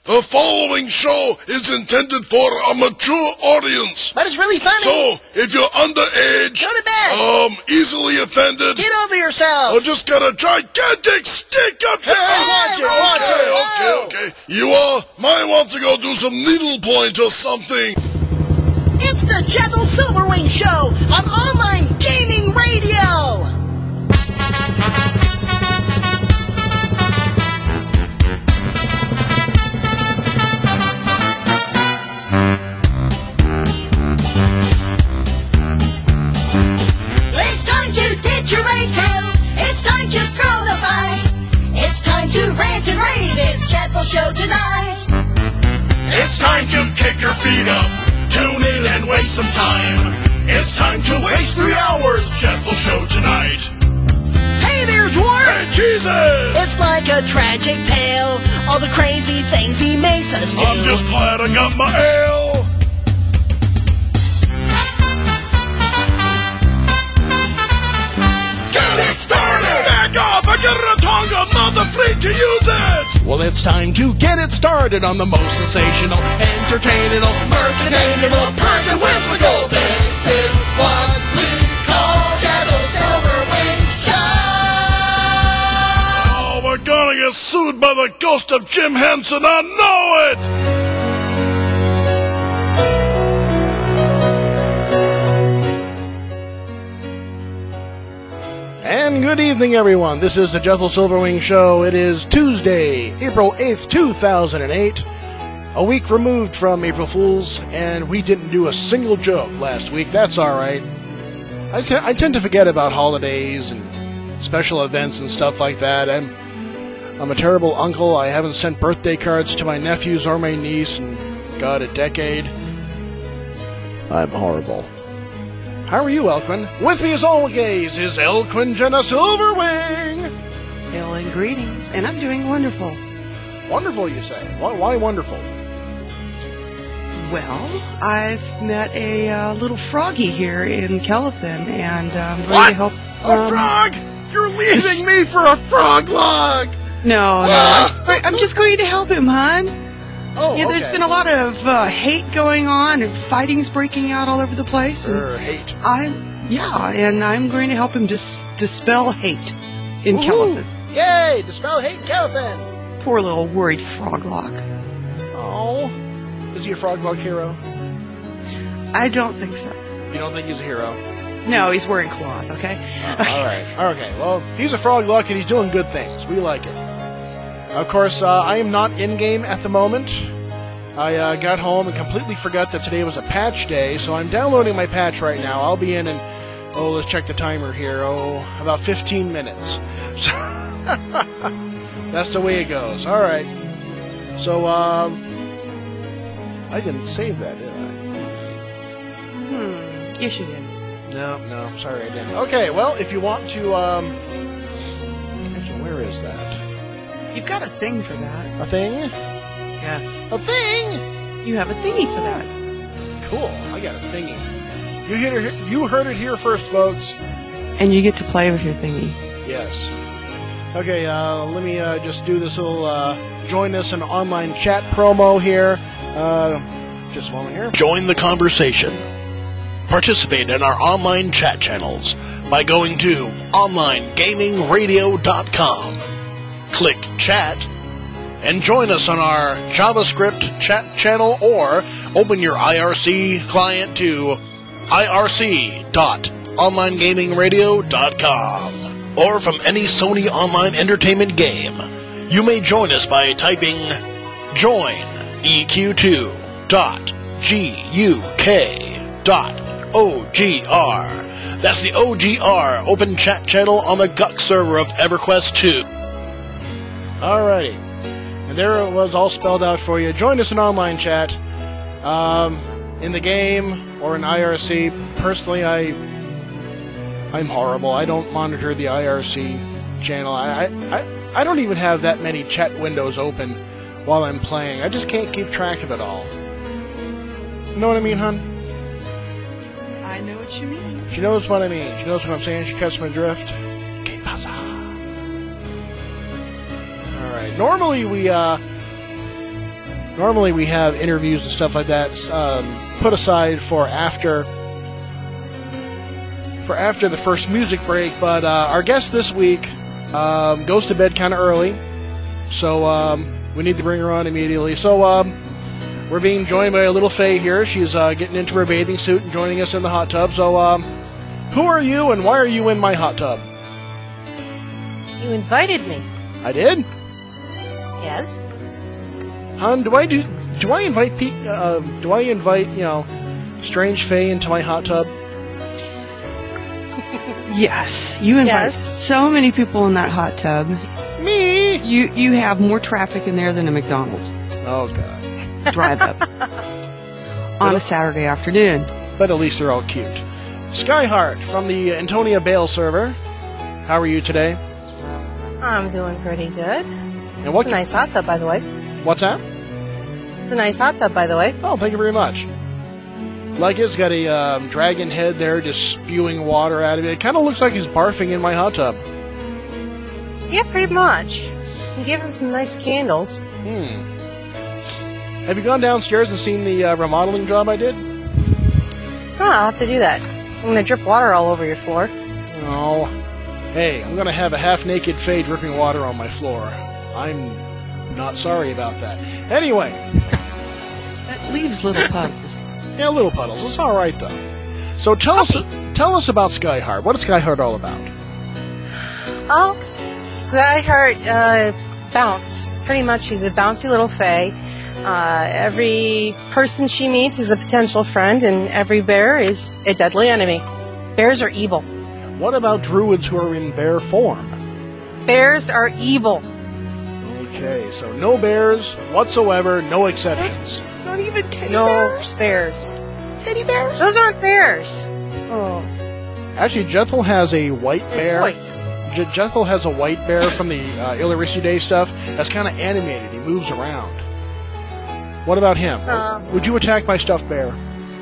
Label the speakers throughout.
Speaker 1: The following show is intended for a mature audience.
Speaker 2: But it's really funny.
Speaker 1: So, if you're underage,
Speaker 2: go to bed.
Speaker 1: Easily offended,
Speaker 2: get over yourself,
Speaker 1: or just got a gigantic stick up your
Speaker 2: watch it.
Speaker 1: Okay. You might want to go do some needlepoint or something.
Speaker 2: It's the Jethel Silverwing Show on online gaming radio. It's time to ditch your radio. It's time to throw the fight. It's time to rant and rave. It's Jethel Show tonight.
Speaker 3: It's time to kick your feet up. Tune in and waste some time. It's time to waste 3 hours. Jethel Show tonight.
Speaker 2: Hey there, Dwarf.
Speaker 1: Hey, Jesus.
Speaker 2: It's like a tragic tale. All the crazy things he makes us do.
Speaker 1: I'm just glad I got my ale.
Speaker 3: Get it started.
Speaker 1: Back off. I got a tongue. I'm not free to use it.
Speaker 4: Well, it's time to get it started on the most sensational, entertaining, mercantile,
Speaker 2: perfect whimsical. This is what we call Jethel Silverwing Show.
Speaker 1: Oh, we're gonna get sued by the ghost of Jim Henson. I know it.
Speaker 4: And good evening, everyone. This is the Jethel Silverwing Show. It is Tuesday, April 8th, 2008. A week removed from April Fool's, and we didn't do a single joke last week. That's all right. I tend to forget about holidays and special events and stuff like that. I'm a terrible uncle. I haven't sent birthday cards to my nephews or my niece in, God, a decade. I'm horrible. How are you, Elquin? With me as always is Elquin Jenna Silverwing.
Speaker 5: Hail and greetings, and I'm doing wonderful.
Speaker 4: Wonderful, you say? Why wonderful?
Speaker 5: Well, I've met a little froggy here in Kellethan, and I'm going
Speaker 4: What?
Speaker 5: to help...
Speaker 4: A frog? You're leaving me for a frog log!
Speaker 5: No, I'm just going to help him, hon.
Speaker 4: Oh,
Speaker 5: Yeah, there's
Speaker 4: okay.
Speaker 5: been a lot of hate going on, and fighting's breaking out all over the place. And
Speaker 4: Hate.
Speaker 5: and I'm going to help him dispel hate in Kellethan.
Speaker 4: Yay! Dispel hate, Kellethan!
Speaker 5: Poor little worried froglock.
Speaker 4: Oh. Is he a frog log hero?
Speaker 5: I don't think so.
Speaker 4: You don't think he's a hero?
Speaker 5: No, he's wearing cloth, okay?
Speaker 4: Alright. Okay, well, he's a frog luck and he's doing good things. We like it. Of course, I am not in-game at the moment. I got home and completely forgot that today was a patch day, so I'm downloading my patch right now. I'll be in let's check the timer here. About 15 minutes. That's the way it goes. Alright. So, I didn't save that, did I?
Speaker 5: Yes, you did.
Speaker 4: No, sorry I didn't. Okay, well, if you want to, actually, where is that?
Speaker 5: You've got a thing for that.
Speaker 4: A thing?
Speaker 5: Yes.
Speaker 4: A thing?
Speaker 5: You have a thingy for that.
Speaker 4: Cool, I got a thingy. You heard it here first, folks.
Speaker 5: And you get to play with your thingy.
Speaker 4: Yes. Okay, let me just do this little, join us in online chat promo here. Just a moment here.
Speaker 3: Join the conversation. Participate in our online chat channels by going to onlinegamingradio.com. Click chat and join us on our JavaScript chat channel, or open your IRC client to irc.onlinegamingradio.com, or from any Sony online entertainment game. You may join us by typing joineq2.guk.ogr. That's the OGR open chat channel on the GUC server of EverQuest 2.
Speaker 4: Alrighty. And there it was all spelled out for you. Join us in online chat. In the game or in IRC. Personally, I'm horrible. I don't monitor the IRC channel. I don't even have that many chat windows open while I'm playing. I just can't keep track of it all. You know what I mean, hon?
Speaker 5: I know what you mean.
Speaker 4: She knows what I mean. She knows what I'm saying. She cuts my drift. Que pasa? Alright. Normally we Normally we have interviews and stuff like that put aside for after the first music break, but our guest this week goes to bed kind of early, so we need to bring her on immediately. So we're being joined by a little Faye here. She's getting into her bathing suit and joining us in the hot tub. So who are you and why are you in my hot tub?
Speaker 6: You invited me.
Speaker 4: I did?
Speaker 6: Yes.
Speaker 4: Do I invite strange Faye into my hot tub?
Speaker 5: Yes, you invite
Speaker 6: Yes.
Speaker 5: so many people in that hot tub.
Speaker 4: Me?
Speaker 5: You have more traffic in there than a McDonald's
Speaker 4: Oh, God.
Speaker 5: drive up on a Saturday afternoon.
Speaker 4: But at least they're all cute. Skyheart from the Antonia Bale server. How are you today?
Speaker 6: I'm doing pretty good.
Speaker 4: And what?
Speaker 6: It's a nice hot tub, by the way.
Speaker 4: What's that?
Speaker 6: It's a nice hot tub, by the way.
Speaker 4: Oh, thank you very much. Like it's got a dragon head there just spewing water out of it. It kind of looks like he's barfing in my hot tub.
Speaker 6: Yeah, pretty much. You gave him some nice candles.
Speaker 4: Have you gone downstairs and seen the remodeling job I did?
Speaker 6: I'll have to do that. I'm going to drip water all over your floor.
Speaker 4: Oh. Hey, I'm going to have a half-naked Faye dripping water on my floor. I'm not sorry about that. Anyway.
Speaker 5: That leaves little puddles.
Speaker 4: Yeah, little puddles. It's all right, though. So tell us about Skyheart. What is Skyheart all about?
Speaker 6: Oh, Skyheart, bounce. Pretty much she's a bouncy little Fae. Every person she meets is a potential friend, and every bear is a deadly enemy. Bears are evil.
Speaker 4: What about druids who are in bear form?
Speaker 6: Bears are evil.
Speaker 4: Okay, so no bears whatsoever, no exceptions.
Speaker 5: Not even teddy
Speaker 6: No
Speaker 5: bears?
Speaker 6: bears.
Speaker 5: Teddy bears?
Speaker 6: Those aren't bears. Oh,
Speaker 4: Actually, Jethel has a white bear.
Speaker 6: toys.
Speaker 4: Jethel has a white bear from the Illyrissi stuff that's kind of animated. He moves around. What about him? Would you attack my stuffed bear?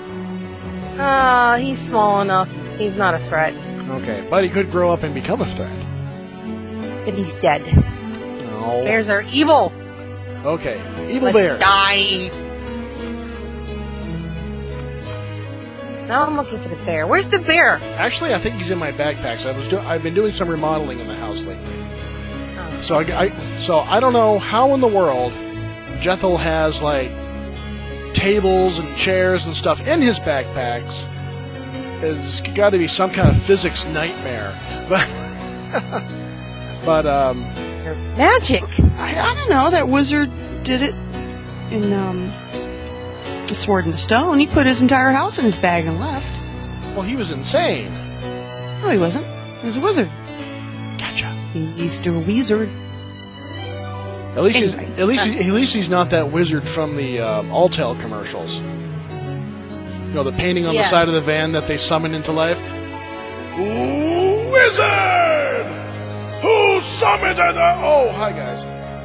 Speaker 6: He's small enough. He's not a threat.
Speaker 4: Okay, but he could grow up and become a threat.
Speaker 6: But he's dead.
Speaker 4: No.
Speaker 6: Bears are evil.
Speaker 4: Okay, evil
Speaker 6: Let's
Speaker 4: bear.
Speaker 6: die. Now I'm looking for the bear. Where's the bear?
Speaker 4: Actually, I think he's in my backpacks. I've been doing some remodeling in the house lately. So I don't know how in the world Jethel has like tables and chairs and stuff in his backpacks. It's got to be some kind of physics nightmare. But
Speaker 6: Your magic.
Speaker 5: I don't know. That wizard did it in The Sword and the Stone. He put his entire house in his bag and left.
Speaker 4: well, he was insane.
Speaker 5: No, he wasn't. He was a wizard.
Speaker 4: Gotcha.
Speaker 5: He's a wizard.
Speaker 4: At least,
Speaker 5: Anyway.
Speaker 4: at least he's not that wizard from the Alltel commercials. You know, the painting on the
Speaker 6: Yes.
Speaker 4: side of the van that they summon into life.
Speaker 1: Wizard! Who summoned it?
Speaker 4: Oh, hi guys.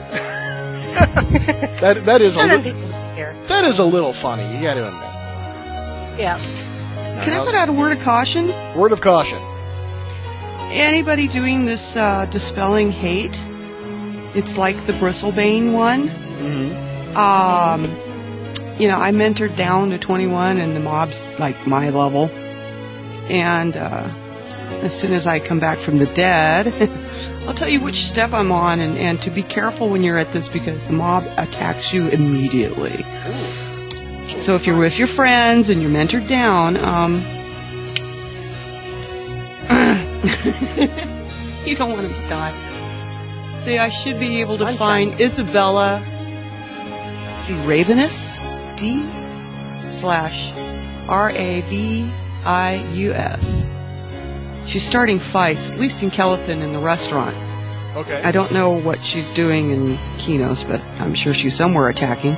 Speaker 4: that is
Speaker 6: I don't
Speaker 4: a
Speaker 6: think he's there.
Speaker 4: that is a little funny. You got to admit.
Speaker 6: Yeah.
Speaker 5: Can I put out a word of caution?
Speaker 4: Word of caution.
Speaker 5: Anybody doing this dispelling hate? It's like the Bristlebane one. You know, I mentored down to 21 and the mob's like my level. And as soon as I come back from the dead, I'll tell you which step I'm on and to be careful when you're at this because the mob attacks you immediately. So if you're with your friends and you're mentored down, you don't want to die. See, I should be able to find Isabella the Ravenous, D/RAVIUS. She's starting fights, at least in Kellethan in the restaurant.
Speaker 4: Okay.
Speaker 5: I don't know what she's doing in Kinos, but I'm sure she's somewhere attacking.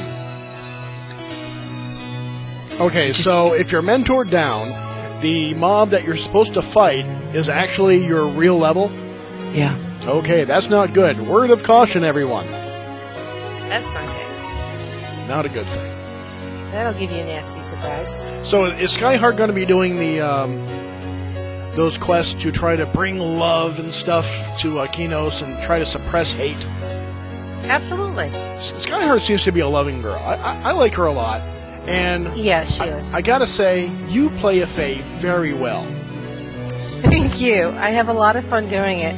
Speaker 4: Okay, so if you're mentored down, the mob that you're supposed to fight is actually your real level?
Speaker 5: Yeah.
Speaker 4: Okay, that's not good. Word of caution, everyone.
Speaker 6: That's not good.
Speaker 4: Not a good thing.
Speaker 6: That'll give you a nasty surprise.
Speaker 4: So is Skyheart going to be doing the those quests to try to bring love and stuff to Kinos and try to suppress hate?
Speaker 6: Absolutely.
Speaker 4: Skyheart seems to be a loving girl. I like her a lot. And
Speaker 6: Yes, she is.
Speaker 4: I gotta say, you play a Fae very well.
Speaker 6: Thank you. I have a lot of fun doing it.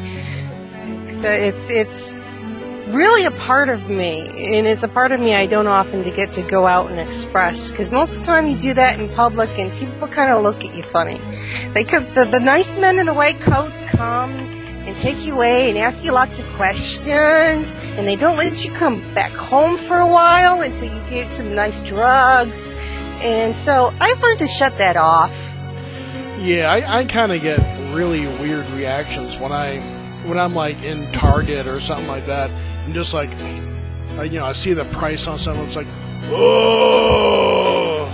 Speaker 6: It's really a part of me, and it's a part of me I don't often get to go out and express, because most of the time you do that in public and people kind of look at you funny. They come, the nice men in the white coats come and take you away and ask you lots of questions, and they don't let you come back home for a while until you get some nice drugs. And so I've learned to shut that off.
Speaker 4: Yeah, I kind of get really weird reactions when I'm like in Target or something like that, and just like, I see the price on something, it's like, oh.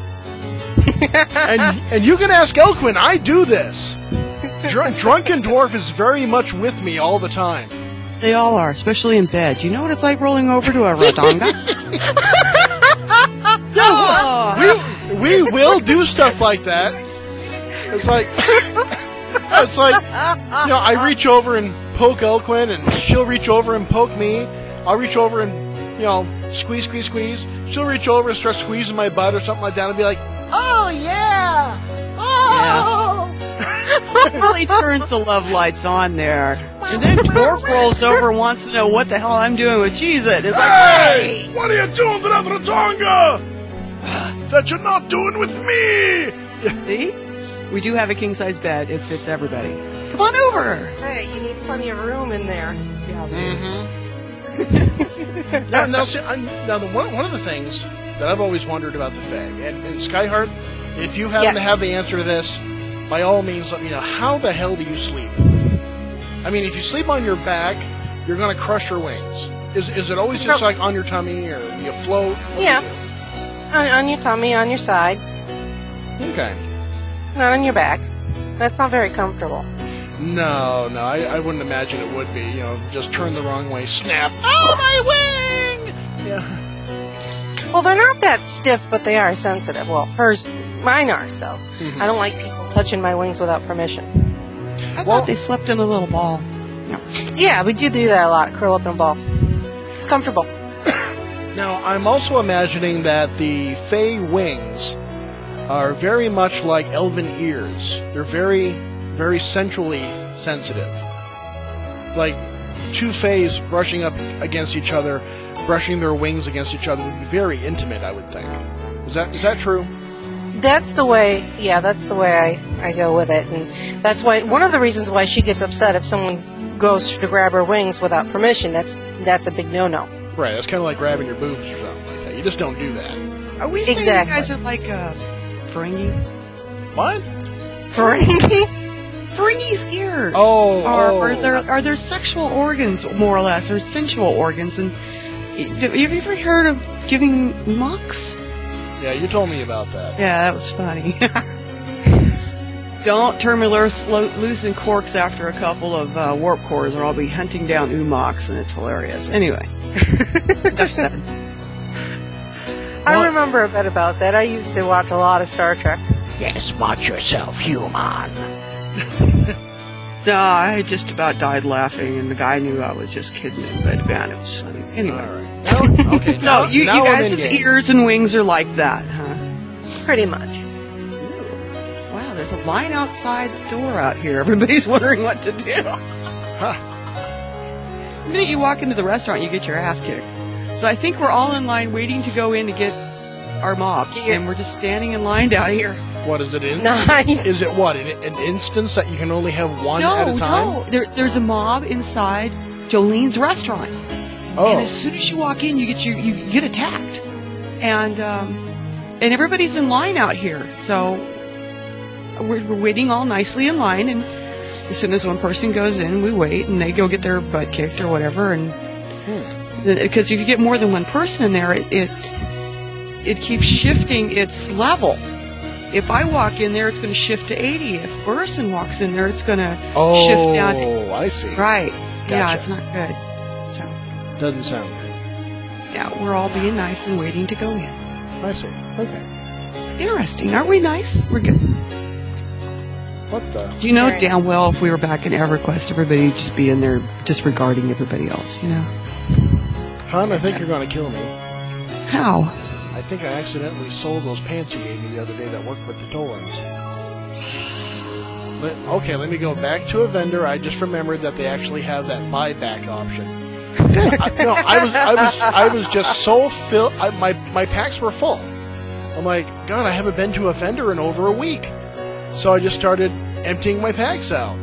Speaker 4: and you can ask Elquin, I do this. Drunken Dwarf is very much with me all the time.
Speaker 5: They all are, especially in bed. Do you know what it's like rolling over to a Radonga?
Speaker 4: We will do stuff like that. It's like, I reach over and poke Elquin, and she'll reach over and poke me. I'll reach over and, squeeze. She'll reach over and start squeezing my butt or something like that and be like, oh, yeah! Oh!
Speaker 5: Yeah. It really turns the love lights on there. And then Dwarf rolls over and wants to know what the hell I'm doing with Cheez-It. It's like,
Speaker 1: Hey! What are you doing with that Ratonga? That you're not doing with me!
Speaker 5: See? We do have a king-size bed. It fits everybody. Come on over.
Speaker 6: Hey, you need plenty of room in there.
Speaker 5: Yeah,
Speaker 4: Now, one of the things that I've always wondered about the Fae, and Skyheart, if you happen to have the answer to this, by all means let me know. How the hell do you sleep? I mean, if you sleep on your back, you're going to crush your wings. Is it always just like on your tummy, or do you float?
Speaker 6: Yeah. On your tummy, on your side,
Speaker 4: Okay.
Speaker 6: not on your back. That's not very comfortable.
Speaker 4: No, I wouldn't imagine it would be. Just turn the wrong way, snap. Oh, my wing! Yeah.
Speaker 6: Well, they're not that stiff, but they are sensitive. Well, mine are, so I don't like people touching my wings without permission.
Speaker 5: I thought they slept in a little ball.
Speaker 6: Yeah, we do that a lot, curl up in a ball. It's comfortable.
Speaker 4: Now, I'm also imagining that the Fae wings are very much like elven ears. They're very, very sensually sensitive. Like two Faes brushing up against each other, brushing their wings against each other would be very intimate, I would think. Is that true?
Speaker 6: That's the way I go with it. And that's why, one of the reasons why she gets upset if someone goes to grab her wings without permission. That's a big no-no.
Speaker 4: Right, that's kind of like grabbing your boobs or something like that. You just don't do that.
Speaker 5: Are we saying
Speaker 6: Exactly.
Speaker 5: you guys are like Ferengi?
Speaker 4: What?
Speaker 6: Ferengi?
Speaker 5: Ferengi's ears are their sexual organs, more or less, or sensual organs. And have you ever heard of giving mucks?
Speaker 4: Yeah, you told me about that.
Speaker 5: Yeah, that was funny. Don't turn me loose in corks after a couple of warp cores, or I'll be hunting down Umox, and it's hilarious. Anyway, enough said.
Speaker 6: I remember a bit about that. I used to watch a lot of Star Trek.
Speaker 3: Yes, watch yourself, human.
Speaker 5: No, I just about died laughing, and the guy knew I was just kidding him, but man, it was funny. Anyway.
Speaker 4: All right. Okay,
Speaker 5: So you
Speaker 4: now
Speaker 5: guys'
Speaker 4: I'm in game.
Speaker 5: ears and wings are like that, huh?
Speaker 6: Pretty much.
Speaker 5: Wow, there's a line outside the door out here. Everybody's wondering what to do.
Speaker 4: Huh.
Speaker 5: The minute you walk into the restaurant, you get your ass kicked. So I think we're all in line waiting to go in to get our mobs, and we're just standing in line down here.
Speaker 4: What is it in?
Speaker 6: Nice.
Speaker 4: Is it what? An instance that you can only have one at a time?
Speaker 5: No, there's a mob inside Jolene's restaurant.
Speaker 4: Oh.
Speaker 5: And as soon as you walk in, you get attacked, and everybody's in line out here. So we're waiting all nicely in line, and as soon as one person goes in, we wait, and they go get their butt kicked or whatever. And because if you get more than one person in there, it keeps shifting its level. If I walk in there, it's going to shift to 80. If a person walks in there, it's going to shift down.
Speaker 4: Oh, I see.
Speaker 5: Right. Yeah,
Speaker 4: Gotcha.
Speaker 5: it's not good. So.
Speaker 4: Doesn't sound good.
Speaker 5: Yeah, we're all being nice and waiting to go in.
Speaker 4: I see. Okay.
Speaker 5: Interesting. Aren't we nice? We're good.
Speaker 4: What the?
Speaker 5: Do you know
Speaker 6: Very
Speaker 5: damn well if we were back in EverQuest, everybody would just be in there disregarding everybody else, you know?
Speaker 4: Hon, I think you're going to kill me.
Speaker 5: How?
Speaker 4: I think I accidentally sold those pants you gave me the other day that worked with the Torrens. Okay, let me go back to a vendor. I just remembered that they actually have that buyback option. I was just so filled. My packs were full. I'm like, God, I haven't been to a vendor in over a week. So I just started emptying my packs out.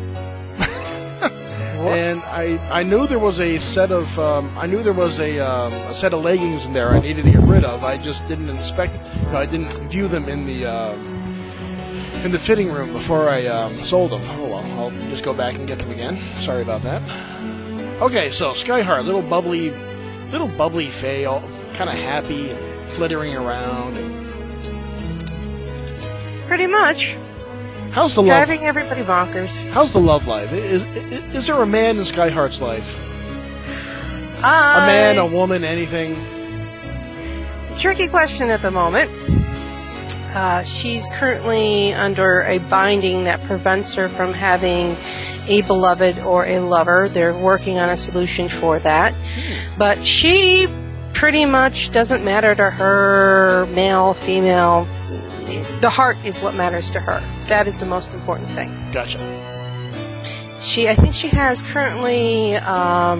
Speaker 4: And I knew there was a set of a set of leggings in there I needed to get rid of. I just didn't inspect. I didn't view them in the fitting room before I sold them. Oh well, I'll just go back and get them again. Sorry about that. Okay, so Skyheart, little bubbly fae, all kind of happy and flittering around.
Speaker 6: Pretty much.
Speaker 4: How's the love?
Speaker 6: Driving everybody bonkers.
Speaker 4: How's the love life? Is there a man in Skyheart's life? A man, a woman, anything?
Speaker 6: Tricky question at the moment. She's currently under a binding that prevents her from having a beloved or a lover. They're working on a solution for that. But she pretty much doesn't matter to her, male, female. The heart is what matters to her. That is the most important thing.
Speaker 4: Gotcha.
Speaker 6: I think she has currently a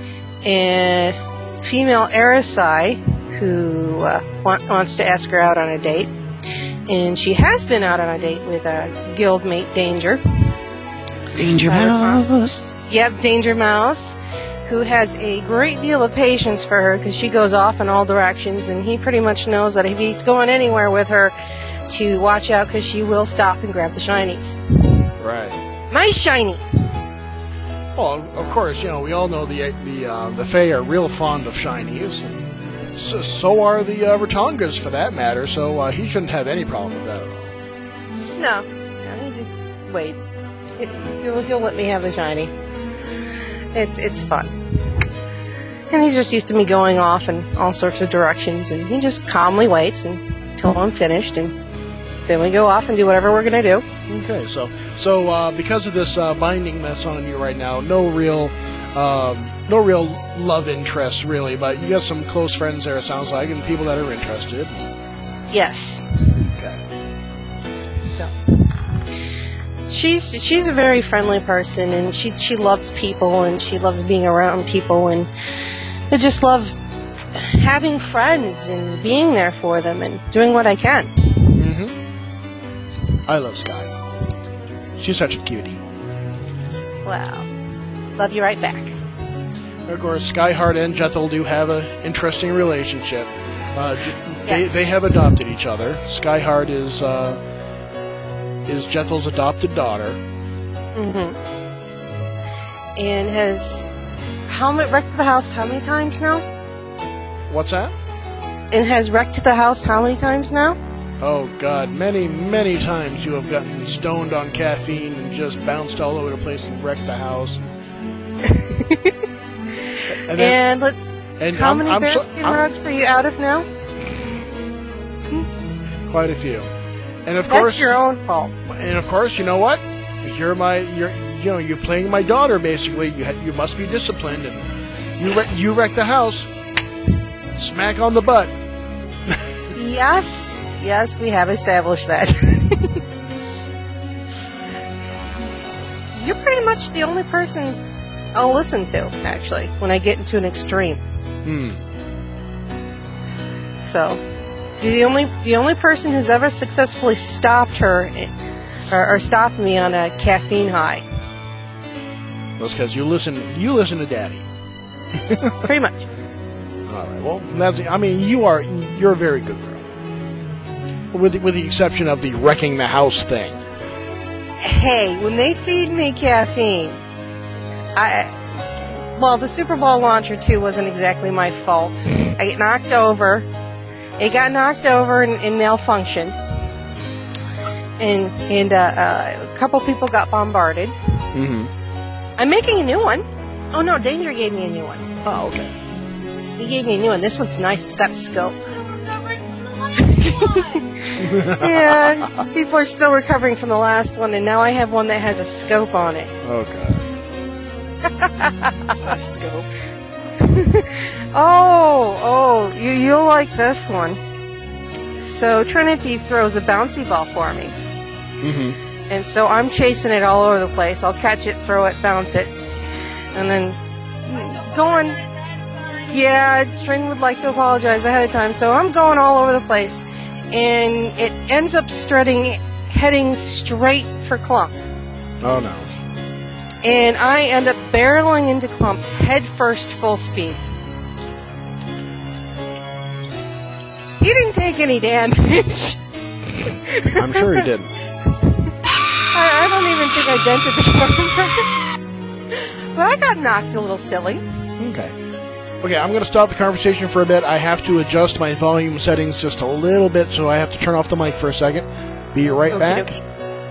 Speaker 6: female Erisai who wants to ask her out on a date. And she has been out on a date with a guildmate, Danger.
Speaker 5: Danger Mouse.
Speaker 6: Yep, Danger Mouse, who has a great deal of patience for her because she goes off in all directions, and he pretty much knows that if he's going anywhere with her, to watch out because she will stop and grab the shinies.
Speaker 4: Right.
Speaker 6: My shiny.
Speaker 4: Well, of course, we all know the Fae are real fond of shinies. And so are the Ratongas, for that matter. So he shouldn't have any problem with that at all.
Speaker 6: No, he just waits. He'll let me have the shiny. It's fun. And he's just used to me going off in all sorts of directions, and he just calmly waits until I'm finished, and then we go off and do whatever we're going to do.
Speaker 4: Okay, so because of this binding that's on you right now, no real love interest really, but you got some close friends there, it sounds like, and people that are interested.
Speaker 6: Yes.
Speaker 4: Okay.
Speaker 6: So she's a very friendly person, and she loves people, and she loves being around people, and I just love having friends and being there for them and doing what I can.
Speaker 4: Mm-hmm. I love Sky. She's such a cutie.
Speaker 6: Wow. Love you right back.
Speaker 4: Of course, Skyheart and Jethel do have an interesting relationship.
Speaker 6: Yes.
Speaker 4: They have adopted each other. Skyheart is Jethel's adopted daughter.
Speaker 6: Mm-hmm. And has wrecked the house how many times now?
Speaker 4: What's that?
Speaker 6: And has wrecked the house how many times now?
Speaker 4: Oh, God. Many, many times you have gotten stoned on caffeine and just bounced all over the place and wrecked the house.
Speaker 6: How many bearskin rugs are you out of now?
Speaker 4: Quite a few. And of
Speaker 6: That's
Speaker 4: course,
Speaker 6: your own fault.
Speaker 4: And of course, you know what? You're playing my daughter. Basically, you must be disciplined, and you wreck the house. Smack on the butt.
Speaker 6: Yes, we have established that. You're pretty much the only person I'll listen to, actually, when I get into an extreme. So, you're the only person who's ever successfully stopped her or stopped me on a caffeine high.
Speaker 4: That's because you listen to Daddy.
Speaker 6: Pretty much.
Speaker 4: All right. Well, you're a very good girl. With the exception of the wrecking the house thing.
Speaker 6: Hey, when they feed me caffeine, the Super Bowl launcher too wasn't exactly my fault. I get knocked over. It got knocked over and malfunctioned, and a couple people got bombarded.
Speaker 4: Mm-hmm.
Speaker 6: I'm making a new one. Oh no, Danger gave me a new one.
Speaker 4: Oh, okay.
Speaker 6: He gave me a new one. This one's nice. It's got a scope. Yeah, people are still recovering from the last one, and now I have one that has a scope on it.
Speaker 4: Okay.
Speaker 5: A scope.
Speaker 6: You'll like this one. So Trinity throws a bouncy ball for me.
Speaker 4: Mm-hmm.
Speaker 6: And so I'm chasing it all over the place. I'll catch it, throw it, bounce it, and then going. Yeah, Trin would like to apologize ahead of time. So I'm going all over the place, and it ends up heading straight for Clump.
Speaker 4: Oh, no.
Speaker 6: And I end up barreling into Clump head first, full speed. He didn't take any damage.
Speaker 4: I'm sure he didn't.
Speaker 6: I don't even think I dented the door. But I got knocked a little silly.
Speaker 4: Okay, I'm going to stop the conversation for a bit. I have to adjust my volume settings just a little bit, so I have to turn off the mic for a second. Be right back.
Speaker 6: Okey-dokey.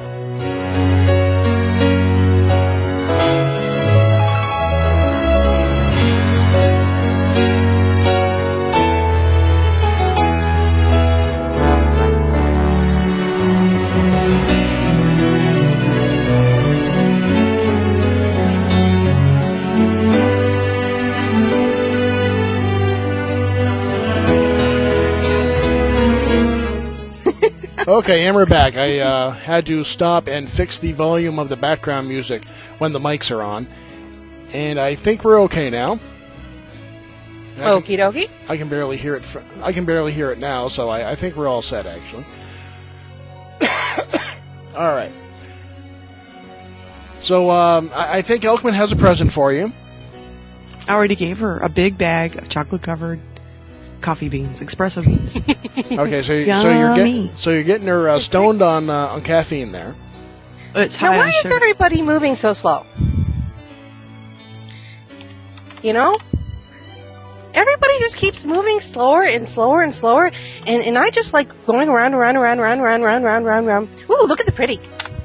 Speaker 4: Okay, and we're back. I had to stop and fix the volume of the background music when the mics are on, and I think we're okay now.
Speaker 6: Okie dokie.
Speaker 4: I can barely hear it. I can barely hear it now, so I think we're all set, actually. All right. So I think Elkman has a present for you.
Speaker 5: I already gave her a big bag of chocolate-covered coffee beans, espresso beans.
Speaker 4: Okay, so
Speaker 5: Yummy.
Speaker 4: you're getting her stoned on caffeine there.
Speaker 5: It's
Speaker 6: Now,
Speaker 5: high
Speaker 6: why
Speaker 5: on
Speaker 6: is
Speaker 5: sugar.
Speaker 6: everybody moving so slow? You know? Everybody just keeps moving slower and slower and slower, and I just like going around. Ooh, look at the pretty.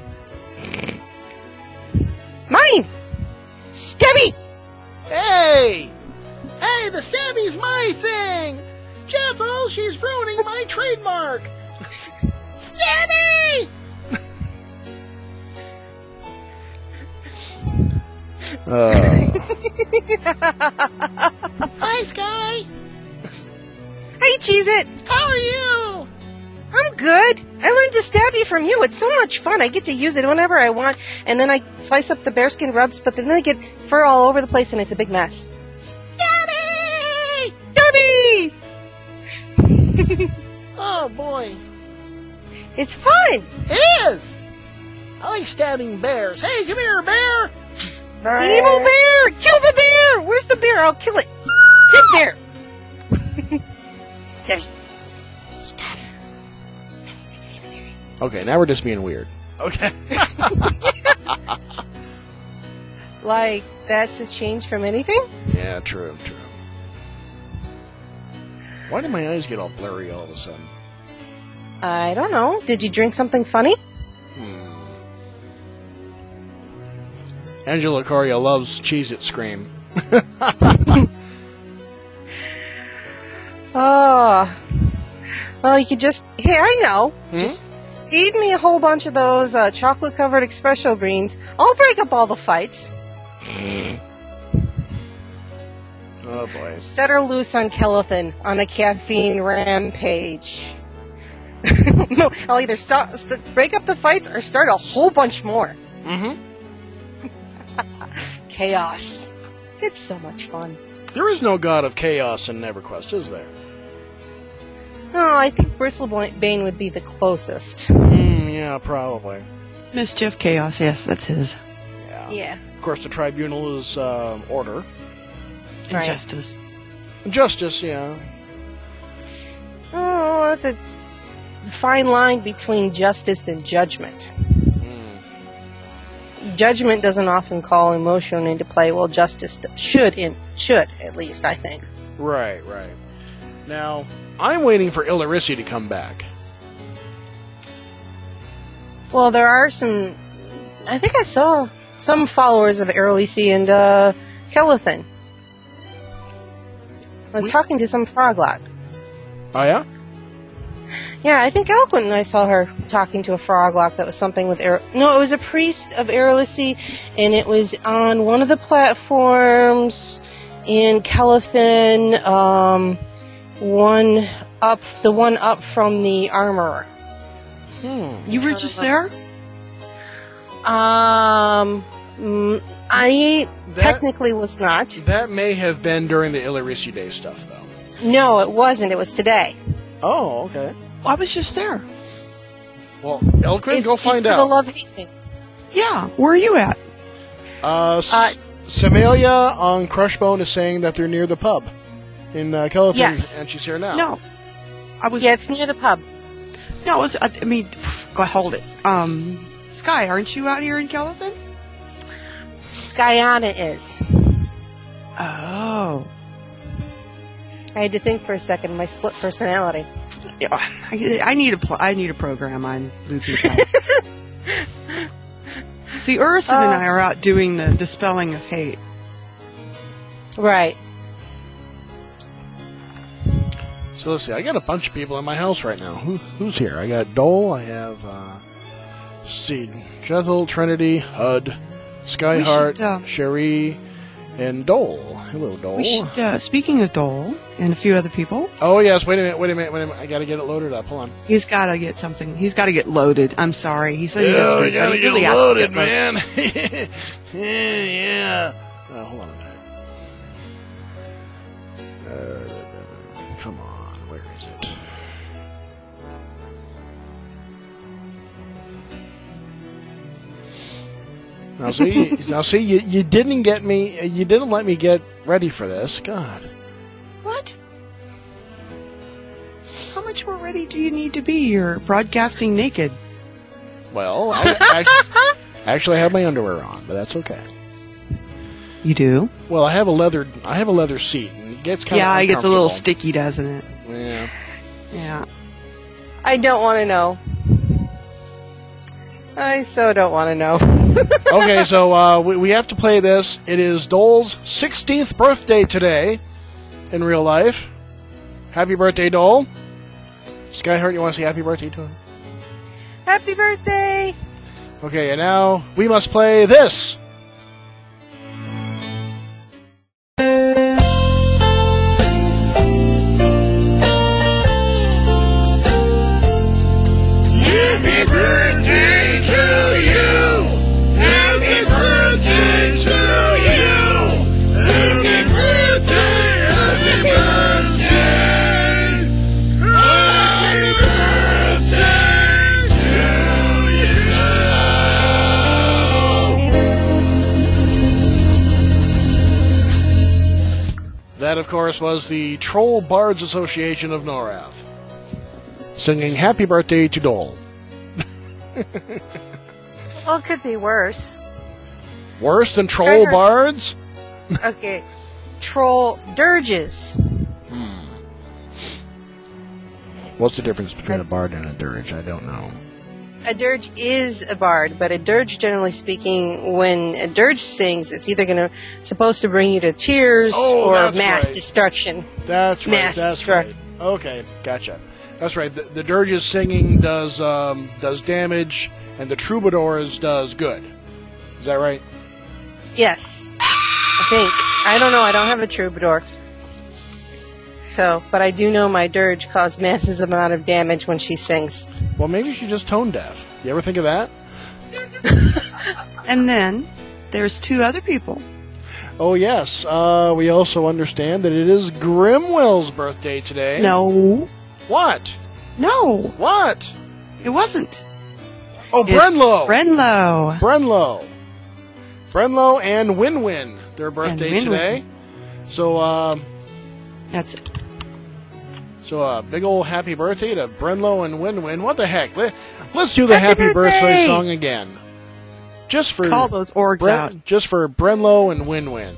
Speaker 6: Mine! Stubby!
Speaker 4: Hey, the stabby's my thing. Jethel, she's ruining my trademark. Stabby! Hi, Sky.
Speaker 6: Hey, Cheez-It!
Speaker 4: How are you?
Speaker 6: I'm good. I learned to stabby from you. It's so much fun. I get to use it whenever I want, and then I slice up the bearskin rubs, but then I get fur all over the place, and it's a big mess.
Speaker 4: Stabby!
Speaker 6: Stabby!
Speaker 4: Oh, boy.
Speaker 6: It's fun!
Speaker 4: It is. I like stabbing bears. Hey, come here, bear.
Speaker 6: Evil bear! Kill the bear! Where's the bear? I'll kill it. Good bear! Stabby. Stabby.
Speaker 4: Okay, now we're just being weird. Okay.
Speaker 6: Like, that's a change from anything?
Speaker 4: Yeah, true. Why did my eyes get all blurry all of a sudden?
Speaker 6: I don't know. Did you drink something funny?
Speaker 4: Angela Coria loves Cheez-It Scream.
Speaker 6: Oh. Well, you could just... Hey, I know. Just feed me a whole bunch of those chocolate-covered espresso beans. I'll break up all the fights.
Speaker 4: Oh, boy.
Speaker 6: Set her loose on Kellethan on a caffeine rampage. No, I'll either break up the fights or start a whole bunch more.
Speaker 4: Mm-hmm.
Speaker 6: Chaos. It's so much fun.
Speaker 4: There is no god of chaos in EverQuest, is there?
Speaker 6: Oh, I think Bristlebane would be the closest.
Speaker 4: Yeah, probably.
Speaker 5: Mischief, chaos, yes, that's his.
Speaker 6: Yeah.
Speaker 4: Of course, the tribunal is order.
Speaker 6: Right.
Speaker 5: Injustice.
Speaker 4: Justice, yeah.
Speaker 6: Oh, that's a fine line between justice and judgment. Judgment doesn't often call emotion into play. Well, justice should at least, I think.
Speaker 4: Right. Now, I'm waiting for Illyrissi to come back.
Speaker 6: Well, there are some... I think I saw some followers of Illyrissi and Kellethan. I was talking to some Froglot.
Speaker 4: Oh, yeah?
Speaker 6: Yeah, I think Eloquent and I saw her talking to a Froglot that was something with... No, it was a priest of Illyrissi, and it was on one of the platforms in Kellathan, the one up from the armorer.
Speaker 5: You were just there?
Speaker 6: I technically was not.
Speaker 4: That may have been during the Illyrissi Day stuff, though.
Speaker 6: No, it wasn't. It was today.
Speaker 4: Oh, okay.
Speaker 5: I was just there.
Speaker 4: Well, Elkrin, go find
Speaker 6: it's
Speaker 4: out.
Speaker 6: For the love-hate thing.
Speaker 5: Yeah. Where are you at?
Speaker 4: Samelia on Crushbone is saying that they're near the pub in Kellathan,
Speaker 6: Yes.
Speaker 4: and she's here now.
Speaker 5: No. I was.
Speaker 6: Yeah, it's near the pub.
Speaker 5: No, I mean, go hold it. Sky, aren't you out here in Kellathan?
Speaker 6: Skyana is.
Speaker 5: Oh.
Speaker 6: I had to think for a second. My split personality.
Speaker 5: Yeah, I need a program. I'm losing track. See, Urson and I are out doing the dispelling of hate.
Speaker 6: Right.
Speaker 4: So let's see. I got a bunch of people in my house right now. Who's here? I got Dole. I have Jethel, Trinity, Hud, Skyheart, Cherie, and Dole. Hello, Dole.
Speaker 5: We should, speaking of Dole and a few other people.
Speaker 4: Oh yes. Wait a minute. I got to get it loaded up. Hold on.
Speaker 5: He's got to get something. He's got to get loaded. I'm sorry. He said he has
Speaker 1: You gotta get
Speaker 5: really has to
Speaker 1: loaded,
Speaker 5: get loaded.
Speaker 1: man. Yeah.
Speaker 4: Hold on a minute. Come on. Where is it? Now see, you didn't get me. You didn't let me get ready for this. God.
Speaker 5: What? How much more ready do you need to be? You're broadcasting naked.
Speaker 4: Well, I actually have my underwear on, but that's okay.
Speaker 5: You do?
Speaker 4: Well, I have a leather seat, and it gets kind of
Speaker 5: Yeah, it gets a little
Speaker 4: uncomfortable.
Speaker 5: sticky, doesn't it?
Speaker 4: Yeah.
Speaker 5: Yeah.
Speaker 6: I don't want to know. I so don't want to know.
Speaker 4: Okay, so we have to play this. It is Dole's 16th birthday today in real life. Happy birthday, Dole. Skyheart, you want to say happy birthday to him?
Speaker 6: Happy birthday!
Speaker 4: Okay, and now we must play this.
Speaker 1: Happy birthday to you. Happy birthday to you. Happy birthday, happy birthday. Happy birthday to you.
Speaker 4: That, of course, was the Troll Bards Association of Norath singing Happy Birthday to Dole.
Speaker 6: Well, it could be worse.
Speaker 4: Worse than Troll Bards?
Speaker 6: Okay. Troll dirges.
Speaker 4: What's the difference between a bard and a dirge? I don't know.
Speaker 6: A dirge is a bard, but a dirge, generally speaking, when a dirge sings, it's either supposed to bring you to tears
Speaker 4: Oh,
Speaker 6: or
Speaker 4: that's
Speaker 6: mass
Speaker 4: right.
Speaker 6: destruction.
Speaker 4: That's right.
Speaker 6: Mass
Speaker 4: That's
Speaker 6: destruction.
Speaker 4: right. Okay, gotcha. That's right. The dirge's singing does damage, and the troubadours does good. Is that right?
Speaker 6: Yes. I think. I don't know. I don't have a troubadour. So, but I do know my dirge caused massive amount of damage when she sings.
Speaker 4: Well, maybe she's just tone deaf. You ever think of that?
Speaker 5: And then there's two other people.
Speaker 4: Oh, yes. We also understand that it is Grimwell's birthday today.
Speaker 5: No.
Speaker 4: What?
Speaker 5: No.
Speaker 4: What?
Speaker 5: It wasn't.
Speaker 4: Oh,
Speaker 5: It's
Speaker 4: Brenlo.
Speaker 5: Brenlo.
Speaker 4: Brenlo and Winwin, their birthday
Speaker 5: Winwin.
Speaker 4: today. So,
Speaker 5: That's
Speaker 4: big old happy birthday to Brenlo and Winwin. What the heck? Let's do the
Speaker 6: Happy
Speaker 4: happy birthday
Speaker 6: birthday!
Speaker 4: song again. Just for
Speaker 5: call those orgs out.
Speaker 4: Just for Brenlo and Winwin.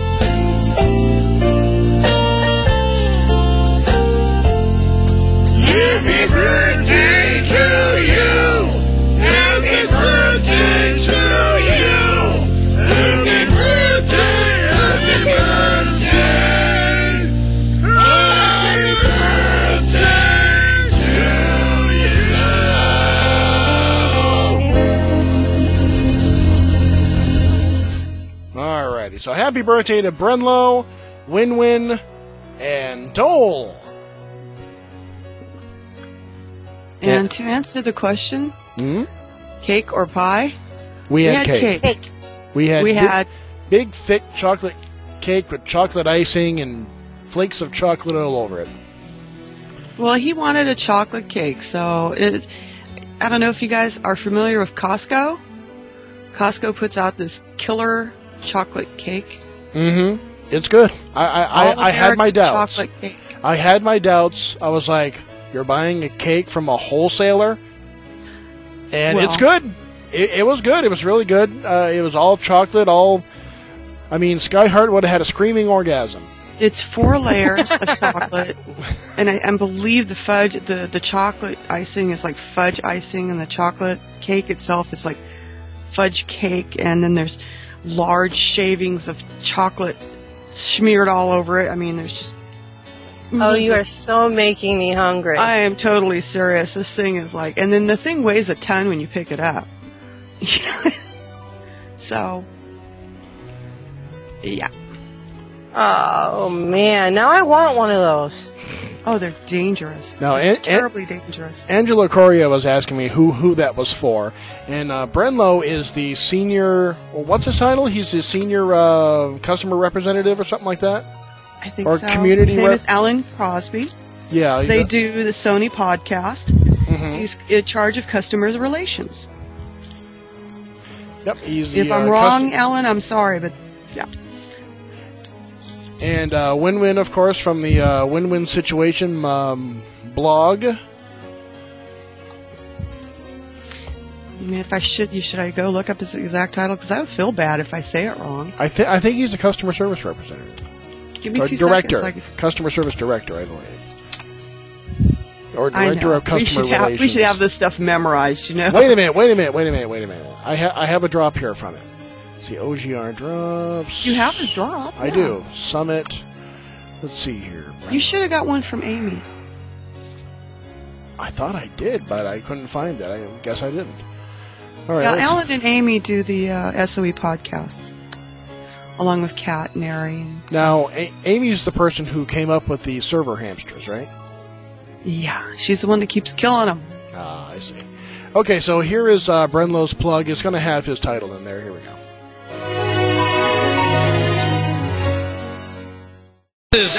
Speaker 1: Happy birthday to you. Happy birthday to you. Happy birthday, happy birthday. Happy birthday to you.
Speaker 4: Alrighty, so happy birthday to Brenlo Win-Win, and Dole.
Speaker 5: And to answer the question, cake or pie?
Speaker 4: We had cake.
Speaker 6: Cake.
Speaker 4: We had
Speaker 5: We had
Speaker 4: big, thick chocolate cake with chocolate icing and flakes of chocolate all over it.
Speaker 5: Well, he wanted a chocolate cake, so I don't know if you guys are familiar with Costco. Costco puts out this killer chocolate cake.
Speaker 4: Mm-hmm. It's good. I had my doubts.
Speaker 5: Chocolate cake.
Speaker 4: I had my doubts. I was like, you're buying a cake from a wholesaler? And
Speaker 5: Well-
Speaker 4: it's good. It was good. It was really good. It was all chocolate, Skyheart would have had a screaming orgasm.
Speaker 5: It's 4 layers of chocolate, and I believe the fudge, the chocolate icing is like fudge icing, and the chocolate cake itself is like fudge cake, and then there's large shavings of chocolate smeared all over it. I mean, there's just...
Speaker 6: Oh, you are so making me hungry.
Speaker 5: I am totally serious. This thing is like... And then the thing weighs a ton when you pick it up. So... Yeah.
Speaker 6: Oh, man. Now I want one of those.
Speaker 5: Oh, they're dangerous.
Speaker 4: Now,
Speaker 5: Terribly dangerous.
Speaker 4: Angela Correa was asking me who that was for, and Brenlo is the senior. Well, what's his title? He's the senior customer representative or something like that.
Speaker 5: I think
Speaker 4: Or
Speaker 5: so.
Speaker 4: community
Speaker 5: His name
Speaker 4: rep?
Speaker 5: is Alan Crosby.
Speaker 4: Yeah,
Speaker 5: They do the Sony podcast.
Speaker 4: Mhm.
Speaker 5: He's in charge of customer relations.
Speaker 4: Yep, he's the.
Speaker 5: If I'm wrong, Alan, I'm sorry, but yeah.
Speaker 4: And Win-Win, of course, from the Win-Win Situation blog.
Speaker 5: I mean, should I go look up his exact title? Because I would feel bad if I say it wrong.
Speaker 4: I think he's a customer service representative.
Speaker 5: Give me
Speaker 4: Or
Speaker 5: 2
Speaker 4: director.
Speaker 5: seconds.
Speaker 4: Customer service director, I believe. Or
Speaker 5: I
Speaker 4: director
Speaker 5: know.
Speaker 4: of customer relations.
Speaker 5: We should have this stuff memorized, you know?
Speaker 4: Wait a minute. I have a drop here from it. See, OGR drops.
Speaker 5: You have his drop.
Speaker 4: I
Speaker 5: yeah.
Speaker 4: do. Summit. Let's see here.
Speaker 5: You should have got one from Amy.
Speaker 4: I thought I did, but I couldn't find it. I guess I didn't. All right.
Speaker 5: Yeah,
Speaker 4: let's-
Speaker 5: Alan and Amy do the SOE podcasts, along with Kat and Ari. And
Speaker 4: Now, Amy's the person who came up with the server hamsters, right?
Speaker 5: yeah, she's the one that keeps killing them.
Speaker 4: Ah, I see. Okay, so here is Brenlo's plug. It's going to have his title in there. Here we go.
Speaker 7: This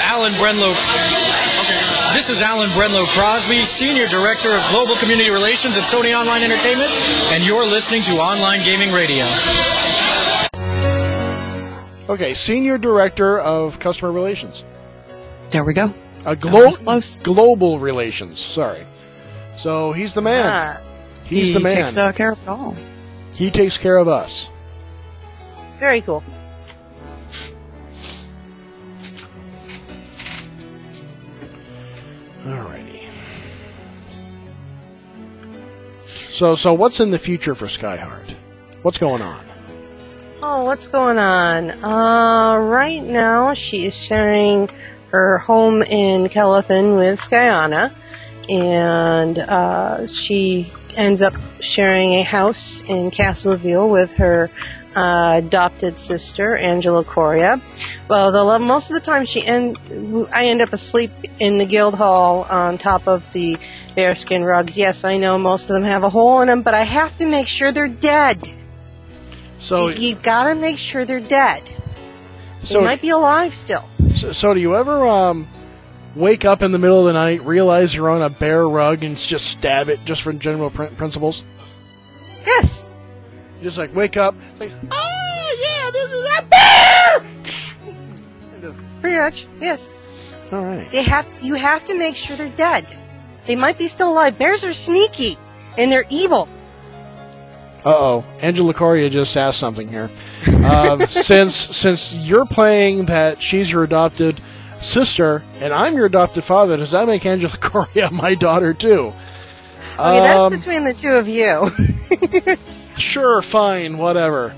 Speaker 7: is Alan Brenlo Crosby, Senior Director of Global Community Relations at Sony Online Entertainment, and you're listening to Online Gaming Radio.
Speaker 4: Okay, Senior Director of Customer Relations.
Speaker 5: There we go.
Speaker 4: That
Speaker 5: was close.
Speaker 4: Global Relations, sorry. So he's the man.
Speaker 6: Ah,
Speaker 4: He's the man.
Speaker 5: He takes care of it all.
Speaker 4: He takes care of us.
Speaker 6: very cool.
Speaker 4: Alrighty. So what's in the future for Skyheart? What's going on?
Speaker 6: Oh, what's going on? Right now she is sharing her home in Kellathan with Skyana, and she ends up sharing a house in Castleville with her adopted sister, Angela Correa. Well, most of the time I end up asleep in the guild hall on top of the bearskin rugs. Yes, I know most of them have a hole in them, but I have to make sure they're dead.
Speaker 4: So,
Speaker 6: You gotta make sure they're dead.
Speaker 4: so,
Speaker 6: They might be alive still.
Speaker 4: so do you ever wake up in the middle of the night, realize you're on a bear rug, and just stab it just for general principles?
Speaker 6: Yes.
Speaker 4: You just like wake up, like, oh yeah, this is a bear.
Speaker 6: Pretty much, yes.
Speaker 4: All right.
Speaker 6: You have to make sure they're dead. They might be still alive. Bears are sneaky, and they're evil.
Speaker 4: Uh-oh. Angela Correa just asked something here. Since you're playing that she's your adopted sister, and I'm your adopted father, does that make Angela Correa my daughter, too?
Speaker 6: Okay, that's between the two of you.
Speaker 4: Sure, fine, whatever.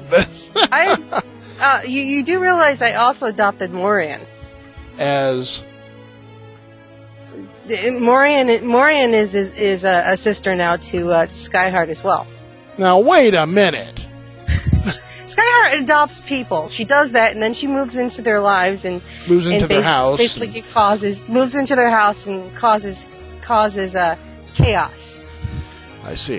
Speaker 6: You do realize I also adopted Morian.
Speaker 4: As...
Speaker 6: Morian is a sister now to Skyheart as well.
Speaker 4: Now, wait a minute.
Speaker 6: Skyheart adopts people. She does that, and then she moves into their lives and
Speaker 4: Moves into their house.
Speaker 6: Basically, moves into their house and causes chaos.
Speaker 4: I see.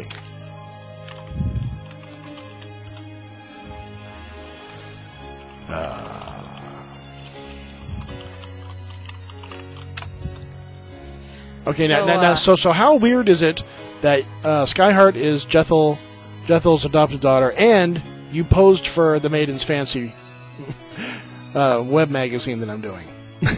Speaker 4: Okay, so how weird is it that Skyheart is Jethel's adopted daughter, and you posed for the Maiden's Fancy web magazine that I'm doing?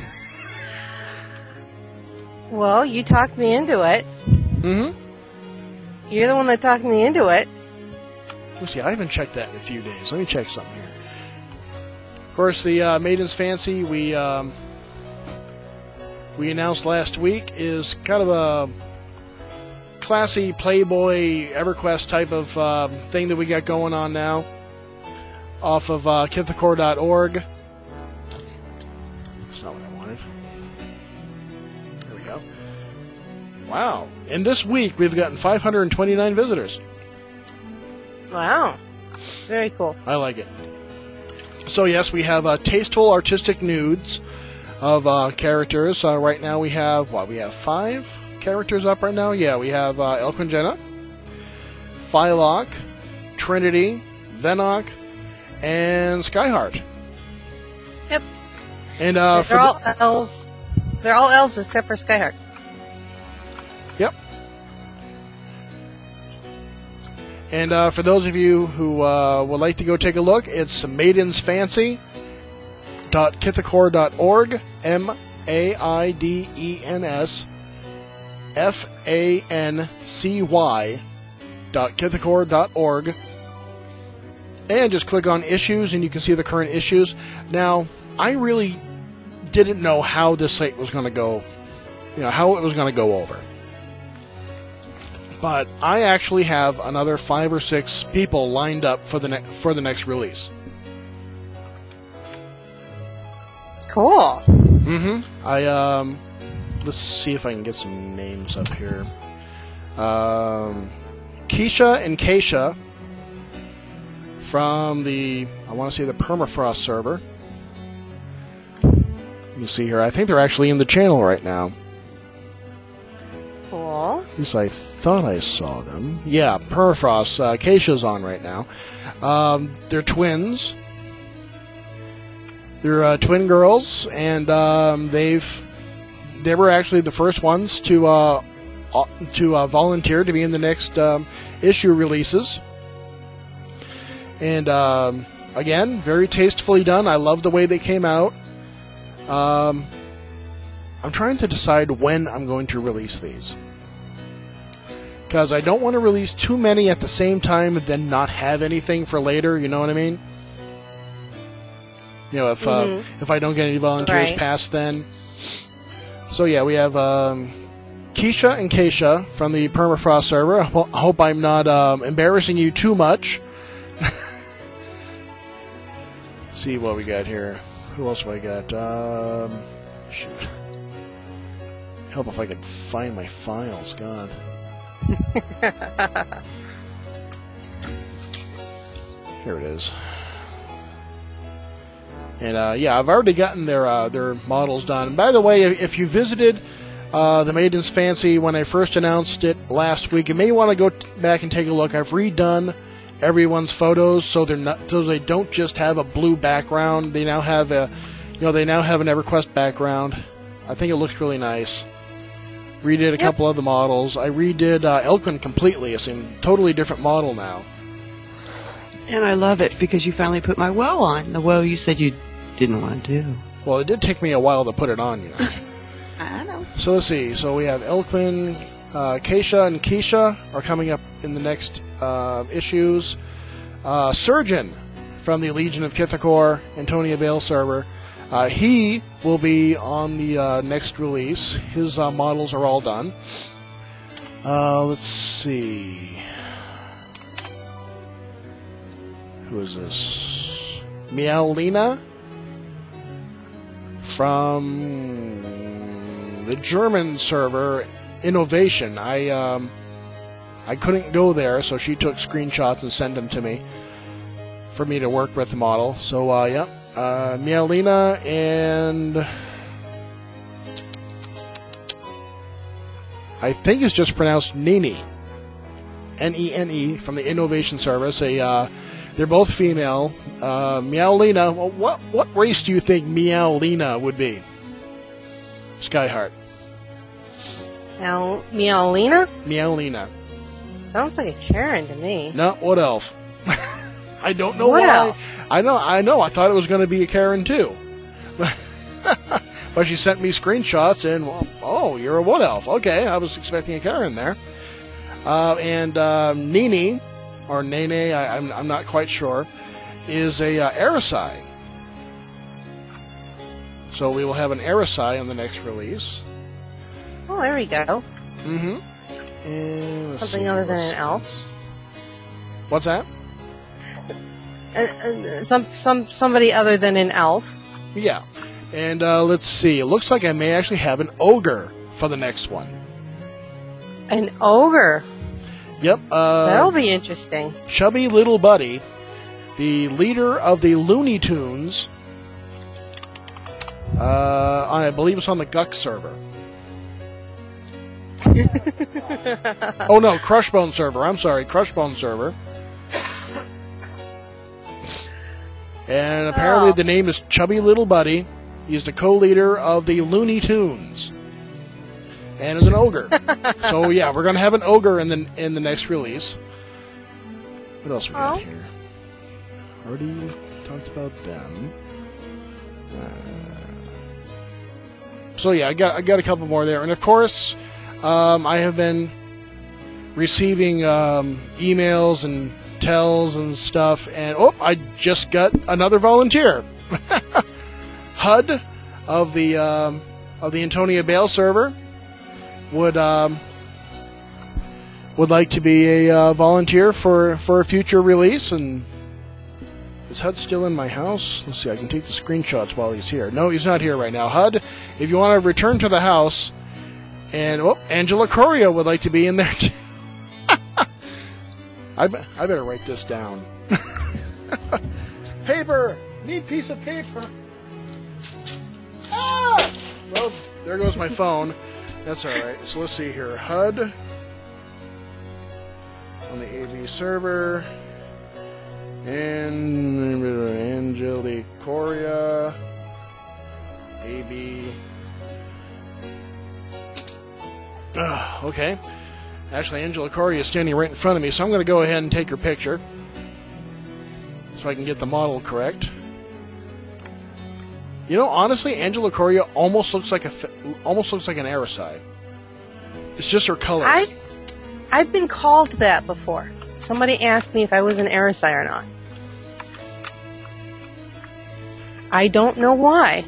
Speaker 6: Well, you talked me into it.
Speaker 4: Mm-hmm.
Speaker 6: You're the one that talked me into it.
Speaker 4: Let's see, I haven't checked that in a few days. Let me check something here. Of course, the Maiden's Fancy we announced last week is kind of a classy Playboy EverQuest type of thing that we got going on now off of Kithakor.org. That's not what I wanted. There we go. Wow. And this week we've gotten 529 visitors.
Speaker 6: Wow. Very cool.
Speaker 4: I like it. So yes, we have tasteful artistic nudes of characters. Right now we have 5 characters up right now. Yeah, we have Elquin Jenna, Phylock, Trinity, Venok, and Skyheart.
Speaker 6: Yep.
Speaker 4: And
Speaker 6: they're all elves. They're all elves except for Skyheart.
Speaker 4: Yep. And for those of you who would like to go take a look, it's maidensfancy.kithakor.org, maidensfancy.kithakor.org, and just click on issues and you can see the current issues. Now, I really didn't know how this site was going to go, how it was going to go over. But I actually have another 5 or 6 people lined up for the next release.
Speaker 6: Cool.
Speaker 4: Mm-hmm. Let's see if I can get some names up here. Keisha and Keisha from the Permafrost server. Let me see here. I think they're actually in the channel right now.
Speaker 6: Cool.
Speaker 4: At least I thought I saw them. Yeah, Permafrost. Keisha's on right now. They're twins. They're twin girls, and they were actually the first ones to volunteer to be in the next issue releases. And again, very tastefully done. I love the way they came out. I'm trying to decide when I'm going to release these, because I don't want to release too many at the same time and then not have anything for later. You know what I mean? If I don't get any volunteers past then. So yeah, we have Keisha and Keisha from the Permafrost server. I hope I'm not embarrassing you too much. See what we got here. Who else have I got? Shoot. Help if I could find my files. God. Here it is. And I've already gotten their models done. And by the way, if you visited the Maiden's Fancy when I first announced it last week, you may want to go back and take a look. I've redone everyone's photos so they don't just have a blue background. They now have an EverQuest background. I think it looks really nice. Redid a couple of the models. I redid Elquin completely. It's a totally different model now.
Speaker 5: And I love it because you finally put my well on. The well you said you didn't want to do.
Speaker 4: Well, it did take me a while to put it on,
Speaker 5: I know.
Speaker 4: So let's see. So we have Elquin, Keisha, and Keisha are coming up in the next issues. Surgeon from the Legion of Kithakor, Antonia Bale server. He will be on the next release. His models are all done. Let's see. Who is this? Meowlina from the German server, Innovation. I couldn't go there, so she took screenshots and sent them to me. for me to work with the model. So, yeah. Meowlina and I think it's just pronounced Nene. Nene from the Innovation Service. They're both female. Meowlina, well, what race do you think Meowlina would be? Skyheart.
Speaker 6: Now, Meowlina?
Speaker 4: Meowlina.
Speaker 6: Sounds like a Karen to me.
Speaker 4: No, what elf? I don't know
Speaker 6: What
Speaker 4: why.
Speaker 6: elf?
Speaker 4: I know. I thought it was going to be a Karen too. But she sent me screenshots and, well, oh, you're a wood elf. Okay, I was expecting a Karen there. And Nene, or Nene, I'm not quite sure, is a Aerosai. So we will have an Aerosai on the next release.
Speaker 6: Oh, there we go.
Speaker 4: Mm-hmm. And let's
Speaker 6: Something
Speaker 4: see,
Speaker 6: other than an elf.
Speaker 4: What's that?
Speaker 6: Somebody other than an elf.
Speaker 4: Yeah. And let's see. It looks like I may actually have an ogre for the next one.
Speaker 6: An ogre.
Speaker 4: Yep.
Speaker 6: That'll be interesting.
Speaker 4: Chubby Little Buddy, the leader of the Looney Tunes. I believe it's on the Guk server. Oh no, Crushbone server. I'm sorry, Crushbone server. And apparently the name is Chubby Little Buddy. He's the co-leader of the Looney Tunes, and is an ogre. So yeah, we're gonna have an ogre in the next release. What else we got here? Already talked about them. So yeah, I got a couple more there, and of course, I have been receiving emails and tells and stuff, and I just got another volunteer. HUD of the Antonia Bale server would like to be a volunteer for a future release. And is HUD still in my house? Let's see, I can take the screenshots while he's here. No, he's not here right now. HUD, if you want to return to the house, and Angela Coria would like to be in there too. I better write this down. Paper! Need piece of paper. Ah! Well, there goes my phone. That's alright. So let's see here. HUD on the AV server. And Angelique Coria. AB. Okay. Actually, Angela Coria is standing right in front of me, so I'm going to go ahead and take her picture so I can get the model correct. You know, honestly, Angela Coria almost looks like an Aerosai. It's just her color.
Speaker 6: I've been called that before. Somebody asked me if I was an Aerosai or not. I don't know why.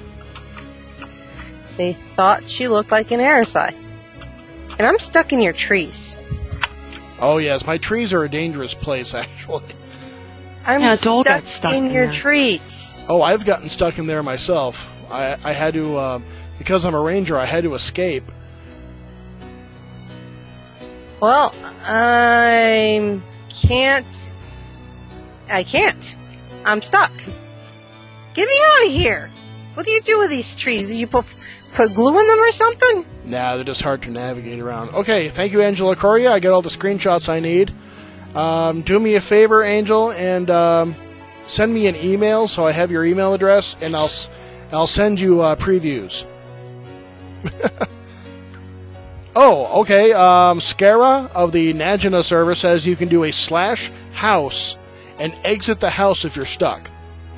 Speaker 6: They thought she looked like an Aerosai. And I'm stuck in your trees.
Speaker 4: Oh, yes. My trees are a dangerous place, actually.
Speaker 6: I'm stuck in your trees.
Speaker 4: Oh, I've gotten stuck in there myself. I had to, because I'm a ranger, I had to escape.
Speaker 6: Well, I can't. I'm stuck. Get me out of here. What do you do with these trees? Did you put glue in them or something?
Speaker 4: Nah, they're just hard to navigate around. Okay, thank you, Angela Coria. I got all the screenshots I need. Do me a favor, Angel, and send me an email so I have your email address, and I'll send you previews. Oh, okay. Scara of the Najina server says you can do a /house and exit the house if you're stuck.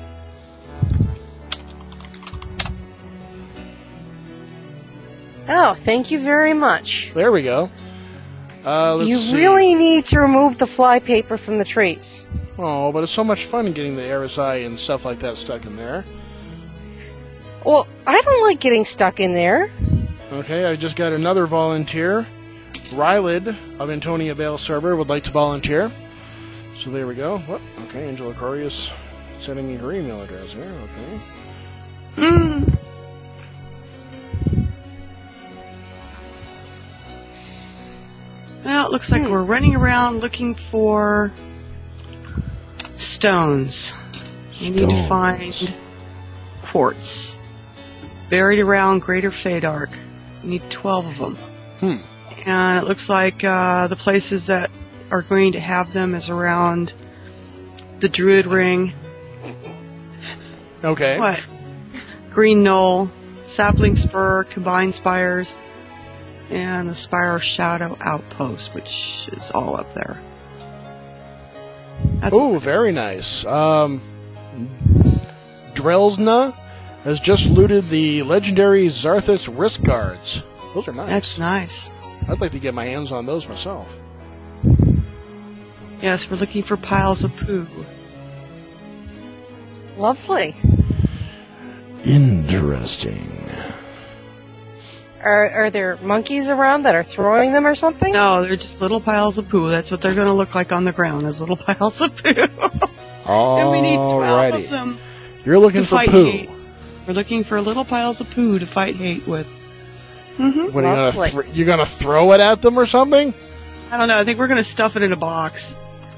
Speaker 6: Oh, thank you very much.
Speaker 4: There we go.
Speaker 6: You
Speaker 4: see.
Speaker 6: really need to remove the fly paper from the trees.
Speaker 4: Oh, but it's so much fun getting the RSI and stuff like that stuck in there.
Speaker 6: Well, I don't like getting stuck in there.
Speaker 4: Okay, I just got another volunteer. Rylid of Antonia Bale server would like to volunteer. So there we go. What? Okay, Angela Coria's sending me her email address here. Okay.
Speaker 5: Well, it looks like we're running around looking for Stones. You need to find quartz. Buried around Greater Fadark. You need 12 of them. And it looks like the places that are going to have them is around the Druid Ring.
Speaker 4: Okay.
Speaker 5: What? Green Knoll, Sapling Spur, Combined Spires, and the Spire Shadow Outpost, which is all up there.
Speaker 4: Oh, very nice. Drelsna has just looted the legendary Zarthus Risk Guards. Those are nice.
Speaker 5: That's nice.
Speaker 4: I'd like to get my hands on those myself.
Speaker 5: Yes, we're looking for piles of poo.
Speaker 6: Lovely.
Speaker 4: Interesting.
Speaker 6: Are there monkeys around that are throwing them or something?
Speaker 5: No, they're just little piles of poo. That's what they're going to look like on the ground, as little piles of poo. And we need 12 of them.
Speaker 4: You're looking
Speaker 5: to
Speaker 4: for
Speaker 5: fight
Speaker 4: poo.
Speaker 5: Hate. We're looking for little piles of poo to fight hate with.
Speaker 4: What are you gonna throw it at them or something?
Speaker 5: I don't know. I think we're going to stuff it in a box.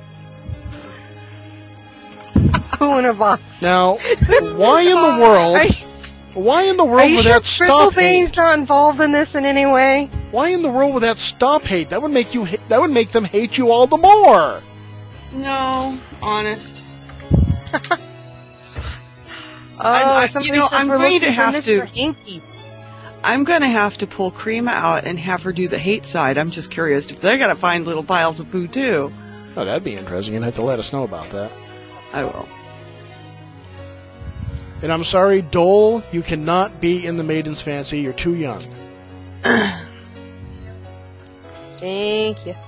Speaker 6: Poo in a box.
Speaker 4: Now, why in the world? Why in the world
Speaker 6: Are you
Speaker 4: would
Speaker 6: sure
Speaker 4: that stop
Speaker 6: Bristlebane's
Speaker 4: hate?
Speaker 6: not involved in this in any way?
Speaker 4: Why in the world would that stop hate? That would make you. That would make them hate you all the more.
Speaker 5: No, honest.
Speaker 6: Somebody says
Speaker 5: I'm
Speaker 6: we're
Speaker 5: going
Speaker 6: looking
Speaker 5: to have
Speaker 6: for Mr. Hinky.
Speaker 5: I'm going to have to pull Cream out and have her do the hate side. I'm just curious if they're going to find little piles of poo too.
Speaker 4: Oh, that'd be interesting. You'd have to let us know about that.
Speaker 5: I will.
Speaker 4: And I'm sorry, Dole, you cannot be in the Maiden's Fancy. You're too young.
Speaker 6: Thank you.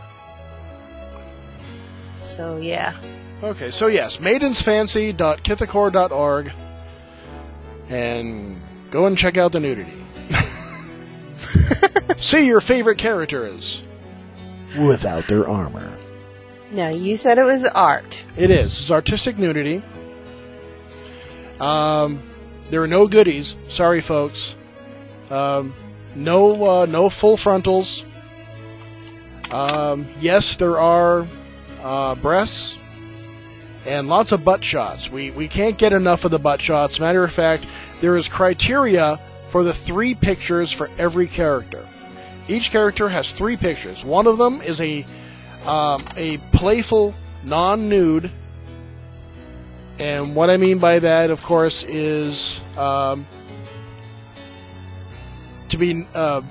Speaker 6: So, yeah.
Speaker 4: Okay, so yes, maidensfancy.kithakor.org, and go and check out the nudity. See your favorite characters without their armor.
Speaker 6: No, you said it was art.
Speaker 4: It is. It's artistic nudity. There are no goodies. Sorry, folks. No full frontals. Yes, there are breasts and lots of butt shots. We can't get enough of the butt shots. Matter of fact, there is criteria for the 3 pictures for every character. Each character has 3 pictures. One of them is a playful, non-nude. And what I mean by that, of course, is to be... let's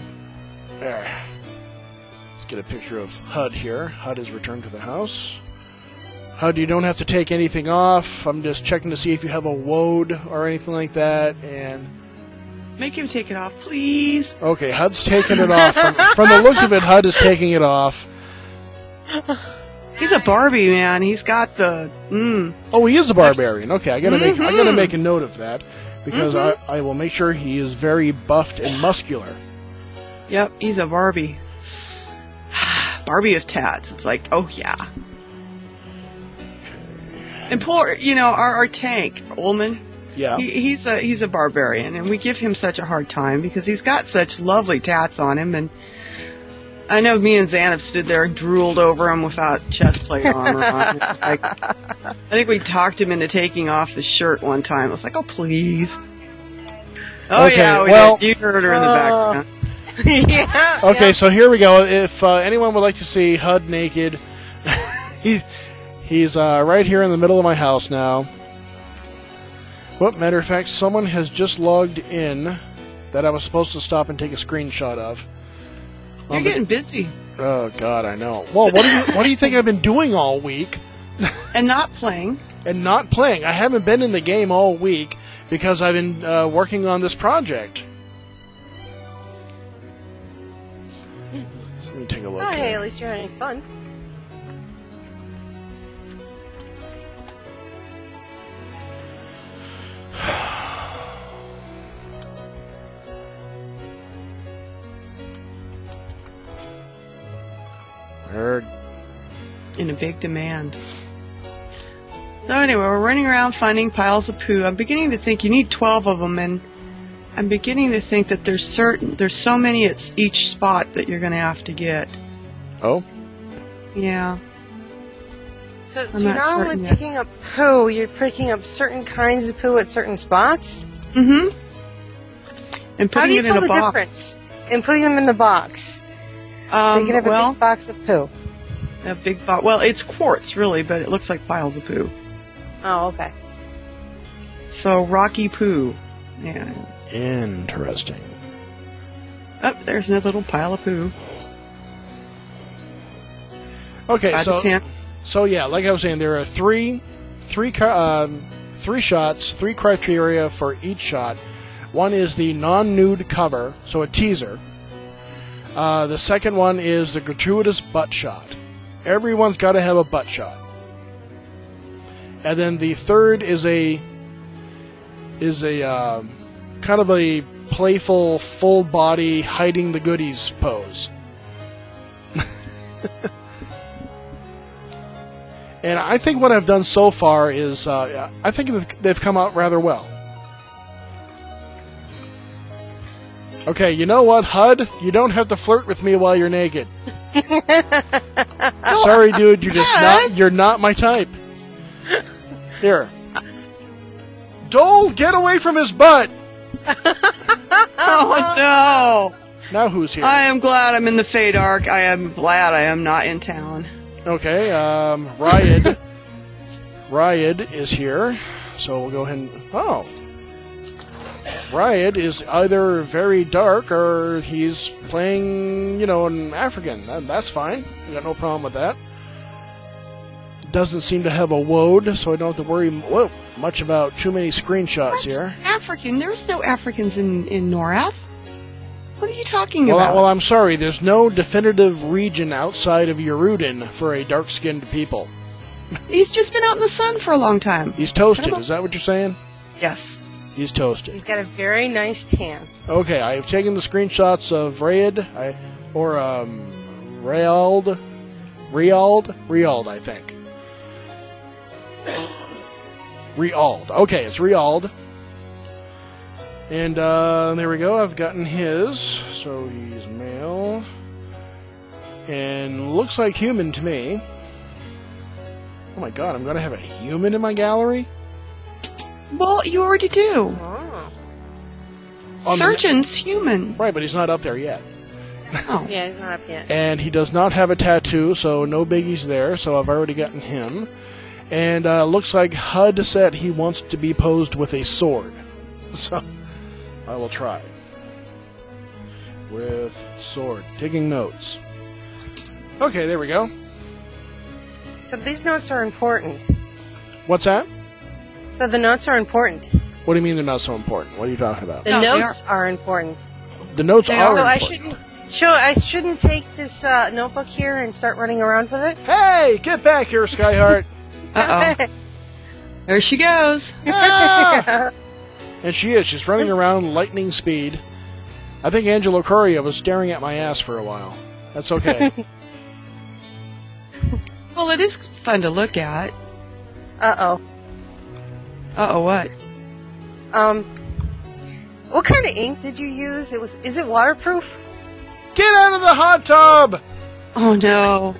Speaker 4: get a picture of HUD here. HUD has returned to the house. HUD, you don't have to take anything off. I'm just checking to see if you have a woad or anything like that. And
Speaker 5: Make him take it off, please.
Speaker 4: okay, HUD's taking it off. From the looks of it, HUD is taking it off.
Speaker 5: He's a Barbie, man. He's got the...
Speaker 4: Oh, he is a barbarian. Okay, I gotta make a note of that, because I will make sure he is very buffed and muscular.
Speaker 5: Yep, he's a Barbie. Barbie of tats. It's like, oh yeah. And poor, our tank, Ullman.
Speaker 4: Yeah.
Speaker 5: He's a barbarian, and we give him such a hard time because he's got such lovely tats on him. And I know me and Zan have stood there and drooled over him without chest plate armor on. It's like, I think we talked him into taking off his shirt one time. I was like, oh please. Oh
Speaker 4: okay,
Speaker 5: yeah,
Speaker 4: well,
Speaker 5: you heard her in the background.
Speaker 6: Yeah.
Speaker 4: Okay, so here we go. If anyone would like to see HUD naked, he's right here in the middle of my house now. Well, matter of fact, someone has just logged in that I was supposed to stop and take a screenshot of.
Speaker 5: You're getting busy.
Speaker 4: Oh God, I know. Well, what do you think I've been doing all week?
Speaker 5: And not playing.
Speaker 4: And not playing. I haven't been in the game all week because I've been working on this project. Let me take a look.
Speaker 6: Oh,
Speaker 4: here.
Speaker 6: hey, at least you're having fun.
Speaker 5: In a big demand. So anyway, we're running around finding piles of poo. I'm beginning to think you need 12 of them, and I'm beginning to think that there's so many at each spot that you're going to have to get.
Speaker 4: Oh?
Speaker 5: Yeah.
Speaker 6: So
Speaker 5: I'm
Speaker 6: you're
Speaker 5: not
Speaker 6: not
Speaker 5: certain
Speaker 6: only
Speaker 5: yet.
Speaker 6: picking up poo, you're picking up certain kinds of poo at certain spots?
Speaker 5: Mm-hmm. And
Speaker 6: How do
Speaker 5: putting
Speaker 6: you
Speaker 5: it
Speaker 6: tell
Speaker 5: in a
Speaker 6: the
Speaker 5: box.
Speaker 6: difference? And putting them in the box. So you can have a big box of poo.
Speaker 5: A big box. Well, it's quartz, really, but it looks like piles of poo.
Speaker 6: Oh, okay.
Speaker 5: So, rocky poo. Yeah.
Speaker 4: Interesting.
Speaker 5: Oh, there's another little pile of poo.
Speaker 4: Okay,
Speaker 5: By the tent.
Speaker 4: so yeah, like I was saying, there are three shots, 3 criteria for each shot. One is the non-nude cover, so a teaser. The second one is the gratuitous butt shot. Everyone's got to have a butt shot. And then the third is a kind of a playful, full body, hiding the goodies pose. And I think what I've done so far is, I think they've come out rather well. Okay, you know what, HUD? You don't have to flirt with me while you're naked. Sorry, dude, you're not my type. Here. Dole, get away from his butt!
Speaker 5: Oh, no!
Speaker 4: Now who's here?
Speaker 5: I am glad I'm in the Fade Arc. I am glad I am not in town.
Speaker 4: Okay, Ryad. Ryad is here. So we'll go ahead and... Oh. Ryad is either very dark or he's playing, an African. That's fine. We got no problem with that. Doesn't seem to have a WOD, so I don't have to worry much about too many screenshots here.
Speaker 5: African? There's no Africans in Norath. What are you talking about?
Speaker 4: Well, I'm sorry. There's no definitive region outside of Yerudin for a dark-skinned people.
Speaker 5: He's just been out in the sun for a long time.
Speaker 4: He's toasted. Is that what you're saying?
Speaker 5: Yes.
Speaker 4: He's toasted.
Speaker 6: He's got a very nice tan.
Speaker 4: Okay, I have taken the screenshots of Ryad, Riald, I think. Riald. Okay, it's Riald. And there we go. I've gotten his. So he's male. And looks like human to me. Oh my god, I'm going to have a human in my gallery?
Speaker 5: Well, you already do.
Speaker 6: Oh.
Speaker 5: Surgeon's human.
Speaker 4: Right, but he's not up there yet.
Speaker 5: Oh.
Speaker 6: Yeah, he's not up yet.
Speaker 4: And he does not have a tattoo, so no biggies there. So I've already gotten him. And looks like HUD said he wants to be posed with a sword. So I will try. With sword. Taking notes. Okay, there we go.
Speaker 6: So these notes are important.
Speaker 4: What's that?
Speaker 6: So the notes are important.
Speaker 4: What do you mean they're not so important? What are you talking about?
Speaker 6: The
Speaker 5: No, they
Speaker 6: notes are important.
Speaker 4: The notes are
Speaker 6: So
Speaker 4: important.
Speaker 6: I shouldn't take this notebook here and start running around with it.
Speaker 4: Hey, get back here, Skyheart.
Speaker 5: Uh-oh. There she goes.
Speaker 4: Ah! And she is. She's running around lightning speed. I think Angelo Correa was staring at my ass for a while. That's okay.
Speaker 5: Well, it is fun to look at.
Speaker 6: Uh-oh.
Speaker 5: Uh-oh, what?
Speaker 6: What kind of ink did you use? Is it waterproof?
Speaker 4: Get out of the hot tub!
Speaker 5: Oh, no.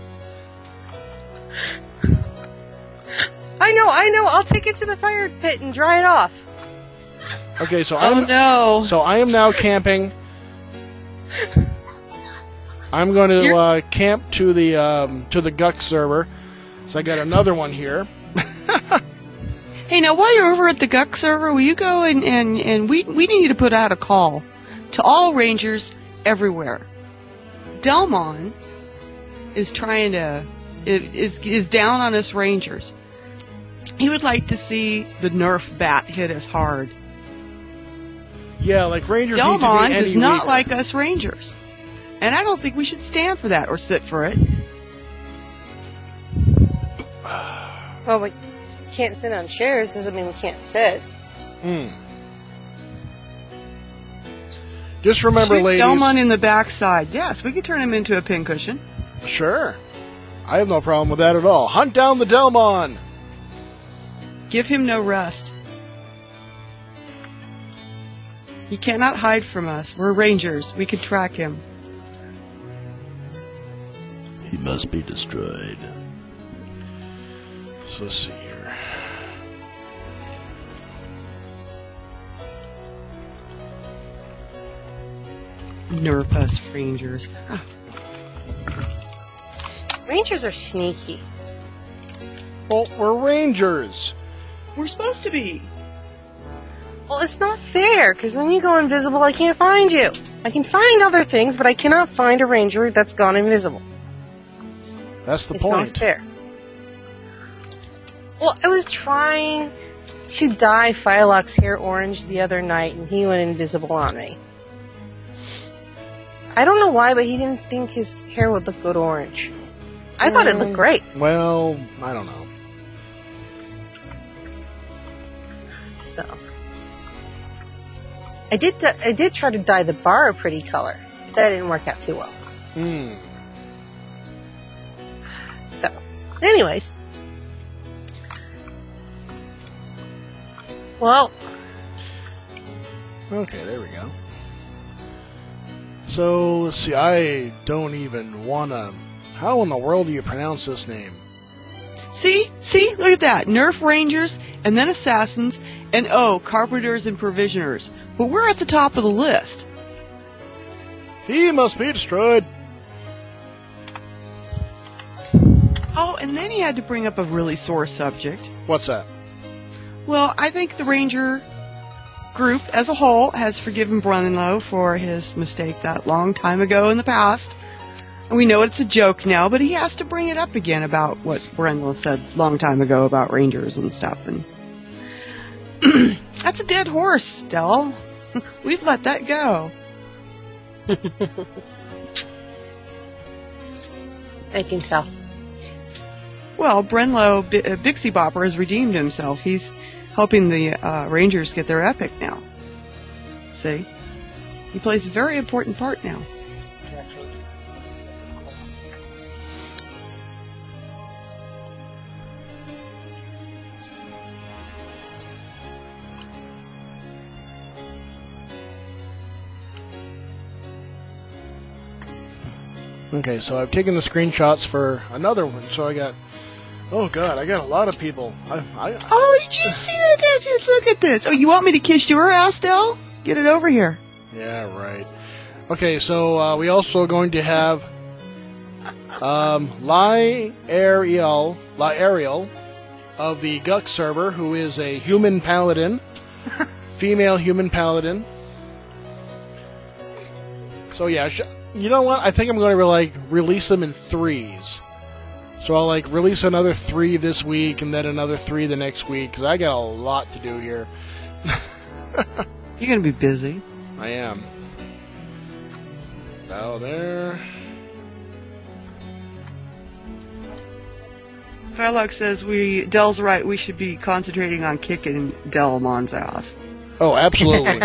Speaker 6: I know. I'll take it to the fire pit and dry it off.
Speaker 4: Okay, so
Speaker 5: Oh, no.
Speaker 4: So I am now camping. I'm going to camp to the Guk server. So I got another one here.
Speaker 5: Hey, now, while you're over at the Guk server, will you go and we need to put out a call to all rangers everywhere. Delmon is trying to... is down on us rangers. He would like to see the Nerf bat hit us hard.
Speaker 4: Yeah, like Rangers need to be
Speaker 5: Delmon
Speaker 4: any
Speaker 5: does not
Speaker 4: weaker.
Speaker 5: like us Rangers. And I don't think we should stand for that or sit for it.
Speaker 6: Well, we can't sit on chairs. Doesn't mean we can't sit.
Speaker 4: Just remember,
Speaker 5: Shoot
Speaker 4: ladies...
Speaker 5: Delmon in the backside. Yes, we could turn him into a pincushion.
Speaker 4: Sure. I have no problem with that at all. Hunt down the Delmon!
Speaker 5: Give him no rest. He cannot hide from us. We're Rangers. We could track him.
Speaker 1: He must be destroyed.
Speaker 4: So let's see here.
Speaker 5: Nerf us Rangers.
Speaker 6: Rangers are sneaky.
Speaker 4: Well, we're Rangers.
Speaker 5: We're supposed to be.
Speaker 6: Well, it's not fair, because when you go invisible, I can't find you. I can find other things, but I cannot find a ranger that's gone invisible.
Speaker 4: That's the
Speaker 6: It's
Speaker 4: point.
Speaker 6: not fair. Well, I was trying to dye Phylock's hair orange the other night, and he went invisible on me. I don't know why, but he didn't think his hair would look good orange. I thought it looked great.
Speaker 4: Well, I don't know.
Speaker 6: So, I did try to dye the bar a pretty color. That didn't work out too well.
Speaker 4: Hmm.
Speaker 6: So, anyways. Well,
Speaker 4: Okay, there we go. So, let's see, I don't even wanna... How in the world do you pronounce this name?
Speaker 5: See, look at that. Nerf Rangers, and then Assassins, and Carpenters and Provisioners. But we're at the top of the list.
Speaker 4: He must be destroyed.
Speaker 5: Oh, and then he had to bring up a really sore subject.
Speaker 4: What's that?
Speaker 5: Well, I think the Ranger group as a whole has forgiven Brunlow for his mistake that long time ago in the past. And we know it's a joke now, but he has to bring it up again about what Brunlow said long time ago about Rangers and stuff. And that's a dead horse, Del. We've let that go.
Speaker 6: I can tell.
Speaker 5: Well, Brunlow, Bixie Bopper, has redeemed himself. He's helping the Rangers get their epic now. See? He plays a very important part now.
Speaker 4: Okay, so I've taken the screenshots for another one, so I got... Oh, God, I got a lot of people.
Speaker 5: Oh, did you see that? Look at this. Oh, you want me to kiss your ass, Del? Get it over here.
Speaker 4: Yeah, right. Okay, so we also are going to have La Ariel of the Guk server, who is a human paladin, female human paladin. So yeah, you know what? I think I'm going to release them in threes. So I'll release another 3 this week and then another 3 the next week, because I got a lot to do here.
Speaker 5: You're going to be busy.
Speaker 4: I am. Now there.
Speaker 5: Phylock says Del's right, we should be concentrating on kicking Delmon's ass.
Speaker 4: Oh, absolutely.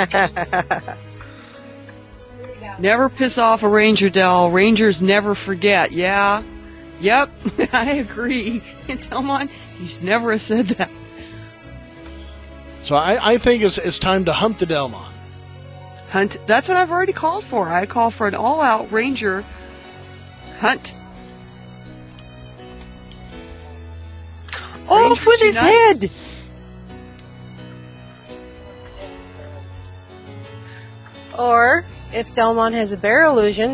Speaker 5: Never piss off a Ranger, Del. Rangers never forget, yeah? Yep, I agree. Delmon, you should never have said that.
Speaker 4: So I think it's time to hunt the Delmon.
Speaker 5: Hunt. That's what I've already called for. I call for an all-out Ranger hunt.
Speaker 6: Off with his head! Or, if Delmon has a bear illusion,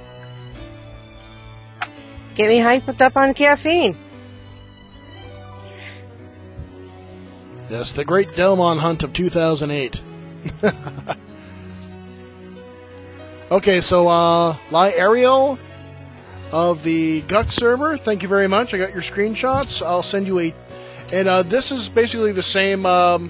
Speaker 6: get me hyped up on caffeine.
Speaker 4: Yes, the great Delmon hunt of 2008. Okay, so La Ariel of the Guk server, thank you very much. I got your screenshots. I'll send you a... And this is basically the same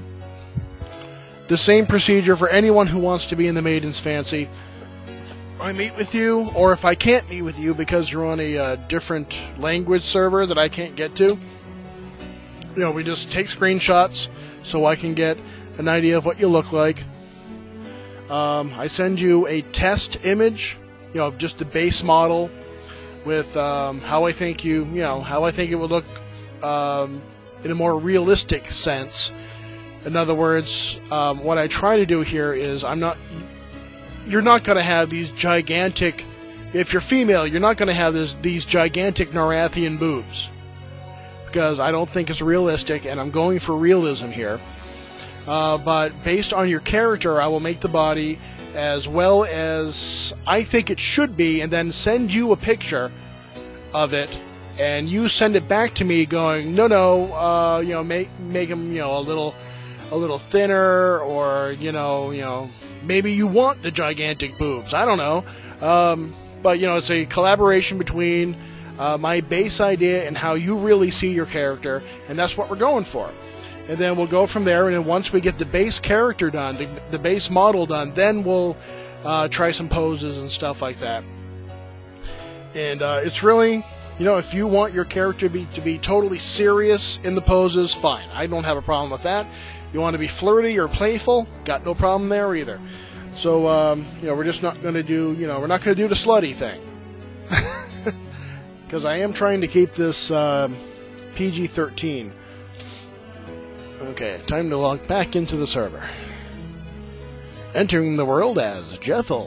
Speaker 4: procedure for anyone who wants to be in the Maiden's Fancy. I meet with you, or if I can't meet with you because you're on a different language server that I can't get to, we just take screenshots so I can get an idea of what you look like. I send you a test image, just the base model with how I think how I think it would look in a more realistic sense. In other words, what I try to do here is you're not going to have these gigantic, if you're female, you're not going to have these gigantic Norathian boobs. because I don't think it's realistic, and I'm going for realism here. But based on your character, I will make the body as well as I think it should be, and then send you a picture of it, and you send it back to me going, no, make him, a little thinner, or, maybe you want the gigantic boobs. I don't know. But, it's a collaboration between my base idea and how you really see your character, and that's what we're going for. And then we'll go from there, and then once we get the base character done, the base model done, then we'll try some poses and stuff like that. And it's really, if you want your character to be totally serious in the poses, fine. I don't have a problem with that. You want to be flirty or playful, got no problem there either. So, we're just not going to do, we're not going to do the slutty thing. Because I am trying to keep this PG-13. Okay, time to log back into the server. Entering the world as Jethel.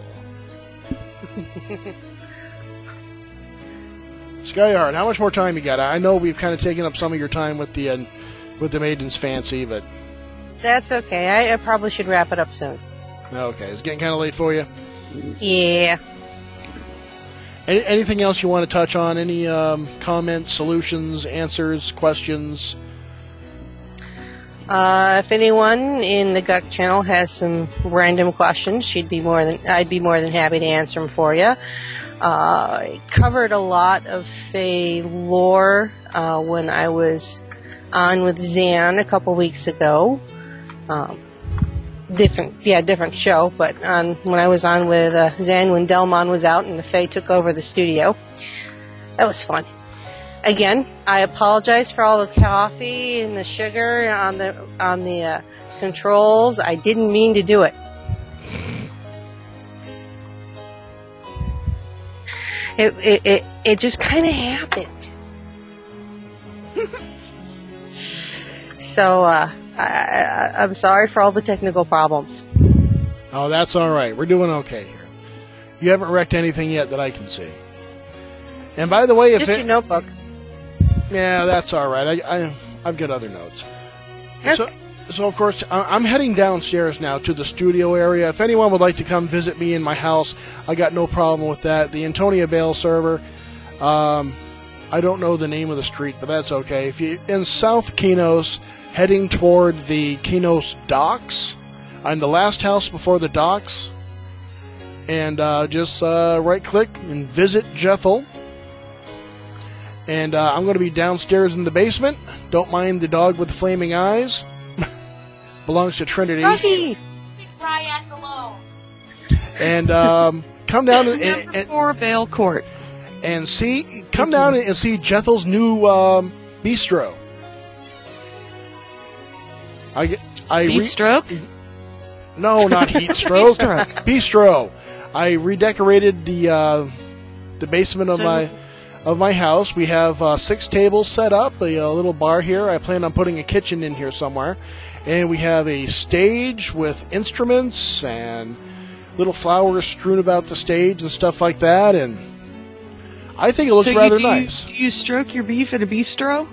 Speaker 4: Skyheart, how much more time you got? I know we've kind of taken up some of your time with the Maiden's Fancy, but...
Speaker 6: That's okay. I probably should wrap it up soon.
Speaker 4: Okay, it's getting kind of late for you?
Speaker 6: Yeah.
Speaker 4: Anything else you want to touch on? Any comments, solutions, answers, questions?
Speaker 6: If anyone in the Guck channel has some random questions, I'd be more than happy to answer them for you. I covered a lot of Fae lore when I was on with Zan a couple weeks ago. Different show, but when I was on with Zan when Delmon was out and the Fae took over the studio. That was fun. Again, I apologize for all the coffee and the sugar on the controls. I didn't mean to do it. It just kind of happened. So I'm sorry for all the technical problems.
Speaker 4: Oh, that's all right. We're doing okay here. You haven't wrecked anything yet that I can see. And by the way,
Speaker 6: just your notebook.
Speaker 4: Yeah, that's all right. I've got other notes.
Speaker 6: Okay.
Speaker 4: So of course, I'm heading downstairs now to the studio area. If anyone would like to come visit me in my house, I got no problem with that. The Antonia Vale server, I don't know the name of the street, but that's okay. If you in South Kenos, heading toward the Kenos docks, I'm the last house before the docks, and just right-click and visit Jethel. And I'm going to be downstairs in the basement. Don't mind the dog with the flaming eyes. Belongs to Trinity.
Speaker 6: Rocky!
Speaker 4: And come down and
Speaker 5: Number 4 Vale Court.
Speaker 4: And come down and see Jethel's new bistro.
Speaker 5: Beef stroke?
Speaker 4: No, not heat stroke. Bistro. I redecorated the basement of my house. We have 6 tables set up, a little bar here. I plan on putting a kitchen in here somewhere. And we have a stage with instruments and little flowers strewn about the stage and stuff like that. And I think it looks rather nice.
Speaker 5: Do you stroke your beef at a beef stro?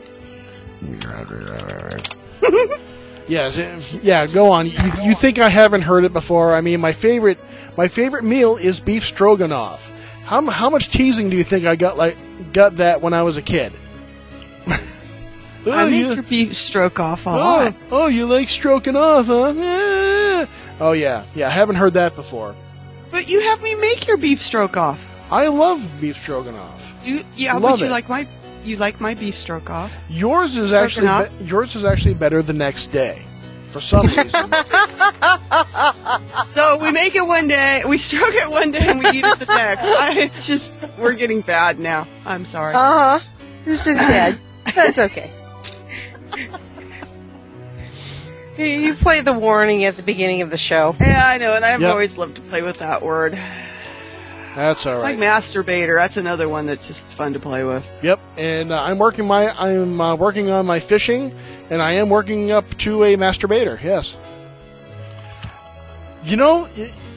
Speaker 4: Yes, yeah, go on. You think I haven't heard it before? I mean, my favorite meal is beef stroganoff. How much teasing do you think I got that when I was a kid?
Speaker 5: I make your beef stroke off a lot.
Speaker 4: Oh, you like stroking off, huh? Yeah. Oh, yeah. I haven't heard that before.
Speaker 5: But you have me make your beef stroke off.
Speaker 4: I love beef stroganoff.
Speaker 5: You like my beef stroke off.
Speaker 4: Yours is actually better the next day, for some reason.
Speaker 5: So we make it one day, we stroke it one day, and we eat it the next. We're getting bad now. I'm sorry.
Speaker 6: This is dead. That's okay. You play the warning at the beginning of the show.
Speaker 5: Yeah, I know, and I've always loved to play with that word.
Speaker 4: That's all right.
Speaker 5: It's like masturbator. That's another one that's just fun to play with.
Speaker 4: Yep, and I'm working on my fishing, and I am working up to a masturbator. Yes. You know,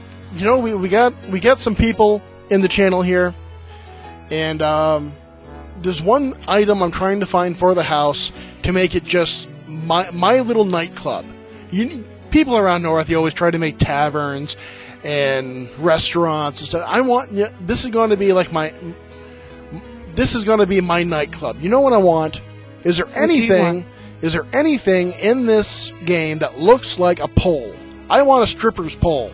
Speaker 4: we got some people in the channel here, and there's one item I'm trying to find for the house to make it just my little nightclub. People around North, you always try to make taverns and restaurants and stuff. This is going to be like this is going to be my nightclub. You know what I want? Is there anything in this game that looks like a pole? I want a stripper's pole.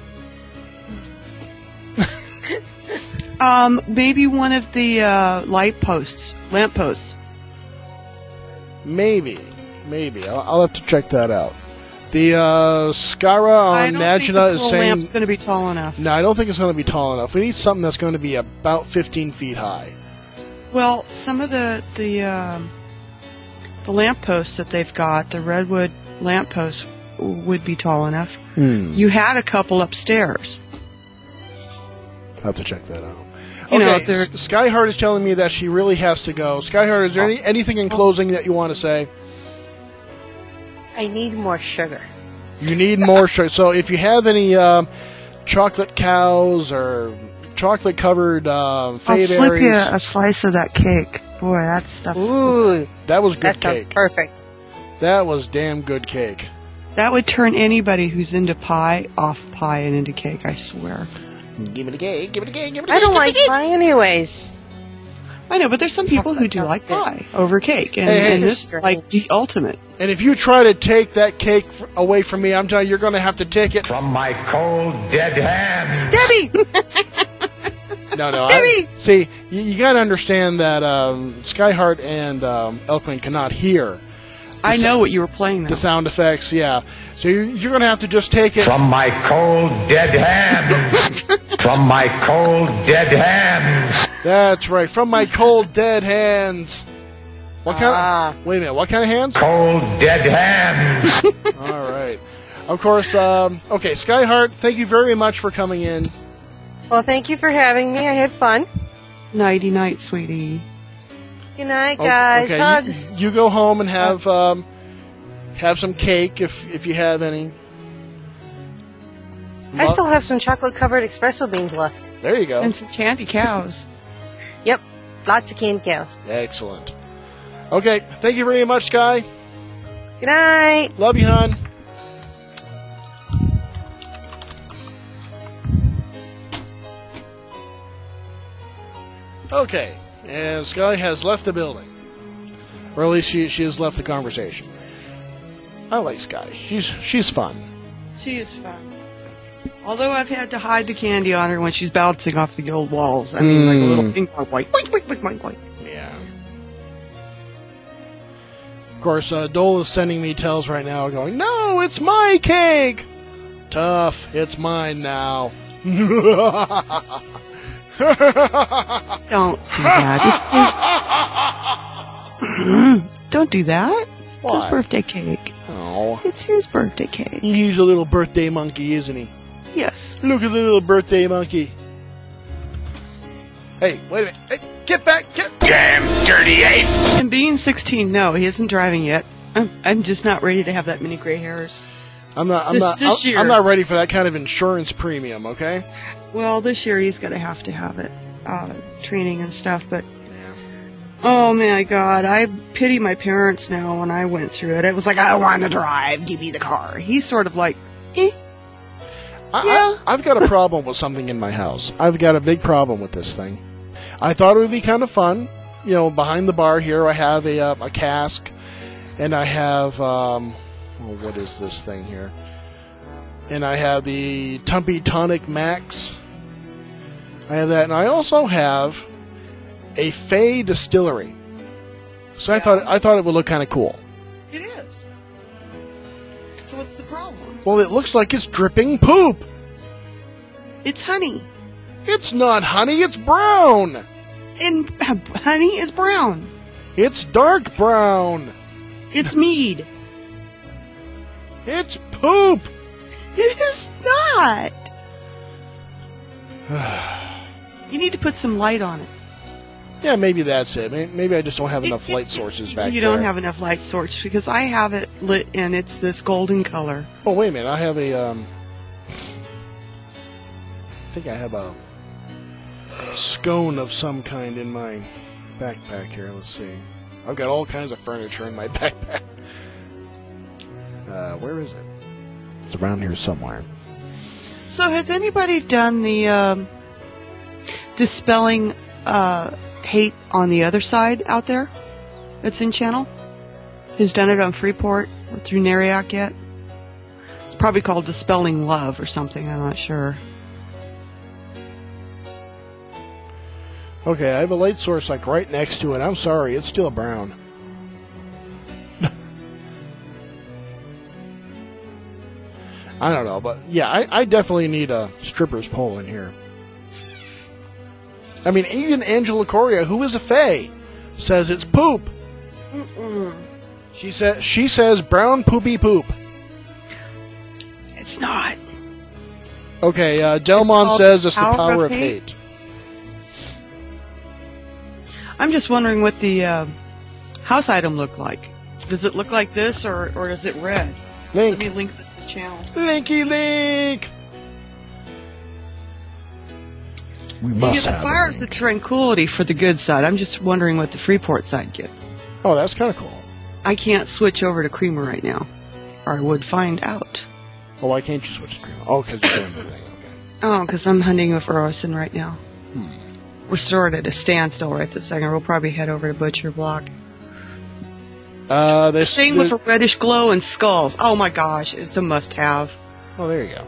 Speaker 5: Maybe one of the lamp posts.
Speaker 4: Maybe. I'll have to check that out. The Skara on Magina is saying...
Speaker 5: I don't think the lamp's going to be tall enough.
Speaker 4: No, I don't think it's going to be tall enough. We need something that's going to be about 15 feet high.
Speaker 5: Well, some of the lamp posts that they've got, the redwood lamp posts, would be tall enough. You had a couple upstairs.
Speaker 4: I'll have to check that out. Okay, Skyheart is telling me that she really has to go. Skyheart, is there anything in closing that you want to say?
Speaker 6: I need more sugar.
Speaker 4: You need more sugar. So if you have any chocolate cows or chocolate-covered
Speaker 5: I'll slip you a slice of that cake. Boy, that stuff.
Speaker 6: Ooh.
Speaker 4: That was good
Speaker 6: that
Speaker 4: cake.
Speaker 6: That sounds perfect.
Speaker 4: That was damn good cake.
Speaker 5: That would turn anybody who's into pie off pie and into cake, I swear.
Speaker 3: Give me the cake, give me the cake, give me the cake.
Speaker 6: I don't like pie anyways.
Speaker 5: I know, but there's some people who do like pie over cake, and this is like the ultimate.
Speaker 4: And if you try to take that cake away from me, I'm telling you, you're going to have to take it
Speaker 8: from my cold, dead hands.
Speaker 6: Debbie!
Speaker 4: No.
Speaker 6: Debbie!
Speaker 4: See, you got to understand that Skyheart and Elquin cannot hear.
Speaker 5: I know what you were playing now.
Speaker 4: The sound effects, yeah. So you're going to have to just take it
Speaker 8: from my cold, dead hands. From my cold, dead hands.
Speaker 4: That's right, from my cold, dead hands. What kind of... Wait a minute, what kind of hands?
Speaker 8: Cold, dead hands.
Speaker 4: All right. Of course, okay, Skyheart, thank you very much for coming in.
Speaker 6: Well, thank you for having me. I had fun.
Speaker 5: Nighty-night, sweetie.
Speaker 6: Good night, guys.
Speaker 4: Okay.
Speaker 6: Hugs.
Speaker 4: You go home and have some cake if you have any.
Speaker 6: I still have some chocolate-covered espresso beans left.
Speaker 4: There you go.
Speaker 5: And some candy cows.
Speaker 6: Yep, lots of candy cows.
Speaker 4: Excellent. Okay, thank you very much, Sky.
Speaker 6: Good night.
Speaker 4: Love you, hon. Okay, and Sky has left the building. Or at least she has left the conversation. I like Sky. She's fun.
Speaker 5: She is fun. Although I've had to hide the candy on her when she's bouncing off the old walls. I mean, like a little ping pong boink, boink, boink, boink, boink.
Speaker 4: Yeah. Of course, Dole is sending me tells right now going, no, it's my cake! Tough, it's mine now.
Speaker 5: Don't do that. Don't do that. It's his birthday cake.
Speaker 4: Oh.
Speaker 5: It's his birthday cake.
Speaker 4: He's a little birthday monkey, isn't he?
Speaker 5: Yes.
Speaker 4: Look at the little birthday monkey. Hey, wait a minute. Hey, get back!
Speaker 8: Damn dirty ape!
Speaker 5: And being 16, no, he isn't driving yet. I'm just not ready to have that many gray hairs.
Speaker 4: I'm not ready for that kind of insurance premium, okay?
Speaker 5: Well, this year he's gonna have to have it, training and stuff, but oh my God, I pity my parents now when I went through it. It was like, I want to drive, give me the car. He's sort of like,
Speaker 4: I've got a problem with something in my house. I've got a big problem with this thing. I thought it would be kind of fun. You know, behind the bar here I have a cask, and I have, what is this thing here? And I have the Tumpy Tonic Max. I have that, and I also have a Fay distillery. So I thought it would look kind of cool.
Speaker 5: It is. So what's the problem?
Speaker 4: Well, it looks like it's dripping poop.
Speaker 5: It's honey.
Speaker 4: It's not honey, it's brown.
Speaker 5: And honey is brown.
Speaker 4: It's dark brown.
Speaker 5: It's mead.
Speaker 4: It's poop.
Speaker 5: It is not. You need to put some light on it.
Speaker 4: Yeah, maybe that's it. Maybe I just don't have enough light sources back there.
Speaker 5: You don't have enough light sources because I have it lit and it's this golden color.
Speaker 4: Oh, wait a minute. I have I think I have a scone of some kind in mine. backpack here. Let's see. I've got all kinds of furniture in my backpack. Where is it? It's around here somewhere.
Speaker 5: So has anybody done the dispelling hate on the other side out there? That's in channel? Who's done it on Freeport or through Nariak yet? It's probably called Dispelling Love or something. I'm not sure.
Speaker 4: Okay, I have a light source like right next to it. I'm sorry, it's still brown. I don't know, but yeah, I definitely need a stripper's pole in here. I mean, even Angela Coria, who is a fae, says it's poop.
Speaker 5: Mm-mm.
Speaker 4: She says brown poopy poop.
Speaker 5: It's not.
Speaker 4: Okay, Delmon says it's the power of
Speaker 5: hate.
Speaker 4: hate.
Speaker 5: I'm just wondering what the house item looked like. Does it look like this, or is it red?
Speaker 4: Link.
Speaker 5: Let me link the channel.
Speaker 4: Linky link. We
Speaker 5: You
Speaker 4: must
Speaker 5: get the
Speaker 4: have
Speaker 5: Fires of Tranquility for the good side. I'm just wondering what the Freeport side gets.
Speaker 4: Oh, that's kind of cool.
Speaker 5: I can't switch over to Creamer right now, or I would find out.
Speaker 4: Oh, why can't you switch to cream? Oh, because you're doing the thing. Okay.
Speaker 5: Oh, because I'm hunting with Rosen right now. We're sort of at a standstill right this second. We'll probably head over to Butcher Block. Same with a reddish glow and skulls. Oh my gosh, it's a must-have.
Speaker 4: Oh, there you go.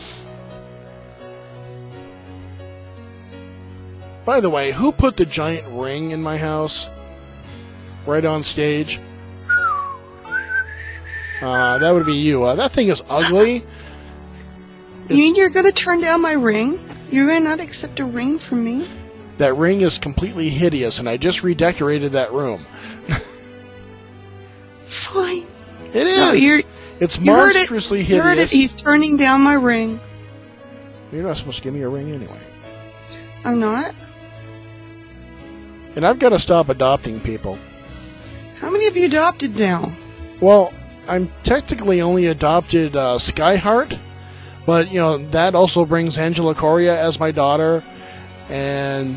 Speaker 4: By the way, who put the giant ring in my house? Right on stage? That would be you. That thing is ugly.
Speaker 5: You mean you're going to turn down my ring? You're going to not accept a ring from me?
Speaker 4: That ring is completely hideous, and I just redecorated that room.
Speaker 5: Fine.
Speaker 4: It is.
Speaker 5: So
Speaker 4: It's monstrously hideous.
Speaker 5: You heard it. He's turning down my ring.
Speaker 4: You're not supposed to give me a ring anyway.
Speaker 5: I'm not.
Speaker 4: And I've got to stop adopting people.
Speaker 5: How many have you adopted now?
Speaker 4: Well, I'm technically only adopted Skyheart, but, you know, that also brings Angela Coria as my daughter, and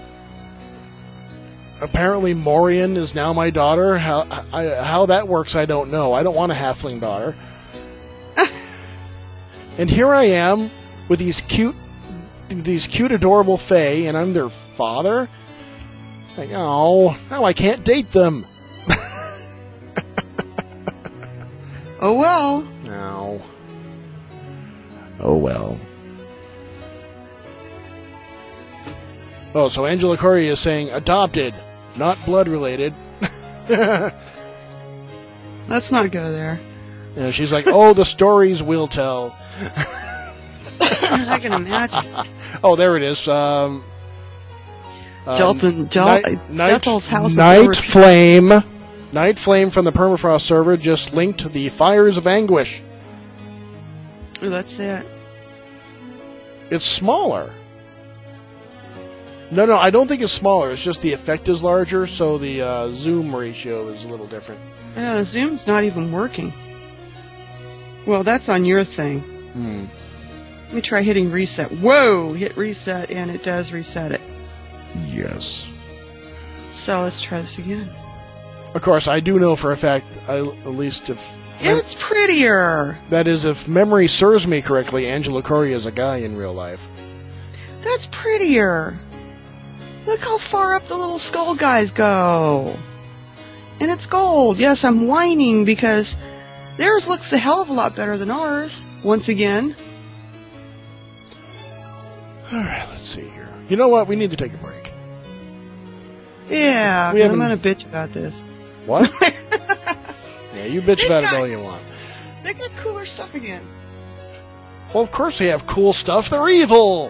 Speaker 4: apparently Morian is now my daughter. How that works, I don't know. I don't want a halfling daughter. And here I am with these cute, adorable fae, and I'm their father. Like, oh, now I can't date them.
Speaker 5: Oh well.
Speaker 4: No. Oh well. Oh, so Angela Coria is saying adopted, not blood related.
Speaker 5: Let's not go there.
Speaker 4: And she's like, oh, the stories we'll tell.
Speaker 5: I can imagine.
Speaker 4: Oh, there it is.
Speaker 5: Jethel's House of
Speaker 4: Night
Speaker 5: Origin.
Speaker 4: Flame. Night Flame from the Permafrost server just linked the Fires of Anguish.
Speaker 5: Oh, that's it.
Speaker 4: It's smaller. No, I don't think it's smaller. It's just the effect is larger, so the zoom ratio is a little different.
Speaker 5: Yeah, the zoom's not even working. Well, that's on your thing. Let me try hitting reset. Whoa! Hit reset, and it does reset it.
Speaker 4: Yes.
Speaker 5: So let's try this again.
Speaker 4: Of course, I do know for a fact, at least if...
Speaker 5: It's prettier!
Speaker 4: That is, if memory serves me correctly, Angela Coria is a guy in real life.
Speaker 5: That's prettier! Look how far up the little skull guys go! And it's gold! Yes, I'm whining because theirs looks a hell of a lot better than ours. Once again.
Speaker 4: Alright, let's see here. You know what? We need to take a break.
Speaker 5: Yeah, I'm gonna bitch about this.
Speaker 4: What? Yeah, you bitch about it all you want.
Speaker 5: They got cooler stuff again.
Speaker 4: Well, of course they have cool stuff. They're evil!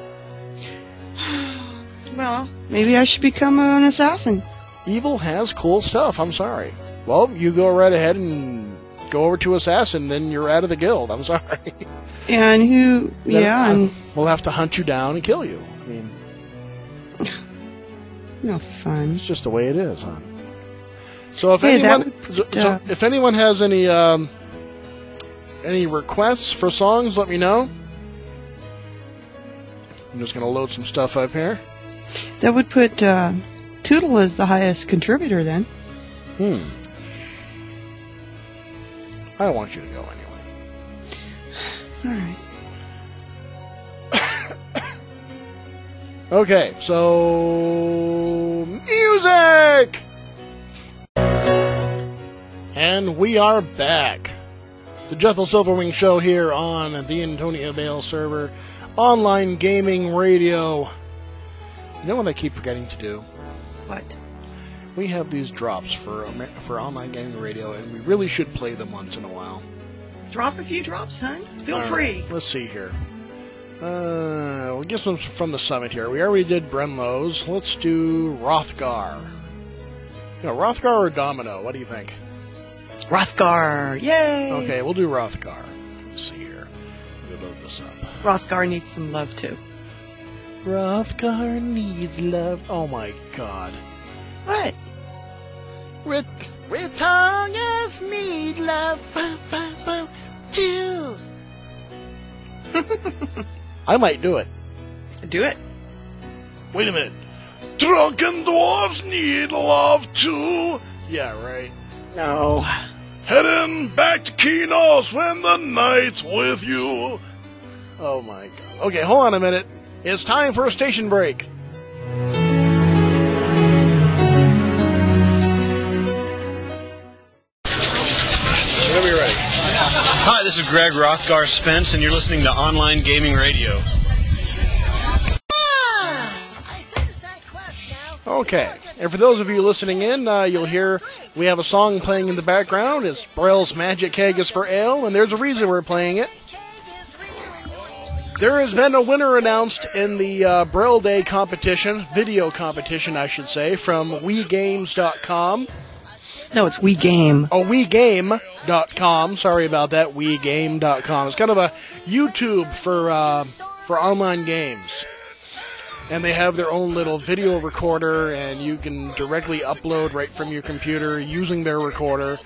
Speaker 5: Well, maybe I should become an assassin.
Speaker 4: Evil has cool stuff. I'm sorry. Well, you go right ahead and go over to assassin, then you're out of the guild. I'm sorry.
Speaker 5: And who... and...
Speaker 4: We'll have to hunt you down and kill you. I mean...
Speaker 5: No fun.
Speaker 4: It's just the way it is, huh? So if if anyone has any requests for songs, let me know. I'm just going to load some stuff up here.
Speaker 5: That would put Tootle is the highest contributor then.
Speaker 4: I don't want you to go anyway.
Speaker 5: Alright.
Speaker 4: Okay, so... music! And we are back. The Jethel Silverwing Show here on the Antonia Vale server. Online gaming radio. You know what I keep forgetting to do?
Speaker 5: What?
Speaker 4: We have these drops for online gaming radio, and we really should play them once in a while.
Speaker 5: Drop a few drops, hon. Feel free.
Speaker 4: Let's see here. We'll get some from the summit here. We already did Brenlo's. Let's do Rothgar. Rothgar or Domino? What do you think?
Speaker 5: Rothgar! Yay!
Speaker 4: Okay, we'll do Rothgar. Let's see here. We'll load this up.
Speaker 5: Rothgar needs some love, too.
Speaker 4: Rothgar needs love. Oh, my God.
Speaker 5: What?
Speaker 4: Ritongas need love. Too. I might do it.
Speaker 5: Do it.
Speaker 1: Wait a minute. Drunken dwarves need love too.
Speaker 4: Yeah, right.
Speaker 5: No.
Speaker 1: Heading back to Kinos when the night's with you.
Speaker 4: Oh my God. Okay, hold on a minute. It's time for a station break. Whenever you're ready.
Speaker 9: Hi, this is Greg Rothgar Spence, and you're listening to Online Gaming Radio.
Speaker 4: Okay, and for those of you listening in, you'll hear we have a song playing in the background. It's Brell's Magic Keg is for Ale, and there's a reason we're playing it. There has been a winner announced in the Brell Day competition, video competition, I should say, from WeGames.com.
Speaker 5: No, it's WeGame.
Speaker 4: Oh, WeGame.com. Sorry about that, WeGame.com. It's kind of a YouTube for online games. And they have their own little video recorder, and you can directly upload right from your computer using their recorder.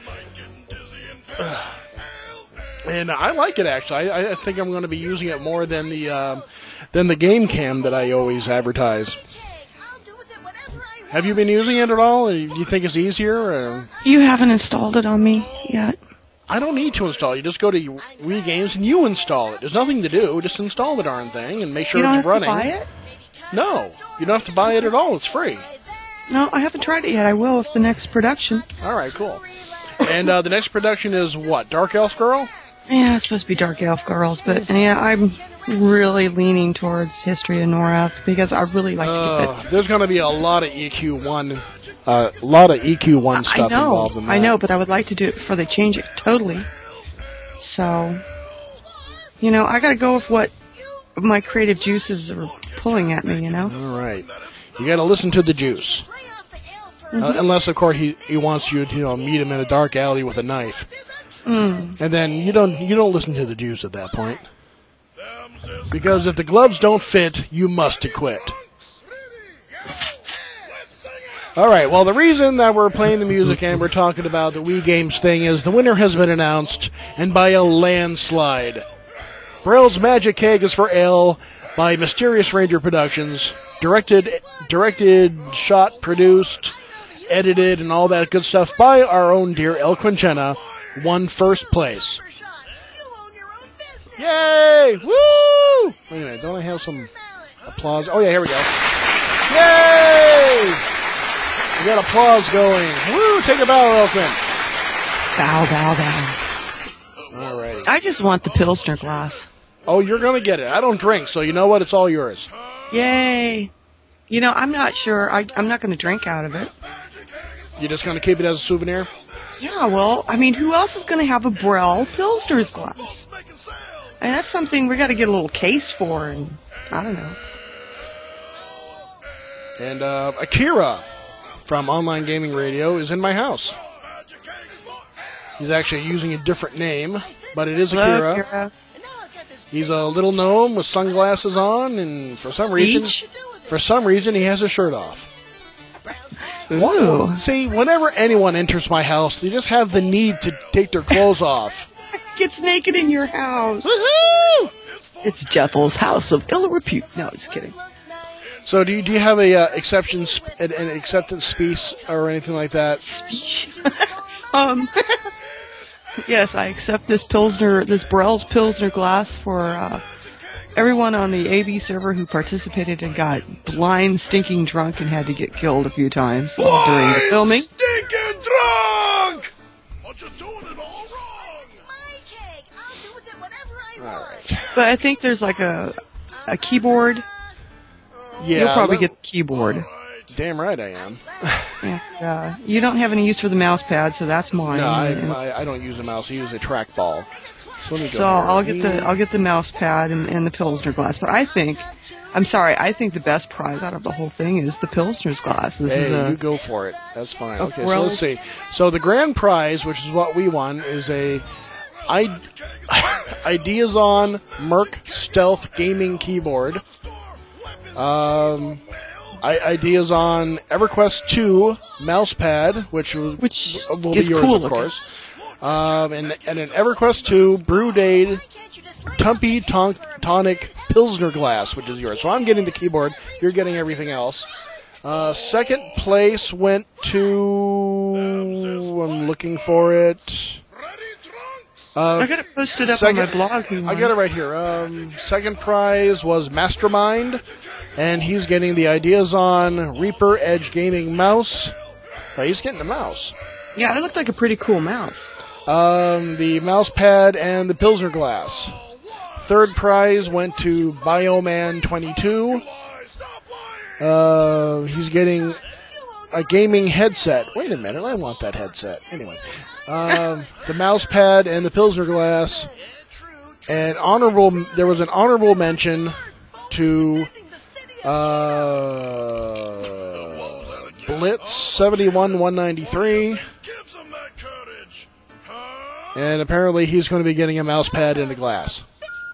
Speaker 4: And I like it, actually. I think I'm going to be using it more than the game cam that I always advertise. Have you been using it at all? Do you think it's easier? Or?
Speaker 5: You haven't installed it on me yet.
Speaker 4: I don't need to install it. You just go to Wii Games and you install it. There's nothing to do. Just install the darn thing and make sure it's running.
Speaker 5: You don't have to buy it?
Speaker 4: No. You don't have to buy it at all. It's free.
Speaker 5: No, I haven't tried it yet. I will with the next production.
Speaker 4: All right, cool. And the next production is what? Dark Elf Girl?
Speaker 5: Yeah, it's supposed to be Dark Elf Girls, but yeah, I'm really leaning towards History of Norath because I really like to keep it.
Speaker 4: There's going to be a lot of EQ1 stuff involved in that.
Speaker 5: I know, but I would like to do it before they change it totally. So, I got to go with what my creative juices are pulling at me,
Speaker 4: All right. You got to listen to the juice. Unless, of course, he wants you to meet him in a dark alley with a knife. And then you don't listen to the juice at that point. Because if the gloves don't fit, you must acquit. Alright, well, the reason that we're playing the music and we're talking about the Wii Games thing is the winner has been announced, and by a landslide. Brell's Magic Keg is for Ale by Mysterious Ranger Productions. Directed, shot, produced, edited, and all that good stuff by our own dear El Quinchena. Won first place. Yay! Woo! Wait a minute, don't I have some applause? Oh yeah, here we go. Yay! We got applause going. Woo! Take a bow, Elfin.
Speaker 5: Bow.
Speaker 4: Alrighty.
Speaker 5: I just want the Pilsner glass.
Speaker 4: Oh, you're gonna get it. I don't drink, so you know what? It's all yours.
Speaker 5: Yay! I'm not sure. I'm not gonna drink out of it.
Speaker 4: You're just gonna keep it as a souvenir?
Speaker 5: Yeah, well, who else is going to have a Brell Pilsner's glass? And that's something we got to get a little case for, and I don't know.
Speaker 4: And Akira from Online Gaming Radio is in my house. He's actually using a different name, but it is Akira.
Speaker 5: Hello, Akira.
Speaker 4: He's a little gnome with sunglasses on, and for some reason, he has his shirt off.
Speaker 5: Ooh.
Speaker 4: See, whenever anyone enters my house, they just have the need to take their clothes off.
Speaker 5: Gets naked in your house.
Speaker 4: Woohoo!
Speaker 5: It's Jethel's house of ill repute. No, just kidding.
Speaker 4: So do you have a an acceptance speech or anything like that?
Speaker 5: Speech. Yes, I accept this Brell's Pilsner glass for everyone on the AB server who participated and got blind, stinking drunk and had to get killed a few times during the filming.
Speaker 1: Stinking drunk! But you're doing it all wrong!
Speaker 2: It's my cake. I'll do with it whatever I want.
Speaker 4: Alright.
Speaker 5: But I think there's like a keyboard.
Speaker 4: Yeah,
Speaker 5: You'll probably get the keyboard.
Speaker 4: Damn right I am.
Speaker 5: And, you don't have any use for the mouse pad, so that's mine.
Speaker 4: No, I don't use a mouse. I use a trackball. So let me go
Speaker 5: So
Speaker 4: here.
Speaker 5: I'll get the mouse pad and the Pilsner glass. But I think the best prize out of the whole thing is the Pilsner's glass. This is
Speaker 4: you go for it. That's fine.
Speaker 5: a
Speaker 4: Okay, so
Speaker 5: Brell's-
Speaker 4: let's see. So the grand prize, which is what we won, is a Ideazon Merc Stealth Gaming Keyboard. Ideazon EverQuest 2 mouse pad, which will be
Speaker 5: is
Speaker 4: yours,
Speaker 5: cool
Speaker 4: of
Speaker 5: looking.
Speaker 4: course. And an EverQuest 2 Brewdade Tumpy Tonic Pilsner glass, which is yours. So I'm getting the keyboard. You're getting everything else. Second place went to... I'm looking for it.
Speaker 5: I got it posted up on my blog.
Speaker 4: I got it right here. Second prize was Mastermind, and he's getting the Ideazon Reaper Edge Gaming mouse. Oh, he's getting the mouse.
Speaker 5: Yeah, it looked like a pretty cool mouse.
Speaker 4: The mouse pad and the Pilsner glass. Third prize went to Bioman 22. He's getting a gaming headset. Wait a minute, I want that headset. Anyway, the mouse pad and the Pilsner glass. And there was an honorable mention to Blitz 71-193. And apparently he's going to be getting a mouse pad and a glass.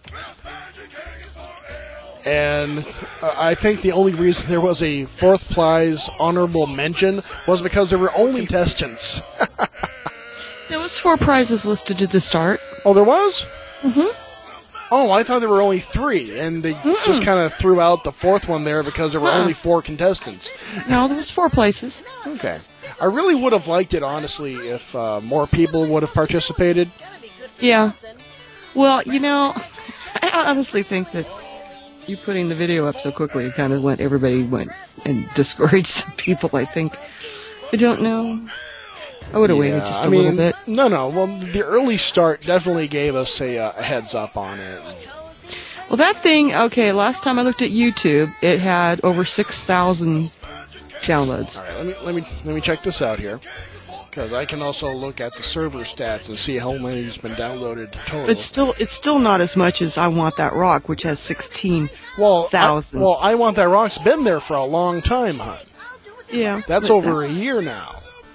Speaker 4: And I think the only reason there was a fourth prize honorable mention was because there were only contestants.
Speaker 5: There was 4 prizes listed at the start.
Speaker 4: Oh, there was?
Speaker 5: Mm-hmm.
Speaker 4: Oh, I thought there were only 3, and they just kind of threw out the fourth one there because there were only 4 contestants.
Speaker 5: No, there was 4 places.
Speaker 4: Okay. I really would have liked it, honestly, if more people would have participated.
Speaker 5: Yeah. Well, I honestly think that you putting the video up so quickly kind of everybody went and discouraged some people, I think. I don't know. I would have waited just a little bit.
Speaker 4: No. Well, the early start definitely gave us a heads up on it.
Speaker 5: Well, that thing, okay, last time I looked at YouTube, it had over 6,000 downloads.
Speaker 4: All right, let me check this out here, because I can also look at the server stats and see how many's been downloaded total.
Speaker 5: It's still not as much as I Want That Rock, which has 16,000.
Speaker 4: Well, I Want That Rock's been there for a long time, hon.
Speaker 5: Yeah.
Speaker 4: That's over a year now.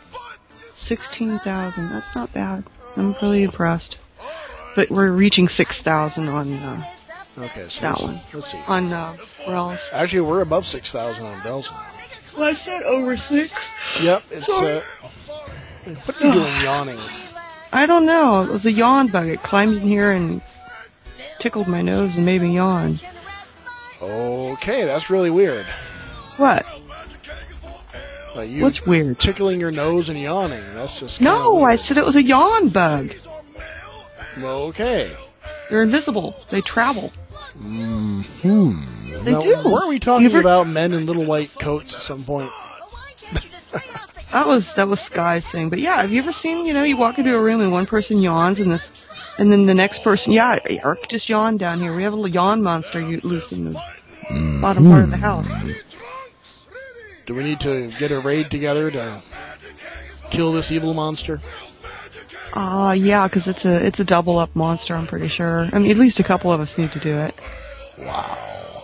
Speaker 5: 16,000. That's not bad. I'm really impressed. But we're reaching 6,000 on
Speaker 4: okay, so
Speaker 5: that one.
Speaker 4: Let's see.
Speaker 5: On Brell's.
Speaker 4: Actually, we're above 6,000 on Brell's now.
Speaker 5: Well, I said over 6.
Speaker 4: Yep, it's. What are you doing yawning?
Speaker 5: I don't know. It was a yawn bug. It climbed in here and tickled my nose and made me yawn.
Speaker 4: Okay, that's really weird.
Speaker 5: What? What's weird?
Speaker 4: Tickling your nose and yawning. That's just.
Speaker 5: No,
Speaker 4: weird.
Speaker 5: I said it was a yawn bug.
Speaker 4: Okay.
Speaker 5: They're invisible. They travel.
Speaker 4: Mm-hmm.
Speaker 5: They do.
Speaker 4: Weren't we talking about men in little white coats at some point?
Speaker 5: That was Sky's thing. But yeah, have you ever seen, you walk into a room and one person yawns and then the next person, yeah, Eric just yawned down here. We have a little yawn monster loose in the bottom part of the house.
Speaker 4: Do we need to get a raid together to kill this evil monster?
Speaker 5: Yeah, because it's a double up monster, I'm pretty sure. I mean, at least a couple of us need to do it.
Speaker 4: Wow.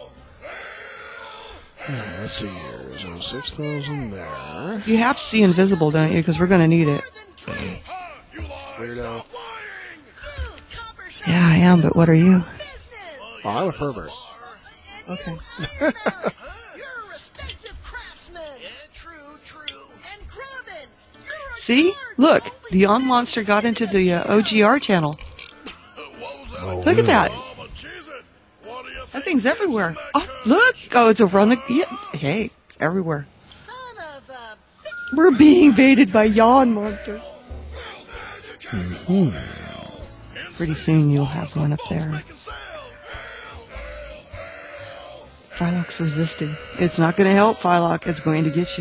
Speaker 4: Let's see here. So 6,000 there.
Speaker 5: You have to see invisible, don't you? Because we're going to need it.
Speaker 4: Weirdo.
Speaker 5: Yeah, I am, but what are you?
Speaker 4: Oh, I'm a pervert.
Speaker 5: Okay. See? Look, the Yawn Monster got into the OGR channel. Look at that. That thing's everywhere. Oh, Look! Oh, it's over on the... Yeah. Hey, it's everywhere. We're being invaded by yawn monsters. Mm-hmm. Pretty soon you'll have one up there. Phylock's resisting. It's not going to help, Phylock. It's going to get you.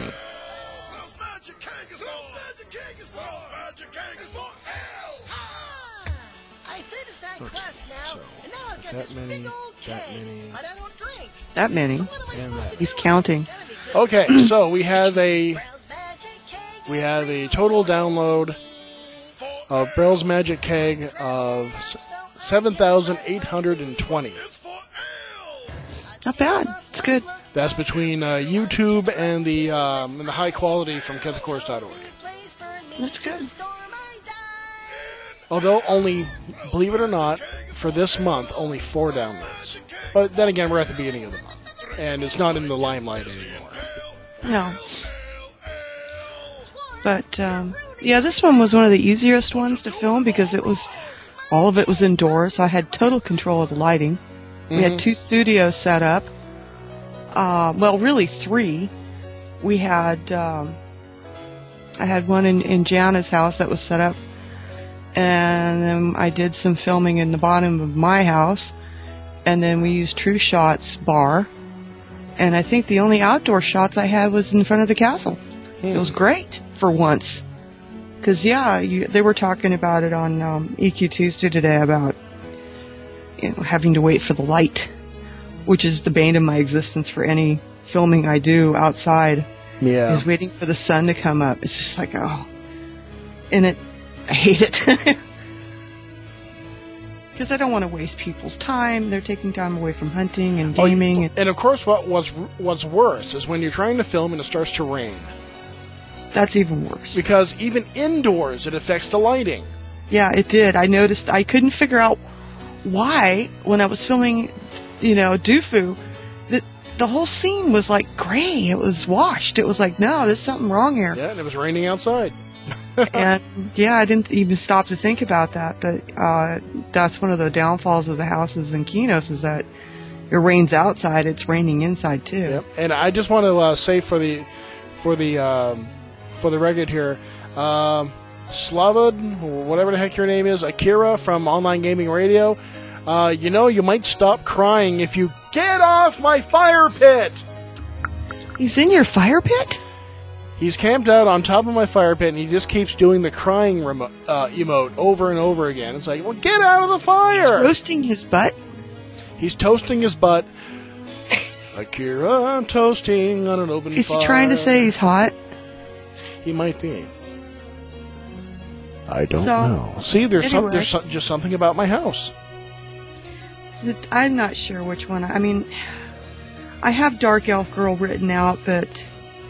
Speaker 5: That many. He's counting.
Speaker 4: Okay, so we have a total download of Braille's Magic Keg of 7,820.
Speaker 5: Not bad. It's good.
Speaker 4: That's between YouTube and the high quality from KethaCourse.org.
Speaker 5: That's good.
Speaker 4: Although only, believe it or not, for this month, only 4 downloads. But then again, we're at the beginning of the month, and it's not in the limelight anymore.
Speaker 5: No. But, yeah, this one was one of the easiest ones to film because all of it was indoors, so I had total control of the lighting. Mm-hmm. We had 2 studios set up. Well, really 3. We had, I had one in Jana's house that was set up, and then I did some filming in the bottom of my house, and then we used True Shots bar, and I think the only outdoor shots I had was in front of the castle. It was great for once. Because, yeah, they were talking about it on EQ Tuesday today about having to wait for the light, which is the bane of my existence for any filming I do outside.
Speaker 4: Yeah.
Speaker 5: Is waiting for the sun to come up. It's just like, oh. And I hate it. Because I don't want to waste people's time. They're taking time away from hunting and gaming.
Speaker 4: And of course, what's worse is when you're trying to film and it starts to rain.
Speaker 5: That's even worse.
Speaker 4: Because even indoors, it affects the lighting.
Speaker 5: Yeah, it did. I noticed. I couldn't figure out why, when I was filming, Dufu, that the whole scene was like gray. It was washed. It was like, no, there's something wrong here.
Speaker 4: Yeah, and it was raining outside.
Speaker 5: And, yeah, I didn't even stop to think about that. But that's one of the downfalls of the houses in Kinos is that it rains outside, it's raining inside, too.
Speaker 4: Yep. And I just want to say for the record here, Slavad, whatever the heck your name is, Akira from Online Gaming Radio, you might stop crying if you get off my fire pit.
Speaker 5: He's in your fire pit?
Speaker 4: He's camped out on top of my fire pit, and he just keeps doing the crying emote over and over again. It's like, well, get out of the fire!
Speaker 5: He's roasting his butt?
Speaker 4: He's toasting his butt. Akira, I'm toasting on an open fire.
Speaker 5: Is he trying to say he's hot?
Speaker 4: He might be. I don't know. See, there's just something about my house.
Speaker 5: I'm not sure which one. I mean, I have Dark Elf Girl written out, but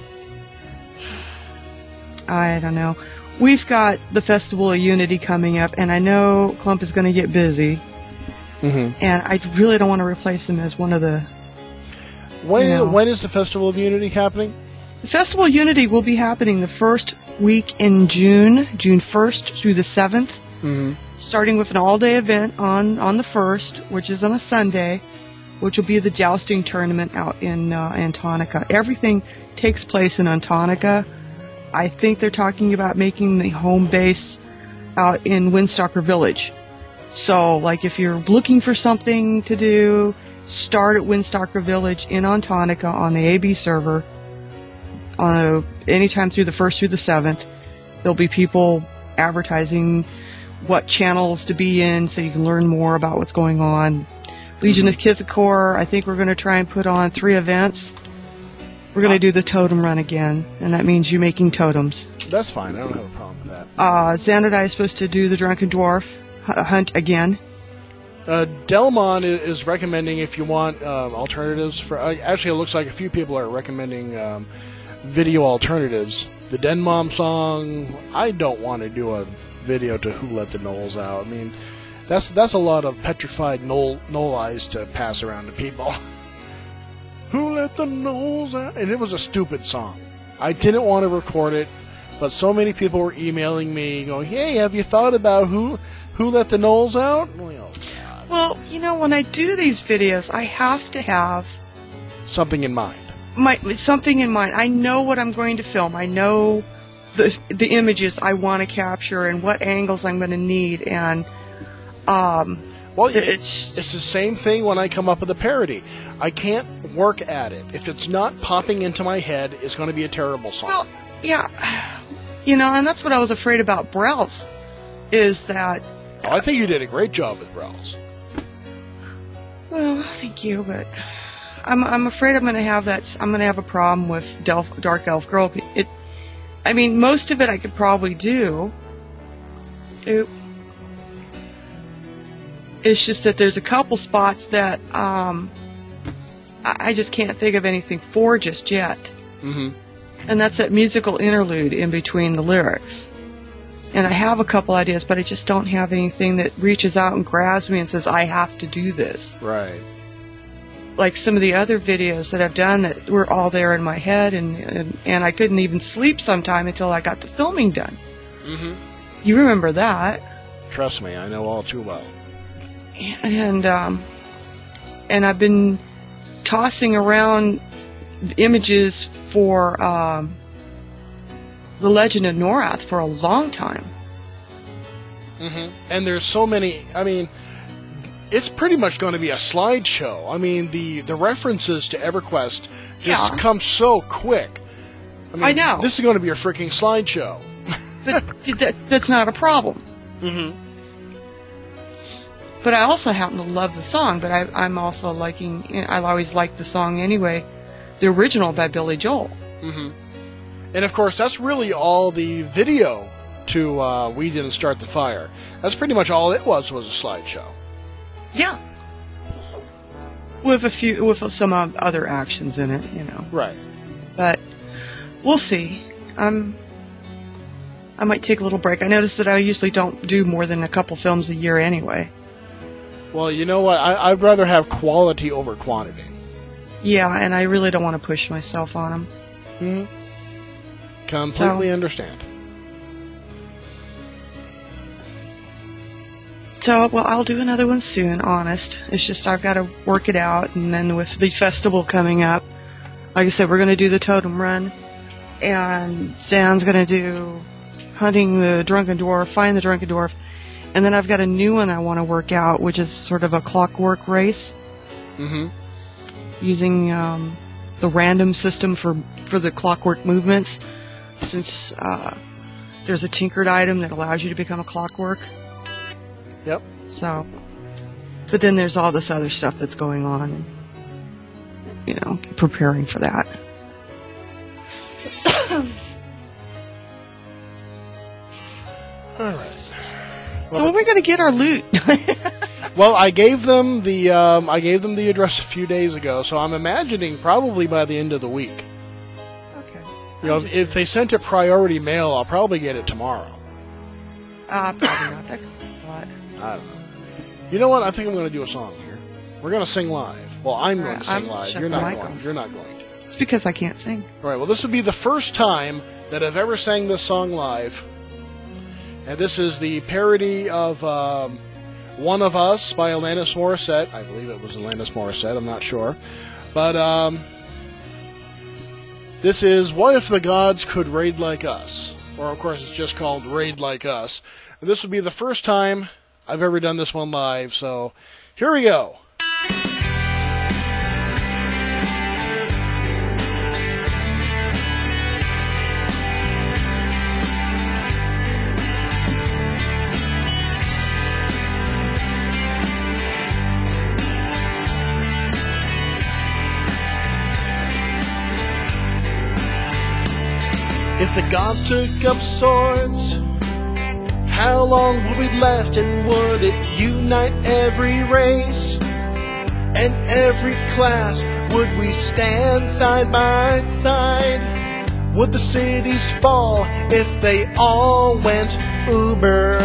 Speaker 5: I don't know. We've got the Festival of Unity coming up, and I know Clump is going to get busy. Mm-hmm. And I really don't want to replace him as one of the...
Speaker 4: When is the Festival of Unity happening?
Speaker 5: The Festival of Unity will be happening the first week in June 1st through the 7th, starting with an all-day event on the 1st, which is on a Sunday, which will be the jousting tournament out in Antonica. Everything takes place in Antonica. I think they're talking about making the home base out in Windstalker Village. So, like, if you're looking for something to do, start at Windstalker Village in Antonica on the AB server. Anytime through the 1st through the 7th. There'll be people advertising what channels to be in so you can learn more about what's going on. Legion of Kithakor, I think we're going to try and put on 3 events. We're going to do the totem run again, and that means you making totems.
Speaker 4: That's fine. I don't have a problem with that.
Speaker 5: Xanadai is supposed to do the Drunken Dwarf hunt again.
Speaker 4: Delmon is recommending, if you want alternatives for... actually, it looks like a few people are recommending video alternatives. The Den Mom song, I don't want to do a video to Who Let the Gnolls Out. I mean, that's a lot of petrified knoll eyes to pass around to people. Who let the gnolls out? And it was a stupid song. I didn't want to record it, but so many people were emailing me going, hey, have you thought about who let the gnolls out? I'm like, oh, God.
Speaker 5: Well, when I do these videos, I have to have
Speaker 4: Something in mind.
Speaker 5: something in mind. I know what I'm going to film. I know the images I want to capture and what angles I'm going to need, and
Speaker 4: well, it's the same thing when I come up with a parody. I can't work at it. If it's not popping into my head, it's going to be a terrible song.
Speaker 5: Well, yeah, and that's what I was afraid about Brels, is that.
Speaker 4: Oh, I think you did a great job with Brels.
Speaker 5: Well, thank you, but I'm afraid I'm going to have a problem with Dark Elf Girl. Most of it I could probably do. It's just that there's a couple spots that I just can't think of anything for just yet.
Speaker 4: Mm-hmm.
Speaker 5: And that's that musical interlude in between the lyrics. And I have a couple ideas, but I just don't have anything that reaches out and grabs me and says, I have to do this.
Speaker 4: Right.
Speaker 5: Like some of the other videos that I've done that were all there in my head, and I couldn't even sleep sometime until I got the filming done.
Speaker 4: Mm-hmm.
Speaker 5: You remember that.
Speaker 4: Trust me, I know all too well.
Speaker 5: And I've been tossing around images for The Legend of Norath for a long time.
Speaker 4: Mm-hmm. And there's so many, it's pretty much going to be a slideshow. The references to EverQuest just come so quick.
Speaker 5: I know.
Speaker 4: This is going to be a freaking slideshow.
Speaker 5: But that's not a problem.
Speaker 4: Mm-hmm.
Speaker 5: But I also happen to love the song, but I'm also I always liked the song anyway, the original by Billy Joel.
Speaker 4: Mm-hmm. And of course, that's really all the video to We Didn't Start the Fire. That's pretty much all it was a slideshow.
Speaker 5: Yeah. With some other actions in it,
Speaker 4: Right.
Speaker 5: But we'll see. I might take a little break. I noticed that I usually don't do more than a couple films a year anyway.
Speaker 4: Well, you know what? I'd rather have quality over quantity.
Speaker 5: Yeah, and I really don't want to push myself on them.
Speaker 4: Mm-hmm. Completely understand.
Speaker 5: So, I'll do another one soon, honest. It's just I've got to work it out, and then with the festival coming up, like I said, we're going to do the Totem Run, and Zan's going to do Hunting the Drunken Dwarf, Find the Drunken Dwarf, and then I've got a new one I want to work out, which is sort of a clockwork race.
Speaker 4: Mm-hmm.
Speaker 5: Using the random system for the clockwork movements, since there's a tinkered item that allows you to become a clockwork.
Speaker 4: Yep.
Speaker 5: So, but then there's all this other stuff that's going on, and, preparing for that.
Speaker 4: All right.
Speaker 5: So when are we going to get our loot?
Speaker 4: Well, I gave them the address a few days ago, so I'm imagining probably by the end of the week.
Speaker 5: Okay.
Speaker 4: If they sent it priority mail, I'll probably get it tomorrow.
Speaker 5: Probably not. That
Speaker 4: I don't know. You know what? I think I'm going to do a song here. We're going to sing live. Well, I'm going to sing live. You're not going. You're not going to.
Speaker 5: It's because I can't sing.
Speaker 4: All right. Well, this would be the first time that I've ever sang this song live. And this is the parody of One of Us by Alanis Morissette. I believe it was Alanis Morissette. I'm not sure. But this is What If the Gods Could Raid Like Us? Or, of course, it's just called Raid Like Us. And this would be the first time I've ever done this one live. So here we go. If the gods took up swords, how long would we last, and would it unite every race and every class? Would we stand side by side? Would the cities fall if they all went Uber?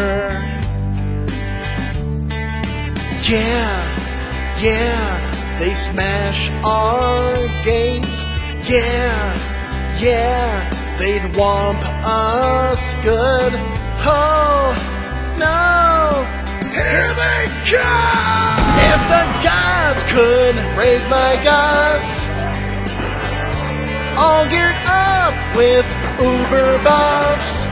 Speaker 4: Yeah, they smash our gates. Yeah, they'd womp us good. Oh, no,
Speaker 1: Here they come!
Speaker 4: If the gods could raise my gods, all geared up with uber buffs,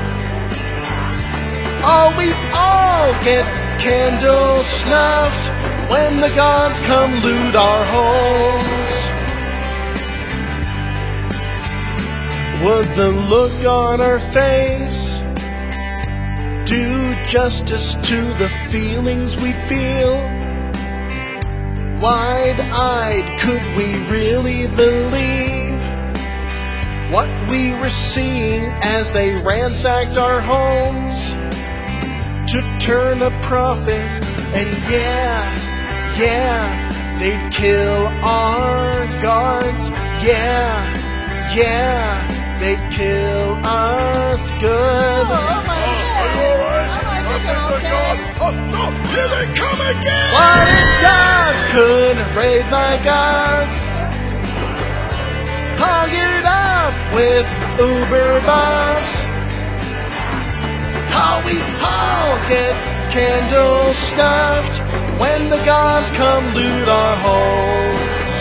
Speaker 4: we all get candles snuffed when the gods come loot our homes. Would the look on our face do justice to the feelings we'd feel? Wide-eyed, could we really believe what we were seeing as they ransacked our homes to turn a profit? And yeah, they'd kill our guards. Yeah, they'd kill us good.
Speaker 1: Are you alright? I think they're gone. Oh, no, here they come again!
Speaker 4: What if gods could raid my gods? All geared up with uber buffs. How we all get candles snuffed when the gods come loot our homes.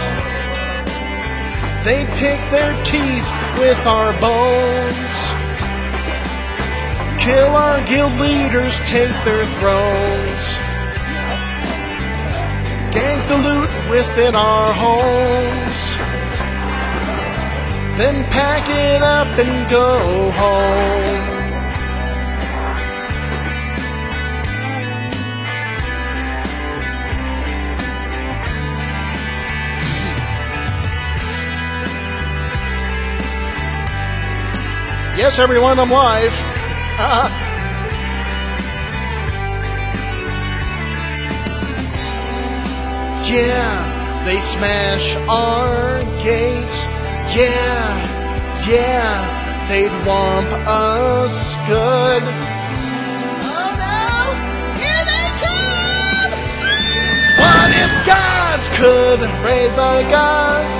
Speaker 4: They pick their teeth with our bones, kill our guild leaders, take their thrones, gank the loot within our homes, then pack it up and go home. Yes, everyone, I'm live. Yeah, they smash our gates. Yeah, they'd womp us good.
Speaker 2: Oh no! Here they come!
Speaker 4: What if gods could raid the gods?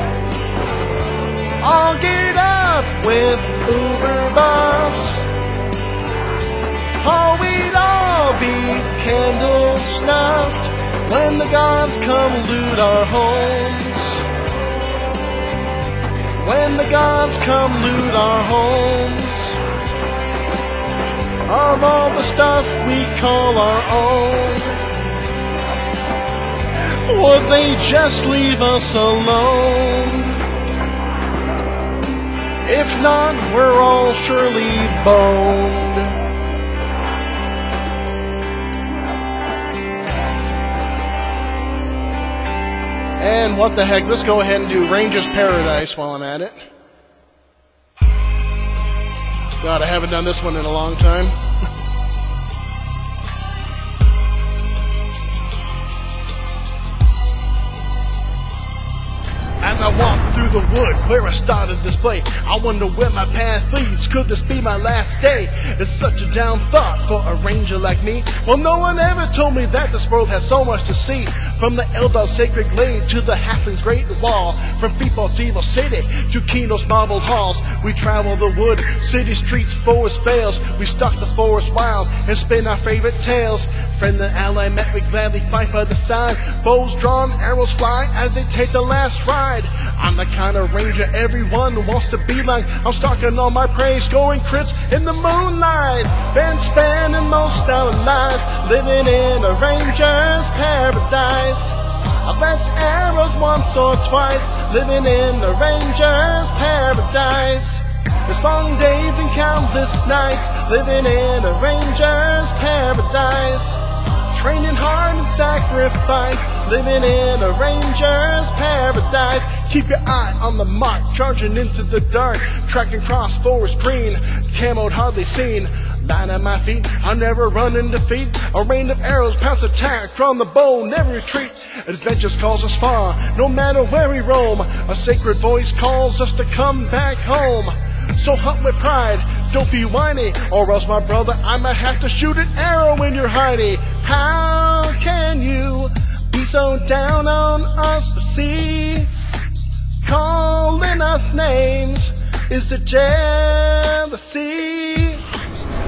Speaker 4: All geared up with uber buffs. Oh, we'd all be candle snuffed when the gods come loot our homes. When the gods come loot our homes. Of all the stuff we call our own, would they just leave us alone? If not, we're all surely boned. And what the heck, let's go ahead and do Ranger's Paradise while I'm at it. God, I haven't done this one in a long time. As I walk through the wood where I started this play, I wonder where my path leads. Could this be my last day? It's such a down thought for a ranger like me. Well, no one ever told me that this world has so much to see. From the Eldar sacred glade to the Halfling's great wall, from Freeport's evil city to Keno's marbled halls, we travel the wood, city streets, forest vales. We stalk the forest wild and spin our favorite tales. Friend and ally met, we gladly fight by the side. Bows drawn, arrows fly as they take the last ride. I'm the kind of ranger everyone wants to be like. I'm stalking all my prey, scoring crits in the moonlight. Been spending most of our lives living in a ranger's paradise. I've lanced arrows once or twice, living in a ranger's paradise. There's long days and countless nights, living in a ranger's paradise. Training hard and sacrifice, living in a ranger's paradise. Keep your eye on the mark, charging into the dark, tracking cross forest green, camoed hardly seen. Line at my feet, I never run in defeat. A rain of arrows, past attack, drawn the bow, never retreat. Adventures calls us far, no matter where we roam. A sacred voice calls us to come back home. So hunt with pride, don't be whiny, or else, my brother, I might have to shoot an arrow in your hidey. How can you be so down on us to see? Calling us names, is it jealousy?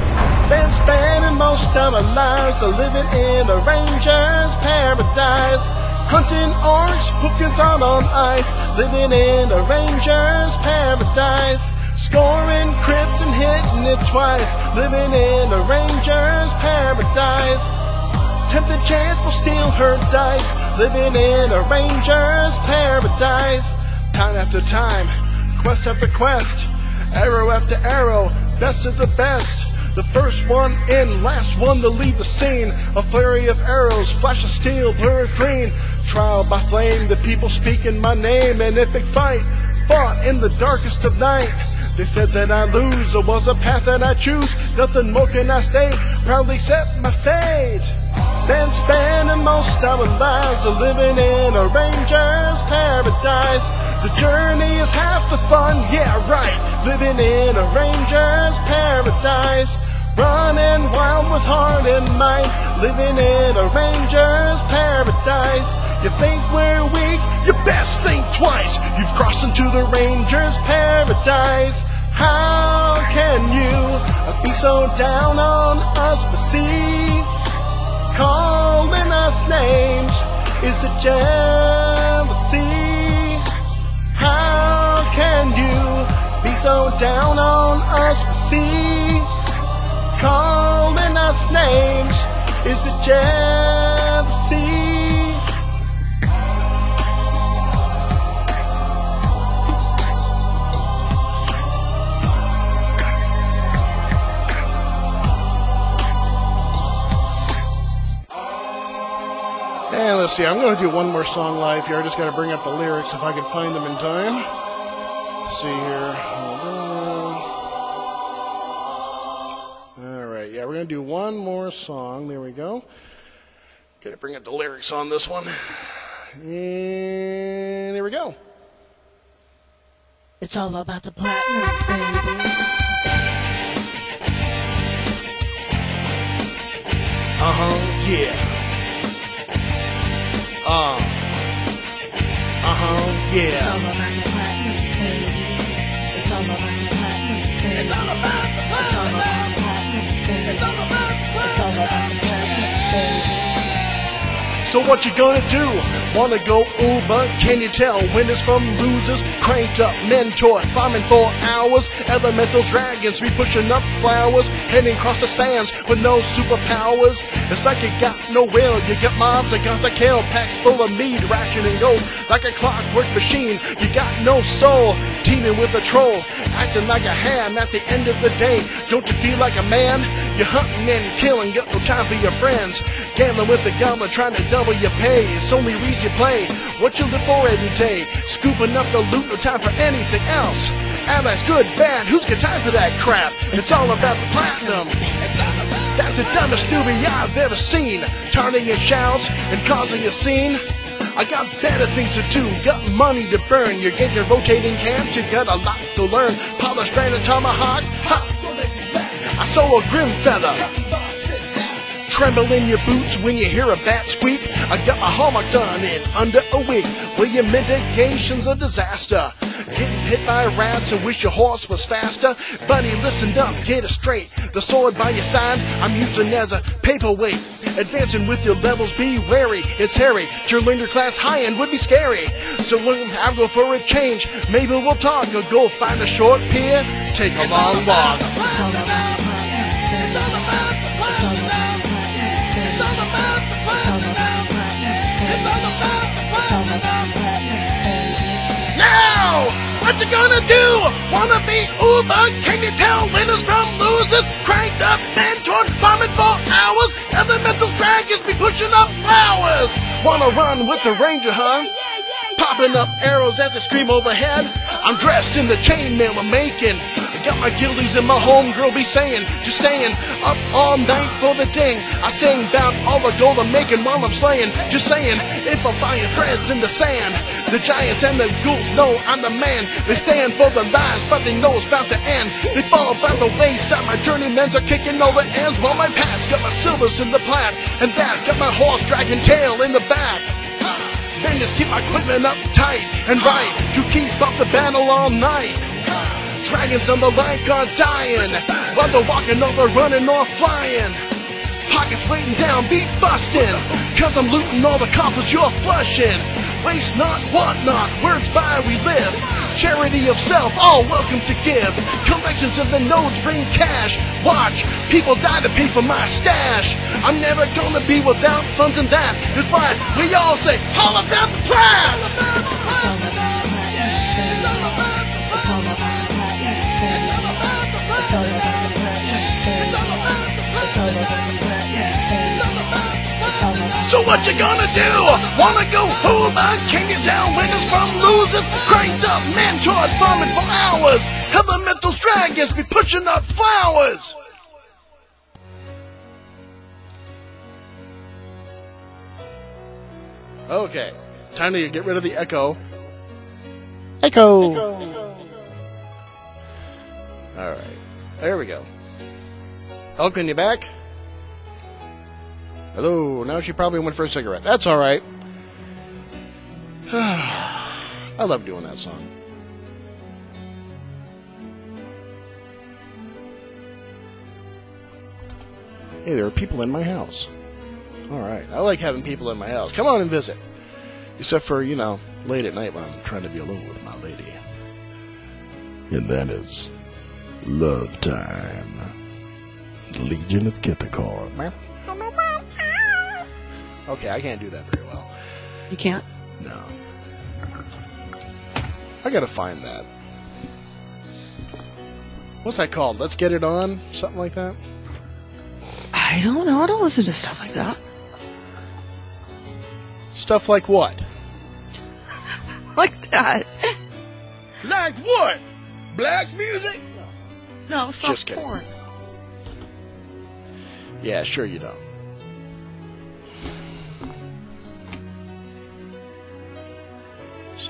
Speaker 4: Been spending most of our lives living in a ranger's paradise. Hunting orcs, hookers out on ice, living in a ranger's paradise. Scoring crits and hitting it twice, living in a ranger's paradise. Tempted chance will steal her dice, living in a ranger's paradise. Time after time, quest after quest, arrow after arrow, best of the best. The first one in, last one to leave the scene. A flurry of arrows, flash of steel, blur of green. Trial by flame, the people speaking my name. An epic fight, fought in the darkest of night. They said that I lose, it was a path that I choose. Nothing more can I state, proudly accept my fate. Been spending most of our lives living in a ranger's paradise. The journey is half the fun, yeah right, living in a ranger's paradise. Running wild with heart and mind, living in a ranger's paradise. You think we're weak? You best think twice. You've crossed into the ranger's paradise. How can you be so down on us to see? Calling us names, is it jealousy? How can you be so down on us to see? Calling us names, is it jealousy?
Speaker 3: And let's see, I'm going to do one more song live here. I just got to bring up the lyrics if I can find them in time. Let's see here. Hold on. All right, yeah, we're going to do one more song. There we go. Got to bring up the lyrics on this one. And here we go.
Speaker 2: It's all about the platinum, baby.
Speaker 3: Yeah. Yeah.
Speaker 2: It's all about the platinum, baby. It's all about the platinum, baby. It's all about the platinum, baby. It's all about the platinum, baby. It's all about the platinum, baby.
Speaker 3: So what you gonna do? Wanna go Uber? Can you tell winners from losers? Cranked up, mentor, farming for hours. Elementals, dragons, we pushing up flowers. Heading across the sands with no superpowers. It's like you got no will. You got mobs that guns that kill. Packs full of meat, ration and gold. Like a clockwork machine, you got no soul. Teaming with a troll, acting like a ham at the end of the day. Don't you feel like a man? You're hunting and killing, got no time for your friends. Gambling with the gambler, trying to double your pay. It's only reason you play what you live for every day. Scooping up the loot, no time for anything else. And that's good, bad, who's got time for that crap? It's all about the platinum. That's the dumbest newbie I've ever seen. Turning in shouts and causing a scene. I got better things to do, got money to burn. You're getting rotating camps, you got a lot to learn. Polished granite tomahawk, ha! I saw a grim feather. Tremble in your boots when you hear a bat squeak. I got my hallmark done in under a week. Well, your mitigation's a disaster. Getting hit by rats and wish your horse was faster. Buddy, listen up, get it straight. The sword by your side, I'm using as a paperweight. Advancing with your levels, be wary. It's hairy. Cheerleader class high-end would be scary. So I'll go for a change. Maybe we'll talk or go find a short pier. Take a long walk.
Speaker 2: It's all about the
Speaker 3: Now, what you gonna do? Wanna be Uber? Can you tell winners from losers? Cranked up, mentored, farming for hours. Elemental dragons be pushing up flowers. Wanna run with the ranger, huh? Popping up arrows as I scream overhead. I'm dressed in the chainmail I'm making. Got my guildies and my homegirl be saying, just staying up all night for the ding. I sing about all the gold I'm making while I'm slaying. Just saying, if I'm finding threads in the sand, the giants and the ghouls know I'm the man. They stand for the lies, but they know it's about to end. They fall by the wayside, my journeymen's are kicking all the ends. While my past got my silvers in the plat, and that got my horse dragging tail in the back. Then just keep my equipment up tight and right to keep up the battle all night. dragons on the lake are dying. While they're walking or they're running or flying. Pockets weighting down, beat busting. Cause I'm looting all the coffers you're flushing. Waste not, want not, words by we live. Charity of self, all welcome to give. Collections of the nodes bring cash. Watch, people die to pay for my stash. I'm never gonna be without funds, and that is why we all say, all about the plan!
Speaker 2: It's all about platinum, baby. It's all about platinum, baby. It's all about the platinum, baby. It's all about the platinum, baby. It's all about.
Speaker 3: So what you gonna do? Wanna go fool by Candy Town winners from losers? Cranked up mentored farming for hours. Elemental dragons be pushing up flowers. Okay, time to get rid of the echo. Echo. All right, there we go. Elkin, you back? Hello. Now she probably went for a cigarette. That's all right. I love doing that song. Hey, there are people in my house. All right. I like having people in my house. Come on and visit. Except for, late at night when I'm trying to be alone with my lady. And that is love time. Legion of Kithakar. Okay, I can't do that very well.
Speaker 5: You can't?
Speaker 3: No. I gotta find that. What's that called? Let's Get It On? Something like that?
Speaker 5: I don't know. I don't listen to stuff like that.
Speaker 3: Stuff like what?
Speaker 5: Like that.
Speaker 3: Like what? Black music?
Speaker 5: No,
Speaker 3: Just
Speaker 5: soft
Speaker 3: kidding.
Speaker 5: porn.
Speaker 3: Yeah, sure you don't. So...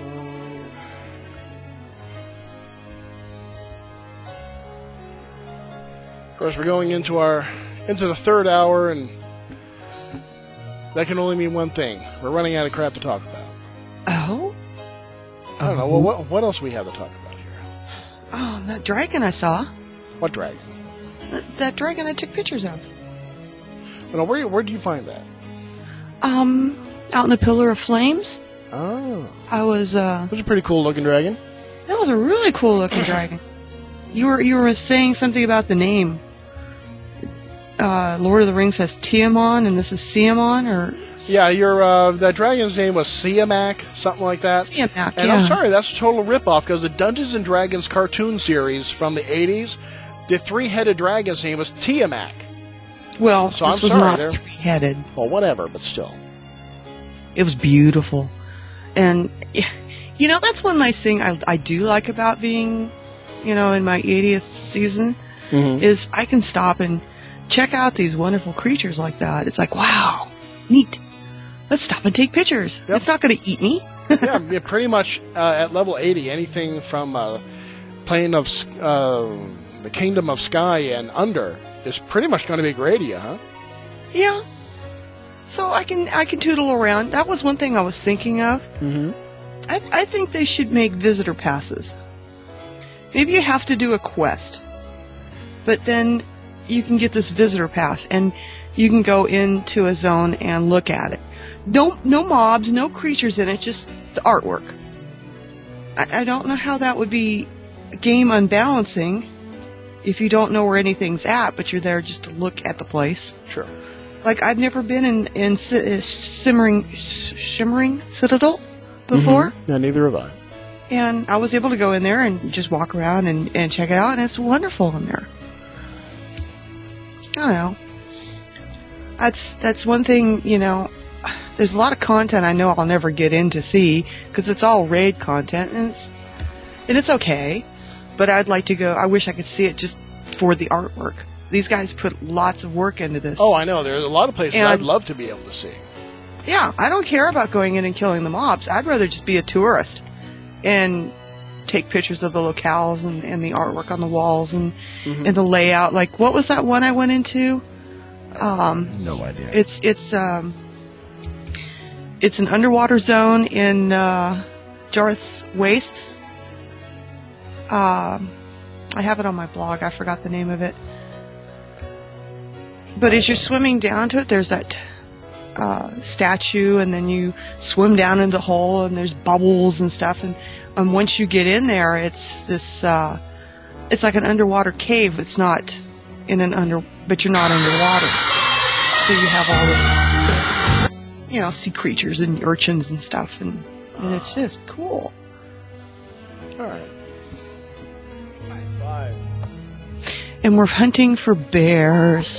Speaker 3: Of course, we're going into the third hour, and that can only mean one thing. We're running out of crap to talk about.
Speaker 5: Oh?
Speaker 3: I don't know. Well, what else we have to talk about here?
Speaker 5: Oh, that dragon I saw.
Speaker 3: What dragon?
Speaker 5: That dragon I took pictures of.
Speaker 3: Well, where did you find that?
Speaker 5: Out in the Pillar of Flames.
Speaker 3: Oh.
Speaker 5: I was,
Speaker 3: It was a pretty cool looking dragon.
Speaker 5: That was a really cool looking dragon. You were saying something about the name. Lord of the Rings has Tiamon, and this is Siamon, or...
Speaker 3: Yeah, that dragon's name was Siamak, something like that.
Speaker 5: Siamak,
Speaker 3: and
Speaker 5: yeah.
Speaker 3: I'm sorry, that's a total ripoff, because the Dungeons & Dragons cartoon series from the 80s, the three-headed dragon's name was Tiamak.
Speaker 5: Well,
Speaker 3: so
Speaker 5: this
Speaker 3: I'm
Speaker 5: was
Speaker 3: sorry,
Speaker 5: not
Speaker 3: they're-
Speaker 5: three-headed.
Speaker 3: Well, whatever, but still.
Speaker 5: It was beautiful. And, that's one nice thing I do like about being, in my 80th season, is I can stop and check out these wonderful creatures like that. It's like, wow, neat. Let's stop and take pictures.
Speaker 3: Yep.
Speaker 5: It's not going to eat me.
Speaker 3: Yeah, pretty much at level 80, anything from Plane of the Kingdom of Sky and under is pretty much going to be Gradia, huh?
Speaker 5: Yeah. So I can tootle around. That was one thing I was thinking of.
Speaker 3: Mm-hmm.
Speaker 5: I think they should make visitor passes. Maybe you have to do a quest, but then you can get this visitor pass and you can go into a zone and look at it. No mobs, no creatures in it, just the artwork. I don't know how that would be game unbalancing if you don't know where anything's at, but you're there just to look at the place.
Speaker 3: Sure.
Speaker 5: Like, I've never been in Shimmering Citadel before.
Speaker 3: Mm-hmm. Yeah, neither have I.
Speaker 5: And I was able to go in there and just walk around and check it out, and it's wonderful in there. I don't know. That's one thing, there's a lot of content I know I'll never get in to see, because it's all raid content, and it's okay. But I'd like to go, I wish I could see it just for the artwork. These guys put lots of work into this.
Speaker 3: Oh, I know. There's a lot of places
Speaker 5: And
Speaker 3: I'd love to be able to see.
Speaker 5: Yeah, I don't care about going in and killing the mobs. I'd rather just be a tourist and take pictures of the locales and the artwork on the walls and the layout. Like, what was that one I went into?
Speaker 3: No idea.
Speaker 5: It's an underwater zone in Jarth's Wastes. I have it on my blog. I forgot the name of it. But as you're swimming down to it, there's that statue, and then you swim down in the hole, and there's bubbles and stuff. And once you get in there, it's this. It's like an underwater cave. It's not but you're not underwater. So you have all this, sea creatures and urchins and stuff, and it's just cool.
Speaker 4: All right.
Speaker 5: And we're hunting for bears.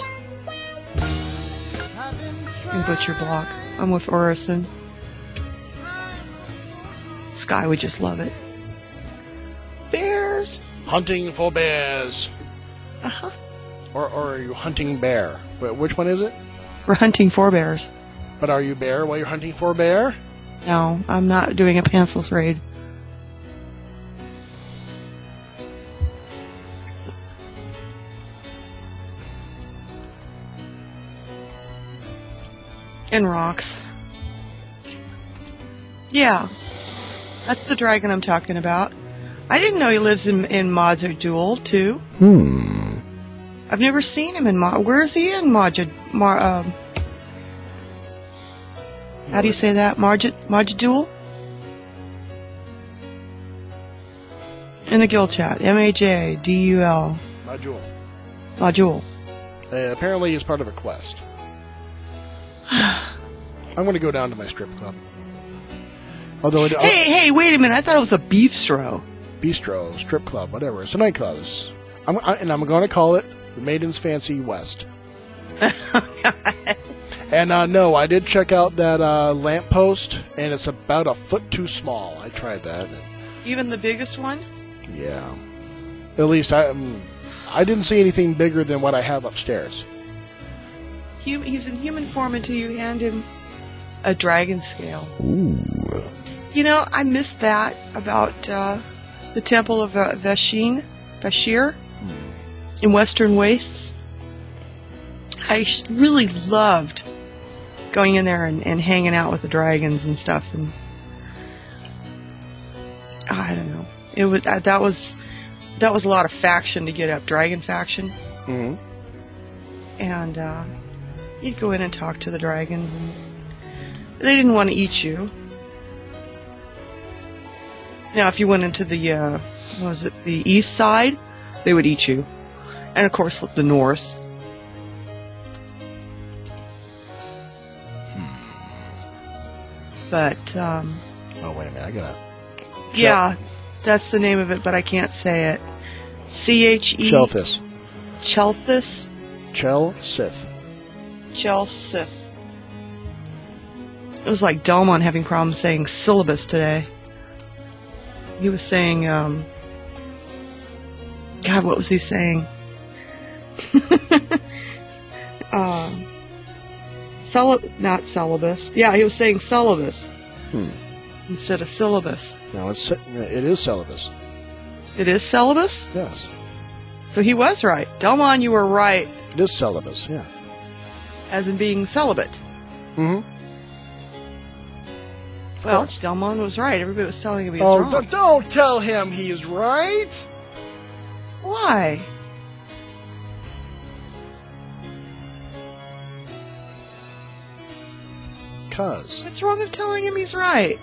Speaker 5: In Butcher Block. I'm with Orison. Sky would just love it. Bears.
Speaker 4: Hunting for bears.
Speaker 5: Uh-huh.
Speaker 4: Or are you hunting bear? Which one is it?
Speaker 5: We're hunting for bears.
Speaker 4: But are you bear while you're hunting for bear?
Speaker 5: No, I'm not doing a pantsless raid. And rocks. Yeah. That's the dragon I'm talking about. I didn't know he lives in Modja Duel, too. I've never seen him in Where is he in Modja? How do you say that? Modja Duel? In the guild chat. MAJDUL.
Speaker 4: Module.
Speaker 5: Module.
Speaker 4: Apparently he's part of a quest. I'm going to go down to my strip club. Although
Speaker 5: hey, wait a minute. I thought it was a bistro.
Speaker 4: Bistro, strip club, whatever. It's a nightclub. I'm going to call it the Maiden's Fancy West. And no, I did check out that lamppost, and it's about a foot too small. I tried that.
Speaker 5: Even the biggest one?
Speaker 4: Yeah. At least I didn't see anything bigger than what I have upstairs.
Speaker 5: He's in human form until you hand him a dragon scale.
Speaker 4: Ooh.
Speaker 5: I missed that about the Temple of Vashir in Western Wastes. I really loved going in there and hanging out with the dragons and stuff. And I don't know. It was that was a lot of faction to get up, dragon faction.
Speaker 4: Mm-hmm.
Speaker 5: And you'd go in and talk to the dragons, and they didn't want to eat you. Now, if you went into the the east side, they would eat you, and of course the north. But
Speaker 4: oh wait a minute, I gotta.
Speaker 5: Yeah, that's the name of it, but I can't say it. C-H-E.
Speaker 4: Chelthis.
Speaker 5: Chelthis.
Speaker 4: Chelsith.
Speaker 5: Chelsith. It was like Delmon having problems saying syllabus today. He was saying, God, what was he saying? Not syllabus. Yeah, he was saying syllabus. Instead of syllabus.
Speaker 4: No, it is syllabus.
Speaker 5: It is syllabus?
Speaker 4: Yes.
Speaker 5: So he was right. Delmon, you were right.
Speaker 4: It is syllabus, yeah.
Speaker 5: As in being celibate.
Speaker 4: Mm-hmm.
Speaker 5: Well, Delmon was right. Everybody was telling him he was wrong.
Speaker 4: Don't tell him he's right.
Speaker 5: Why? What's wrong with telling him he's right?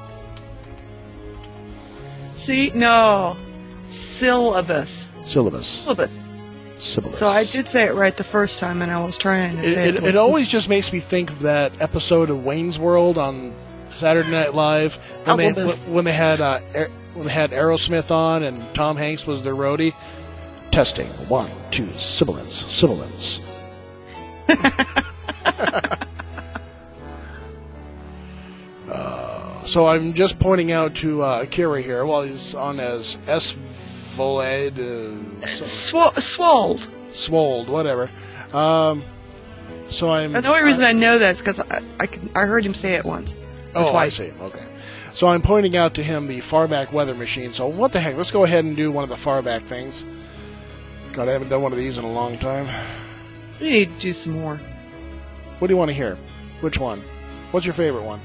Speaker 5: See? No. Syllabus.
Speaker 4: Syllabus.
Speaker 5: So I did say it right the first time, and I was trying to say it.
Speaker 4: It always just makes me think of that episode of Wayne's World on Saturday Night Live when they had Aerosmith on and Tom Hanks was their roadie. Testing 1, 2, sibilance. So I'm just pointing out to Akira here while he's on as S-Voled. Swold, whatever. So I'm.
Speaker 5: And the only reason I know that is because I heard him say it once.
Speaker 4: Oh,
Speaker 5: twice.
Speaker 4: I see. Okay. So I'm pointing out to him the Farback weather machine. So what the heck? Let's go ahead and do one of the Farback things. God, I haven't done one of these in a long time.
Speaker 5: We need to do some more.
Speaker 4: What do you want to hear? Which one? What's your favorite one?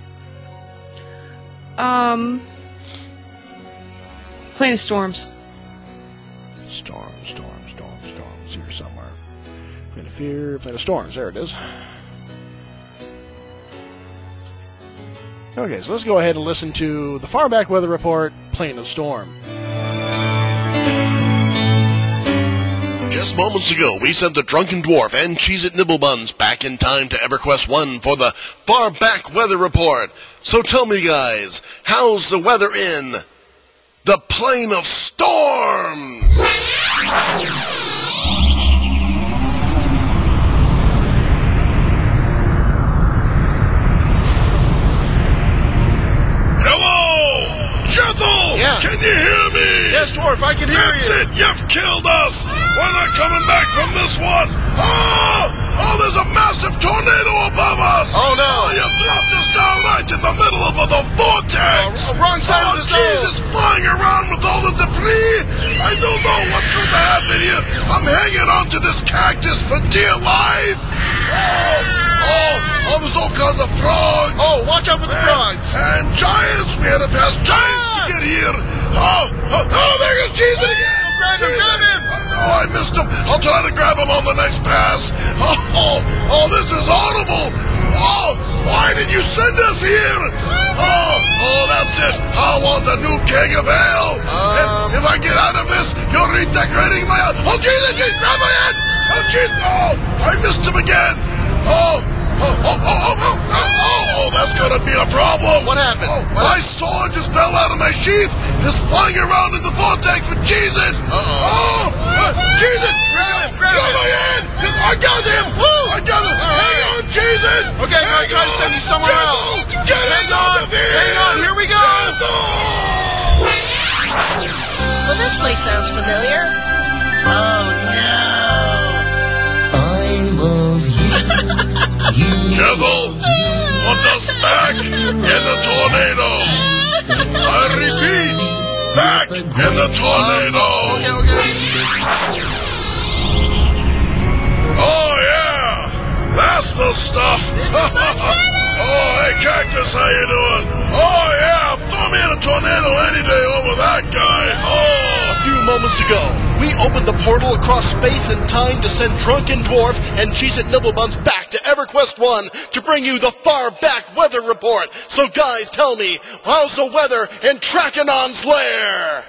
Speaker 5: Plane of Storms.
Speaker 4: Storms here somewhere. Planet of Fear, Planet of Storms, there it is. Okay, so let's go ahead and listen to the Far Back Weather Report, Planet of Storm.
Speaker 3: Just moments ago, we sent the Drunken Dwarf and Cheez-It Nibblebuns back in time to EverQuest 1 for the Far Back Weather Report. So tell me, guys, how's the weather in the Plane of Storms?
Speaker 1: Jethel!
Speaker 3: Yeah.
Speaker 1: Can you hear me?
Speaker 3: Yes, Dwarf, I can hear
Speaker 1: That's
Speaker 3: you.
Speaker 1: it, you've killed us! We're not coming back from this one! Oh, there's a massive tornado above us!
Speaker 3: Oh, no.
Speaker 1: Oh, you dropped us down right in the middle of the vortex!
Speaker 3: Wrong side of the zone.
Speaker 1: Jesus, flying around with all the debris! I don't know what's going to happen here! I'm hanging on to this cactus for dear life! Oh, there's all kinds of frogs!
Speaker 3: Oh, watch out for the frogs!
Speaker 1: And giants! We had to pass giants to get here! Oh, there goes Jesus again!
Speaker 3: Grab him!
Speaker 1: Oh, I missed him! I'll try to grab him on the next pass! Oh, this is audible! Oh, why did you send us here? Oh, that's it! I want the new King of Ale! And if I get out of this, you're redecorating my house! Oh, Jesus, grab my head! Oh, Jesus! Oh, I missed him again! Oh, that's gonna be a problem.
Speaker 3: What happened?
Speaker 1: My sword just fell out of my sheath. It's flying around in the vortex with Jesus. Jesus! Grab my head! I got him! I got him! Hang on, Jesus!
Speaker 3: Okay, I'm gonna try to send you somewhere else.
Speaker 1: Hang on!
Speaker 3: Hang on, here we go!
Speaker 2: Well, this place sounds familiar. Oh, no. I love you.
Speaker 1: Jethel, put us back in the tornado. I repeat, back in the tornado. Oh, yeah, that's the stuff. Oh, hey, Cactus, how you doing? Oh, yeah, throw me in a tornado any day over that guy. Oh.
Speaker 3: A few moments ago, we opened the portal across space and time to send Drunken Dwarf and Cheez-It Nibblebuns back to EverQuest 1 to bring you the Far Back Weather Report. So guys, tell me, how's the weather in Trakanon's lair?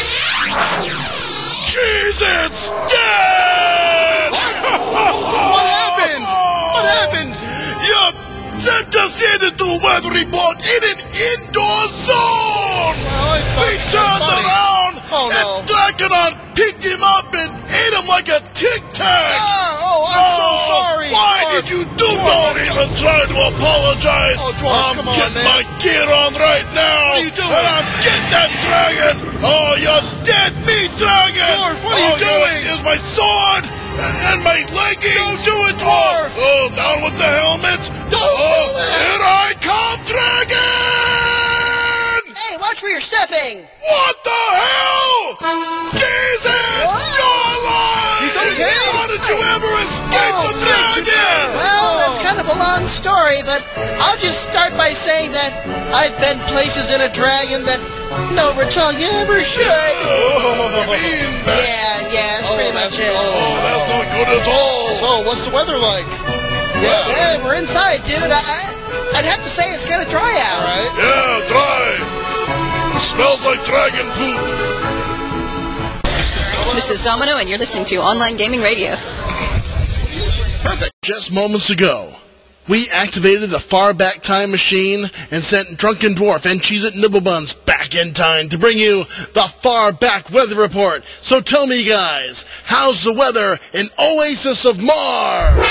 Speaker 1: Cheez-It's dead!
Speaker 3: What happened? What happened?
Speaker 1: You sent us here to do a weather report in an indoor zone! We turned around and Drakanon picked him up and ate him like a Tic Tac!
Speaker 3: I'm so sorry!
Speaker 1: Why did you do Don't even try to apologize! I'm getting my gear on right now!
Speaker 3: What are you doing?
Speaker 1: And I'm getting that dragon! Oh, you're dead meat dragon!
Speaker 3: Dwarf, what are you doing?
Speaker 1: Here's my sword! And my leggings!
Speaker 3: Don't do it, Dwarf!
Speaker 1: Oh, down with the helmet!
Speaker 3: Don't do it!
Speaker 1: Here I come, dragon!
Speaker 2: Hey, watch where you're stepping.
Speaker 1: What the hell? Jesus! You're alive!
Speaker 3: He's okay!
Speaker 1: How did you ever escape the dragon?
Speaker 2: Well, that's kind of a long story, but I'll just start by saying that I've been places in a dragon that no Ratonga ever should. Yeah, that's pretty much it.
Speaker 1: Oh, that's not good at all.
Speaker 3: So, what's the weather like?
Speaker 2: Yeah, we're inside, dude. I'd have to say it's gonna dry out.
Speaker 3: All right.
Speaker 1: Yeah, dry. It smells like dragon poop.
Speaker 10: This is Domino, and you're listening to Online Gaming Radio.
Speaker 3: Perfect. Just moments ago, we activated the Far Back Time Machine and sent Drunken Dwarf and Cheez-It Nibblebuns back in time to bring you the Far Back Weather Report. So tell me, guys, how's the weather in Oasis of Mars?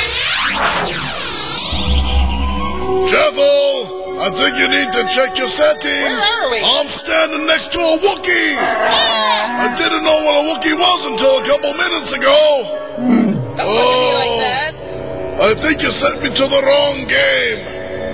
Speaker 1: Jethel, I think you need to check your settings.
Speaker 2: Where are we?
Speaker 1: I'm standing next to a Wookiee. I didn't know what a Wookiee was until a couple minutes ago.
Speaker 2: Don't look at me like that.
Speaker 1: I think you sent me to the wrong game.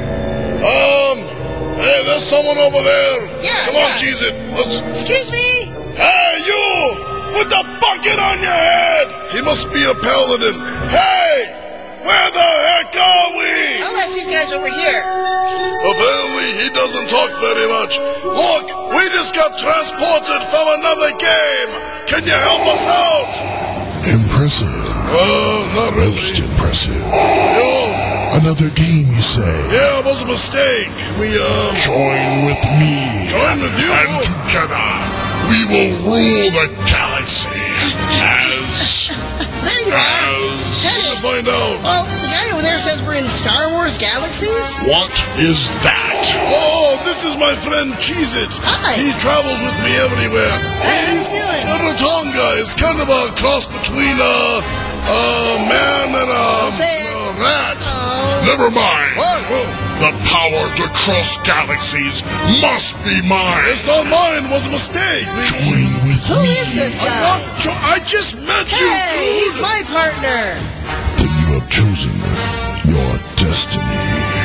Speaker 1: Hey, there's someone over there.
Speaker 2: Yeah,
Speaker 1: Come on,
Speaker 2: yeah.
Speaker 1: Cheez-It. Let's...
Speaker 2: Excuse me?
Speaker 1: Hey, you! With the bucket on your head! He must be a paladin. Hey! Where the heck are we?
Speaker 2: Unless these guys over here.
Speaker 1: Apparently, he doesn't talk very much. Look, we just got transported from another game. Can you help us out?
Speaker 11: Impressive.
Speaker 1: Not really.
Speaker 11: Most impressive.
Speaker 1: Yo.
Speaker 11: Another game, you say?
Speaker 1: Yeah, it was a mistake. We,
Speaker 11: Join with me.
Speaker 1: Join with you?
Speaker 11: And together, we will rule the galaxy as...
Speaker 2: There you are.
Speaker 1: We'll find out.
Speaker 2: Well, the guy over there says we're in Star Wars Galaxies.
Speaker 11: What is that?
Speaker 1: Oh, this is my friend Cheez-It.
Speaker 2: Hi.
Speaker 1: He travels with me everywhere.
Speaker 2: Hey, how's he doing?
Speaker 1: A Ratonga is kind of a cross between a man and a rat.
Speaker 2: Oh.
Speaker 11: Never mind.
Speaker 1: What?
Speaker 11: The power to cross galaxies must be mine.
Speaker 1: It's not mine. It was a mistake.
Speaker 11: Join with
Speaker 2: Who
Speaker 11: me.
Speaker 2: is this guy?
Speaker 1: I just met you.
Speaker 2: Hey, he's my partner.
Speaker 11: Then you have chosen your destiny.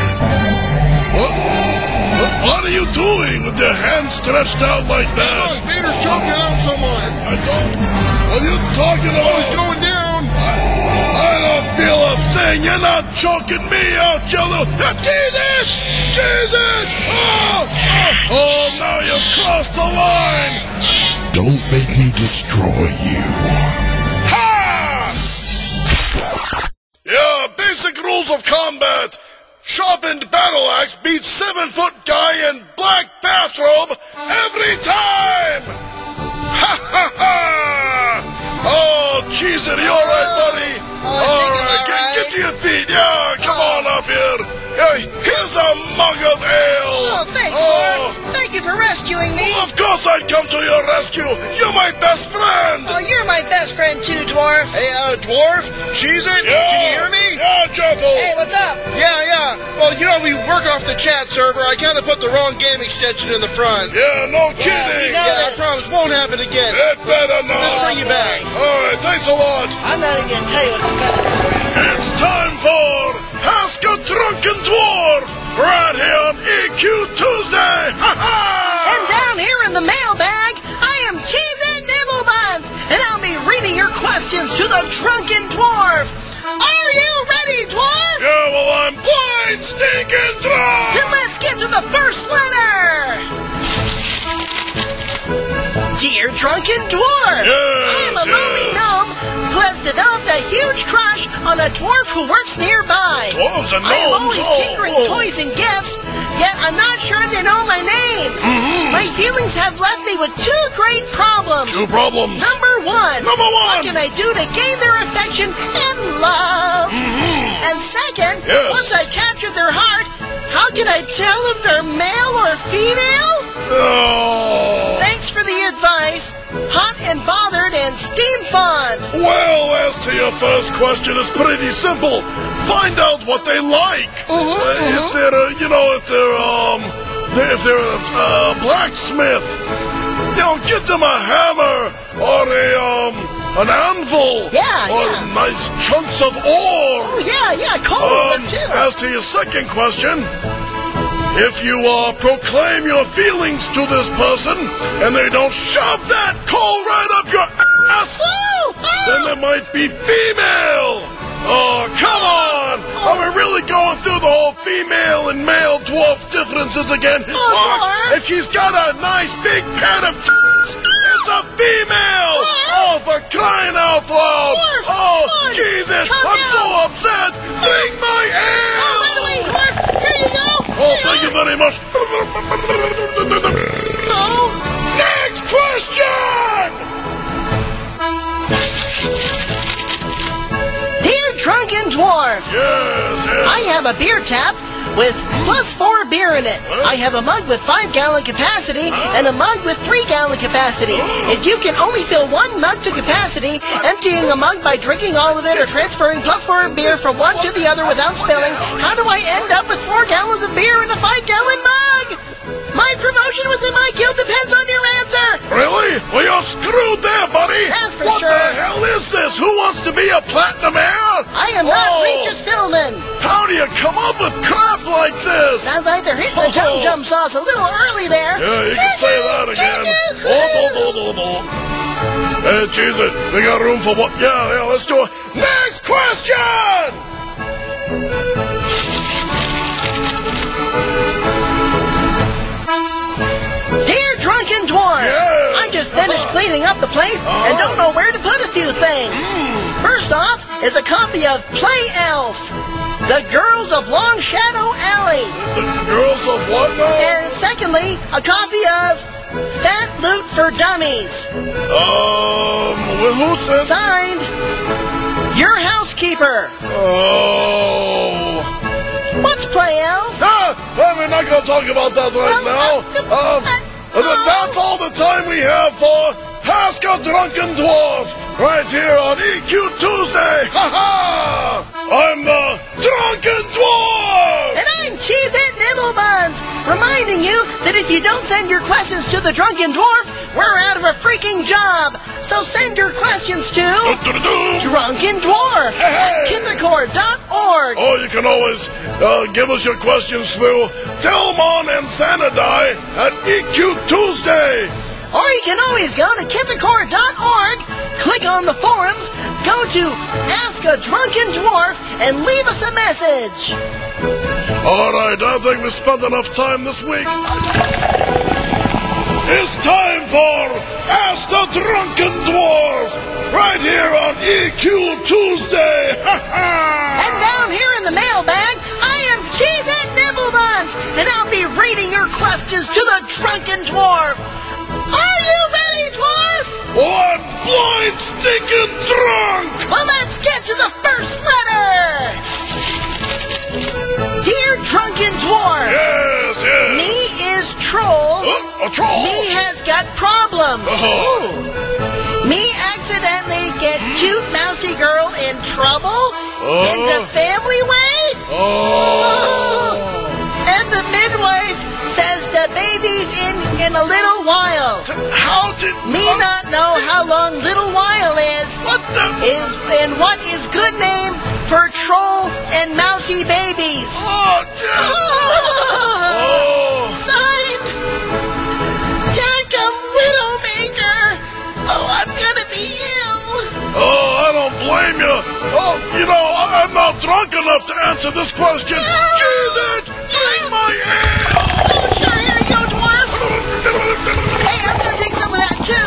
Speaker 1: What are you doing with your hands stretched out like that?
Speaker 11: Vader's choking out someone.
Speaker 1: I don't. Are you talking about?
Speaker 11: He's going down.
Speaker 1: I don't feel a thing. You're not choking me out, you little. Jesus! Jesus! Oh, now you've crossed the line.
Speaker 11: Don't make me destroy you.
Speaker 1: Ha! Yeah, basic rules of combat. Sharpened battle axe beats 7-foot guy in black bathrobe every time! Ha ha ha! Oh, Cheez-It, you alright, buddy? Alright, get to your feet. Yeah, come on up here. Here's a mug of ale.
Speaker 2: Oh, thanks, Lord. Thank you for rescuing me.
Speaker 1: Well, of course I'd come to your rescue. You're my best friend.
Speaker 2: Oh, you're my best friend too, Dwarf.
Speaker 12: Hey, Dwarf? Cheez-It?
Speaker 1: Yeah.
Speaker 12: Can you hear me?
Speaker 1: Yeah, Jethel.
Speaker 2: Hey, what's up?
Speaker 12: Yeah. Well, you know, we work off the chat server. I kind of put the wrong game extension in the front.
Speaker 1: Yeah, no kidding.
Speaker 12: I promise. Won't happen again.
Speaker 1: It better not.
Speaker 12: Let's bring you back.
Speaker 1: Alright, thanks a lot.
Speaker 2: I'm not even gonna tell you what the feather is around.
Speaker 1: It's time for Ask a Drunken Dwarf right here on EQ Tuesday. Ha ha!
Speaker 2: And down here in the mailbag, I am Cheez-It Nibblebuns, and I'll be reading your questions to the Drunken Dwarf. Are you ready, Dwarf?
Speaker 1: Yeah, well, I'm blind, stinking drunk.
Speaker 2: Then let's get to the first letter. Dear Drunken Dwarf, I am a lonely gnome who has developed a huge crush on a dwarf who works nearby.
Speaker 1: Dwarves and
Speaker 2: I am
Speaker 1: gnomes.
Speaker 2: always tinkering toys and gifts, yet I'm not sure they know my name. My feelings have left me with two great problems.
Speaker 1: Two problems.
Speaker 2: Number one.
Speaker 1: What
Speaker 2: What can I do to gain their affection and love? And second, once I capture their heart, how can I tell if they're male or female?
Speaker 1: Oh.
Speaker 2: Thanks for the advice. Hot and bothered and steam font.
Speaker 1: Well, as to your first question, it's pretty simple. Find out what they like. If they're, if they're a blacksmith, get them a hammer or an anvil. Or nice chunks of ore.
Speaker 2: Oh, yeah, coal too.
Speaker 1: As to your second question, if you proclaim your feelings to this person and they don't shove that coal right up your ass, then they might be female. Oh, come on! Are we really going through the whole female and male dwarf differences again? Look, if she's got a nice big pad of it's a female! Oh, for crying out loud! Oh, Jesus! I'm so upset! Bring my ale!
Speaker 2: By the way, Dwarf, here you go!
Speaker 1: Oh, thank you very much! Next question!
Speaker 2: Dear Drunken Dwarf, I have a beer tap with +4 beer in it. I have a mug with 5-gallon capacity and a mug with 3-gallon capacity. If you can only fill one mug to capacity, emptying a mug by drinking all of it or transferring +4 beer from one to the other without spilling, how do I end up with 4 gallons of beer in a 5-gallon mug? My promotion within my guild depends on your answer.
Speaker 1: Really? Well, you're screwed there, buddy.
Speaker 2: That's for
Speaker 1: what
Speaker 2: sure.
Speaker 1: What the hell is this? Who wants to be a platinum heir?
Speaker 2: I am not Regis Philman.
Speaker 1: How do you come up with crap like this?
Speaker 2: Sounds like they're hitting the jum sauce a little early there.
Speaker 1: Yeah, you can say that again. Hey, Jesus, we got room for what? Yeah, let's do it. Next question!
Speaker 2: Dwarf.
Speaker 1: Yes.
Speaker 2: I just finished cleaning up the place and don't know where to put a few things. First off is a copy of Play Elf, The Girls of Long Shadow Alley.
Speaker 1: The Girls of what now?
Speaker 2: And secondly, a copy of Fat Loot for Dummies.
Speaker 1: With who sent?
Speaker 2: Signed, Your Housekeeper.
Speaker 1: Oh.
Speaker 2: What's Play Elf?
Speaker 1: We're not going to talk about that right now. That's all the time we have for Ask a Drunken Dwarf right here on EQ Tuesday. Ha ha! I'm the Drunken Dwarf!
Speaker 2: And I'm Cheez-It Nibblebuns, reminding you that if you don't send your questions to the Drunken Dwarf, we're out of a freaking job. So send your questions to Drunken Dwarf at kithencore.org.
Speaker 1: Oh, you can always give us your questions through Delmon and Xanadai at EQ Tuesday.
Speaker 2: Or you can always go to kithencore.org, click on the forums, go to Ask a Drunken Dwarf, and leave us a message.
Speaker 1: All right, I think we spent enough time this week. It's time for Ask the Drunken Dwarf, right here on EQ Tuesday.
Speaker 2: And down here in the mailbag, I am Cheez-It Nibblebuns, and I'll be reading your questions to the Drunken Dwarf. Are you ready, Dwarf?
Speaker 1: Oh, I'm blind, stinking drunk!
Speaker 2: Well, let's get to the first letter. Dear Drunken Dwarf.
Speaker 1: Yes.
Speaker 2: Me is Troll.
Speaker 1: A troll?
Speaker 2: Me has got problems. Me accidentally get cute mousy girl in trouble in the family way. And the midwife says the baby's in a little while.
Speaker 1: How did
Speaker 2: me not know how long little while is? And what is good name for troll and mousy babies? Signed, Jackum Widowmaker. Oh, I'm gonna be ill.
Speaker 1: Oh, I don't blame you. Oh, you know, I'm not drunk enough to answer this question. Jesus, bring my ale.
Speaker 2: Oh, sure, here you go, Dwarf. Hey, I'm gonna take some of that, too.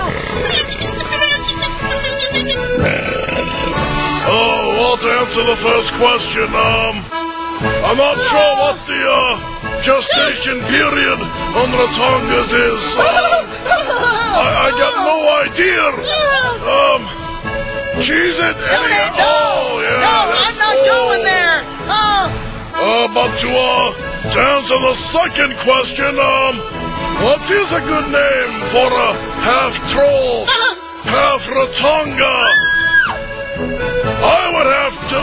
Speaker 1: Oh, well, to answer the first question, I'm not sure what the, gestation period on Ratongas is. I got no idea. Cheez-It.
Speaker 2: No, I'm not going there.
Speaker 1: But to answer the second question, what is a good name for a half troll, half Ratonga? I would have to,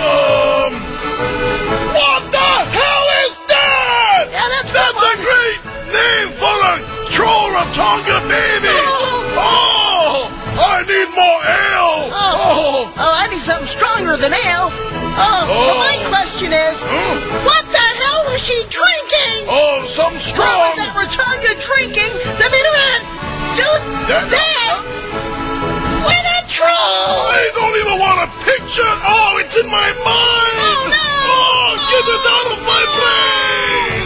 Speaker 1: what the hell is that?
Speaker 2: Yeah, that's
Speaker 1: a great name for a troll Ratonga baby. Oh, I need more ale.
Speaker 2: Oh, I need something stronger than ale. Well, my question is, what the hell was she drinking?
Speaker 1: Oh, something strong.
Speaker 2: What was that Ratonga drinking? The midman do that with a troll.
Speaker 1: I don't even want to picture. Oh, it's in my mind.
Speaker 2: Oh, no.
Speaker 1: Oh, get it out of my brain.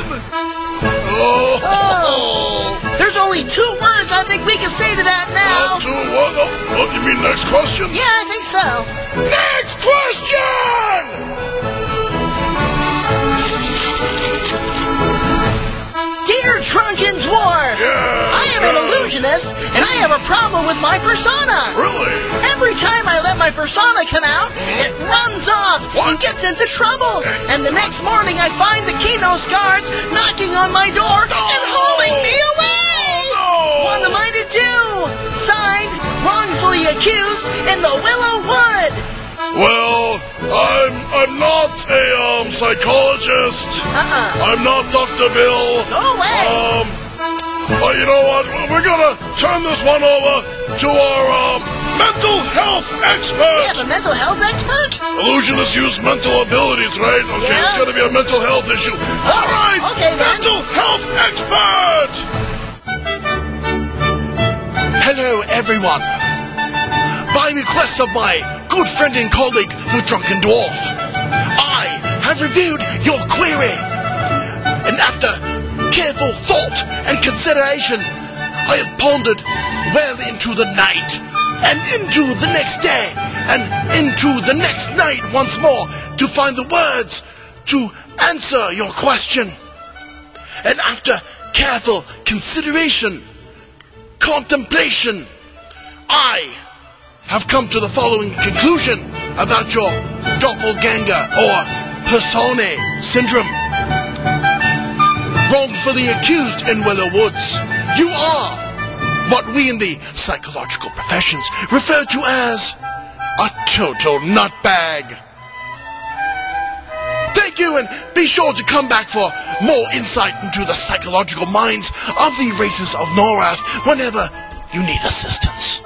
Speaker 2: There's only 2 words I think we can say to that now.
Speaker 1: 2 what? Oh, you mean next question?
Speaker 2: Yeah, I think so.
Speaker 1: Next question!
Speaker 2: Dear Drunken Dwarf, I am an illusionist, and I have a problem with my persona.
Speaker 1: Really?
Speaker 2: Every time I let my persona come out, it runs off and gets into trouble. And the next morning I find the Kinos guards knocking on my door and hauling me away. What am I to do? Signed, wrongfully accused in the Willow Wood.
Speaker 1: Well, I'm not a psychologist. I'm not Dr. Bill.
Speaker 2: Go away.
Speaker 1: But you know what? We're gonna turn this one over to our mental health expert.
Speaker 2: We have a mental health expert?
Speaker 1: Illusionists use mental abilities, right? Okay,
Speaker 2: Yeah.
Speaker 1: It's gonna be a mental health issue. All right,
Speaker 2: okay, then.
Speaker 1: mental health expert.
Speaker 3: Hello, everyone. By request of my good friend and colleague, the Drunken Dwarf, I have reviewed your query. And after careful thought and consideration,
Speaker 1: I have pondered well into the night, and into the next day, and into the next night once more, to find the words to answer your question. And after careful consideration, contemplation, I have come to the following conclusion about your doppelganger or personae syndrome. Wrongfully accused in Willow Woods, you are what we in the psychological professions refer to as a total nutbag. Thank you, and be sure to come back for more insight into the psychological minds of the races of Norath whenever you need assistance.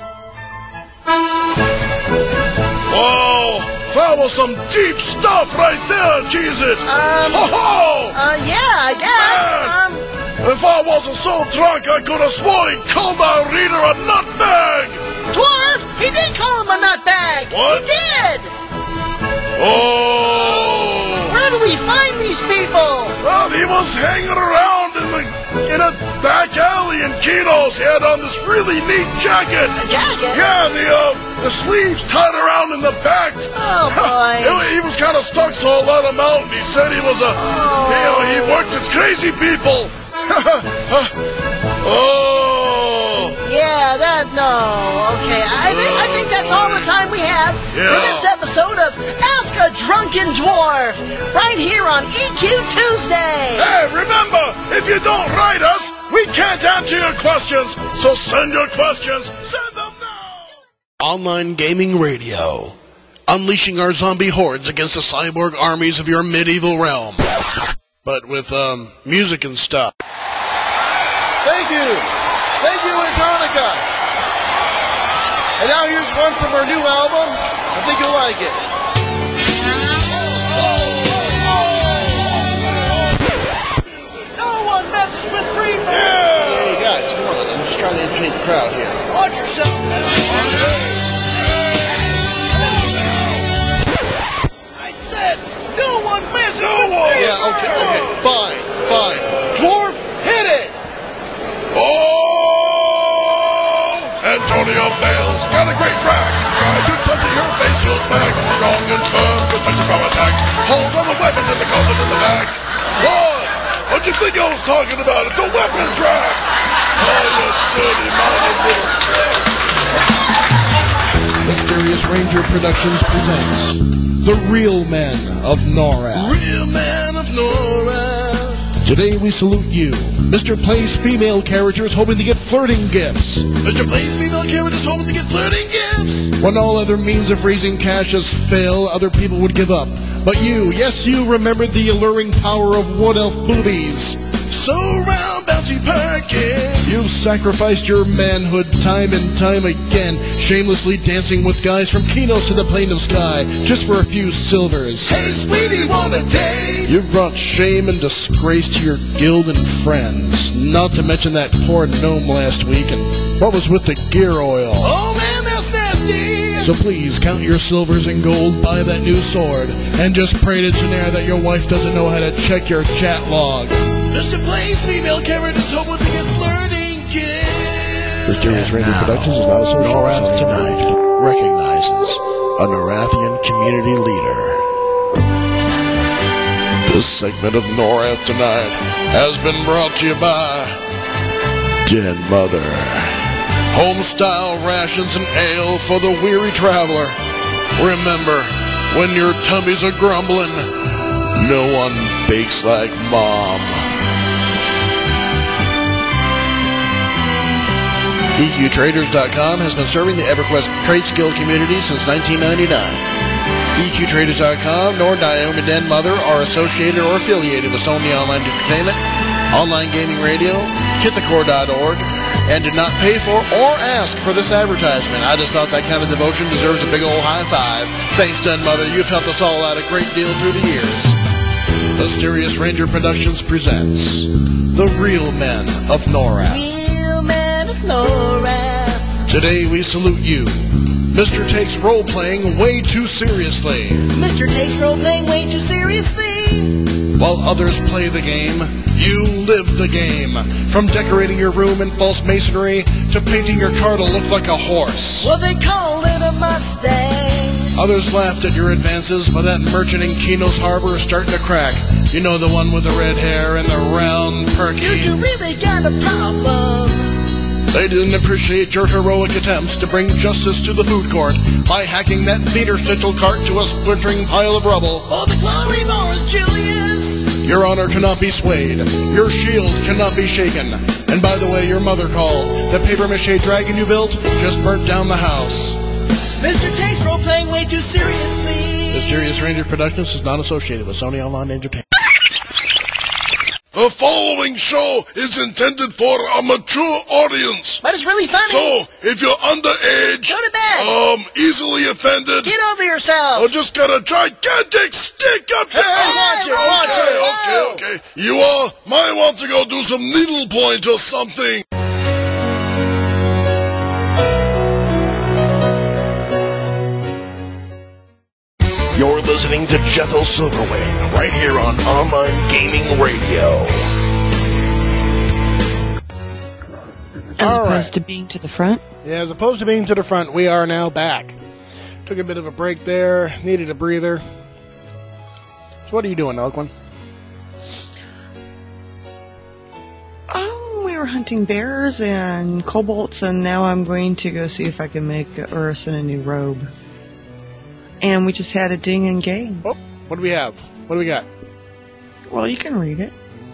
Speaker 1: Whoa, that was some deep stuff right there, Jesus!
Speaker 2: Yeah, I guess.
Speaker 1: Man, if I wasn't so drunk, I could have sworn he called our reader a nutbag!
Speaker 2: Dwarf, he did call him a nutbag!
Speaker 1: What?
Speaker 2: He did!
Speaker 1: Oh!
Speaker 2: Where do we find these people?
Speaker 1: Well, he was hanging around in a back alley in Keno's. He had on this really neat jacket.
Speaker 2: A jacket?
Speaker 1: Yeah, the sleeves tied around in the back.
Speaker 2: Oh, boy.
Speaker 1: He was kind of stuck, so I let him out, and he said he was he worked with crazy people. Oh.
Speaker 2: Yeah, okay. I think that's all the time we have for this episode of Ask a Drunken Dwarf, right here on EQ Tuesday.
Speaker 1: Hey, remember, if you don't write us, we can't answer your questions, so send your questions. Send them now. Online Gaming Radio, unleashing our zombie hordes against the cyborg armies of your medieval realm. But with, music and stuff.
Speaker 12: Thank you, Antonica. And now here's one from our new album. I think you'll like it.
Speaker 2: No one messes with free fire.
Speaker 12: Hey guys, come on. I'm just trying to entertain the crowd here.
Speaker 2: Watch yourself now. I said no one messes with free fire.
Speaker 12: Yeah, okay. Fine. Dwarf, hit it.
Speaker 1: Oh! Antonio Bales got a great rack. Try to touch it, your face will smack. Strong and firm, protected from attack. Holds all the weapons in the closet in the back. What? What'd you think I was talking about? It's a weapons rack. Oh, you dirty-minded little...
Speaker 4: Mysterious Ranger Productions presents The Real Men of Norath.
Speaker 1: Real Men of Norath.
Speaker 4: Today we salute you. Mr. Plays female characters hoping to get flirting gifts.
Speaker 1: Mr. Plays female characters hoping to get flirting gifts.
Speaker 4: When all other means of raising cash has failed, other people would give up. But you, yes you, remembered the alluring power of Wood Elf boobies.
Speaker 1: So round, bouncy packet.
Speaker 4: You've sacrificed your manhood time and time again, shamelessly dancing with guys from Keno's to the Plane of Sky, just for a few silvers.
Speaker 1: Hey, sweetie, want a date?
Speaker 4: You've brought shame and disgrace to your guild and friends, not to mention that poor gnome last week, and what was with the gear oil.
Speaker 1: Oh man, that's nasty!
Speaker 4: So please, count your silvers and gold, buy that new sword, and just pray to Janair that your wife doesn't know how to check your chat log.
Speaker 1: Mr. Plays female characters hoping to get flirting gifts.
Speaker 4: Mysterious Ranger Productions is not a social.
Speaker 1: Norath Tonight recognizes a Norathian community leader. This segment of Norath Tonight has been brought to you by Den Mother. Home-style rations and ale for the weary traveler. Remember, when your tummies are grumbling, no one bakes like Mom. EQTraders.com has been serving the EverQuest Trade Skill community since 1999. EQTraders.com nor Naomi Den Mother are associated or affiliated with Sony Online Entertainment, Online Gaming Radio, Kithacore.org, and did not pay for or ask for this advertisement. I just thought that kind of devotion deserves a big old high five. Thanks, Den Mother. You've helped us all out a great deal through the years. Mysterious Ranger Productions presents The Real Men of Norath.
Speaker 2: Real Men of Norath.
Speaker 4: Today we salute you. Mr. Takes role-playing way too seriously.
Speaker 2: Mr. Takes role-playing way too seriously.
Speaker 4: While others play the game, you live the game. From decorating your room in false masonry to painting your car to look like a horse.
Speaker 2: Well, they call it a Mustang.
Speaker 4: Others laughed at your advances, but that merchant in Keno's Harbor is starting to crack. You know, the one with the red hair and the round perky.
Speaker 2: You really got a problem.
Speaker 4: They didn't appreciate your heroic attempts to bring justice to the food court by hacking that theater schnitzel cart to a splintering pile of rubble.
Speaker 2: Oh, the glory Lord Julius!
Speaker 4: Your honor cannot be swayed. Your shield cannot be shaken. And by the way, your mother called. The papier-mâché dragon you built just burnt down the house.
Speaker 2: Mr. Taste role-playing way too seriously.
Speaker 4: The Serious Ranger Productions is not associated with Sony Online Entertainment.
Speaker 1: The following show is intended for a mature audience.
Speaker 2: But it's really funny.
Speaker 1: So, if you're underage,
Speaker 2: go to bed.
Speaker 1: Easily offended,
Speaker 2: get over yourself,
Speaker 1: or just got a gigantic stick up your
Speaker 2: watch it.
Speaker 1: Okay. You all might want to go do some needlepoint or something.
Speaker 11: You're listening to Jethel Silverwing right here on Online Gaming Radio.
Speaker 5: As opposed to being to the front?
Speaker 4: Yeah, as opposed to being to the front, we are now back. Took a bit of a break there, needed a breather. So what are you doing, Elquin?
Speaker 5: We were hunting bears and kobolds, and now I'm going to go see if I can make Urson a new robe. And we just had a ding and gang.
Speaker 4: Oh, what do we have? What do we got?
Speaker 5: Well, you can read it.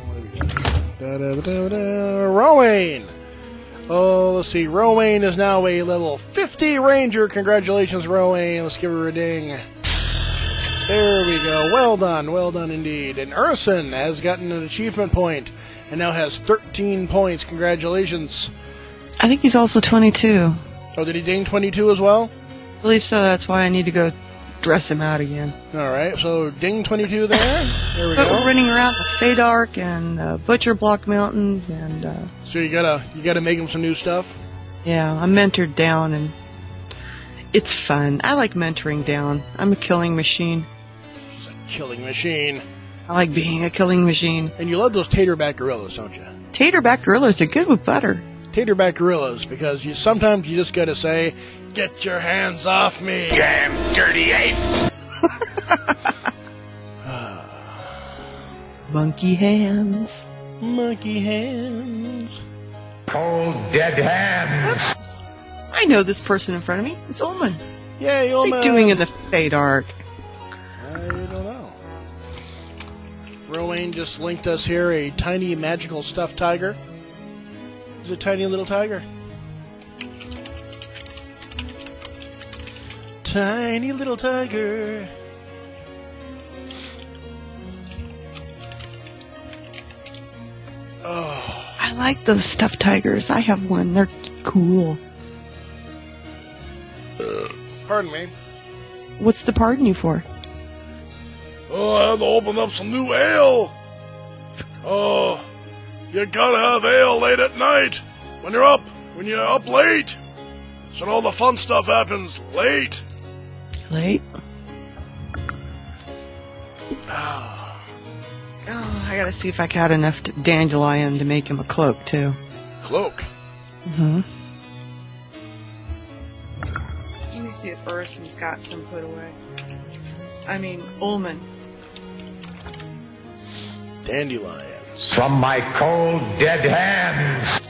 Speaker 4: Rowan! Oh, let's see. Rowan is now a level 50 ranger. Congratulations, Rowan. Let's give her a ding. There we go. Well done indeed. And Urson has gotten an achievement point and now has 13 points. Congratulations.
Speaker 5: I think he's also 22.
Speaker 4: Oh, did he ding 22 as well?
Speaker 5: I believe so. That's why I need to go dress him out again.
Speaker 4: Alright, so ding 22 there. There we go.
Speaker 5: We're running around the Fadark and Butcher Block Mountains and...
Speaker 4: So you gotta make him some new stuff?
Speaker 5: Yeah, I'm mentored down and it's fun. I like mentoring down. I'm a killing machine.
Speaker 4: He's a killing machine.
Speaker 5: I like being a killing machine.
Speaker 4: And you love those taterback gorillas, don't you?
Speaker 5: Taterback gorillas are good with butter.
Speaker 4: Taterback gorillas, because sometimes you just gotta say, "Get your hands off me,
Speaker 8: damn dirty ape!"
Speaker 5: Monkey hands.
Speaker 4: Monkey hands.
Speaker 8: Cold dead hands.
Speaker 5: I know this person in front of me. It's Ullman.
Speaker 4: Yay, Ullman.
Speaker 5: What's he doing in the Fadark?
Speaker 4: I don't know. Rowan just linked us here a tiny magical stuffed tiger. He's a tiny little tiger. Tiny little tiger. Oh.
Speaker 5: I like those stuffed tigers. I have one. They're cool.
Speaker 4: Pardon me.
Speaker 5: What's the pardon you for?
Speaker 1: Oh, I had to open up some new ale. Oh, you gotta have ale late at night. When you're up late. So all the fun stuff happens late.
Speaker 5: Late? Oh, I gotta see if I got enough dandelion to make him a cloak, too.
Speaker 4: Cloak?
Speaker 5: Mm-hmm. Let me see if Urson's got some put away. I mean, Ullman.
Speaker 4: Dandelions.
Speaker 8: From my cold dead hands.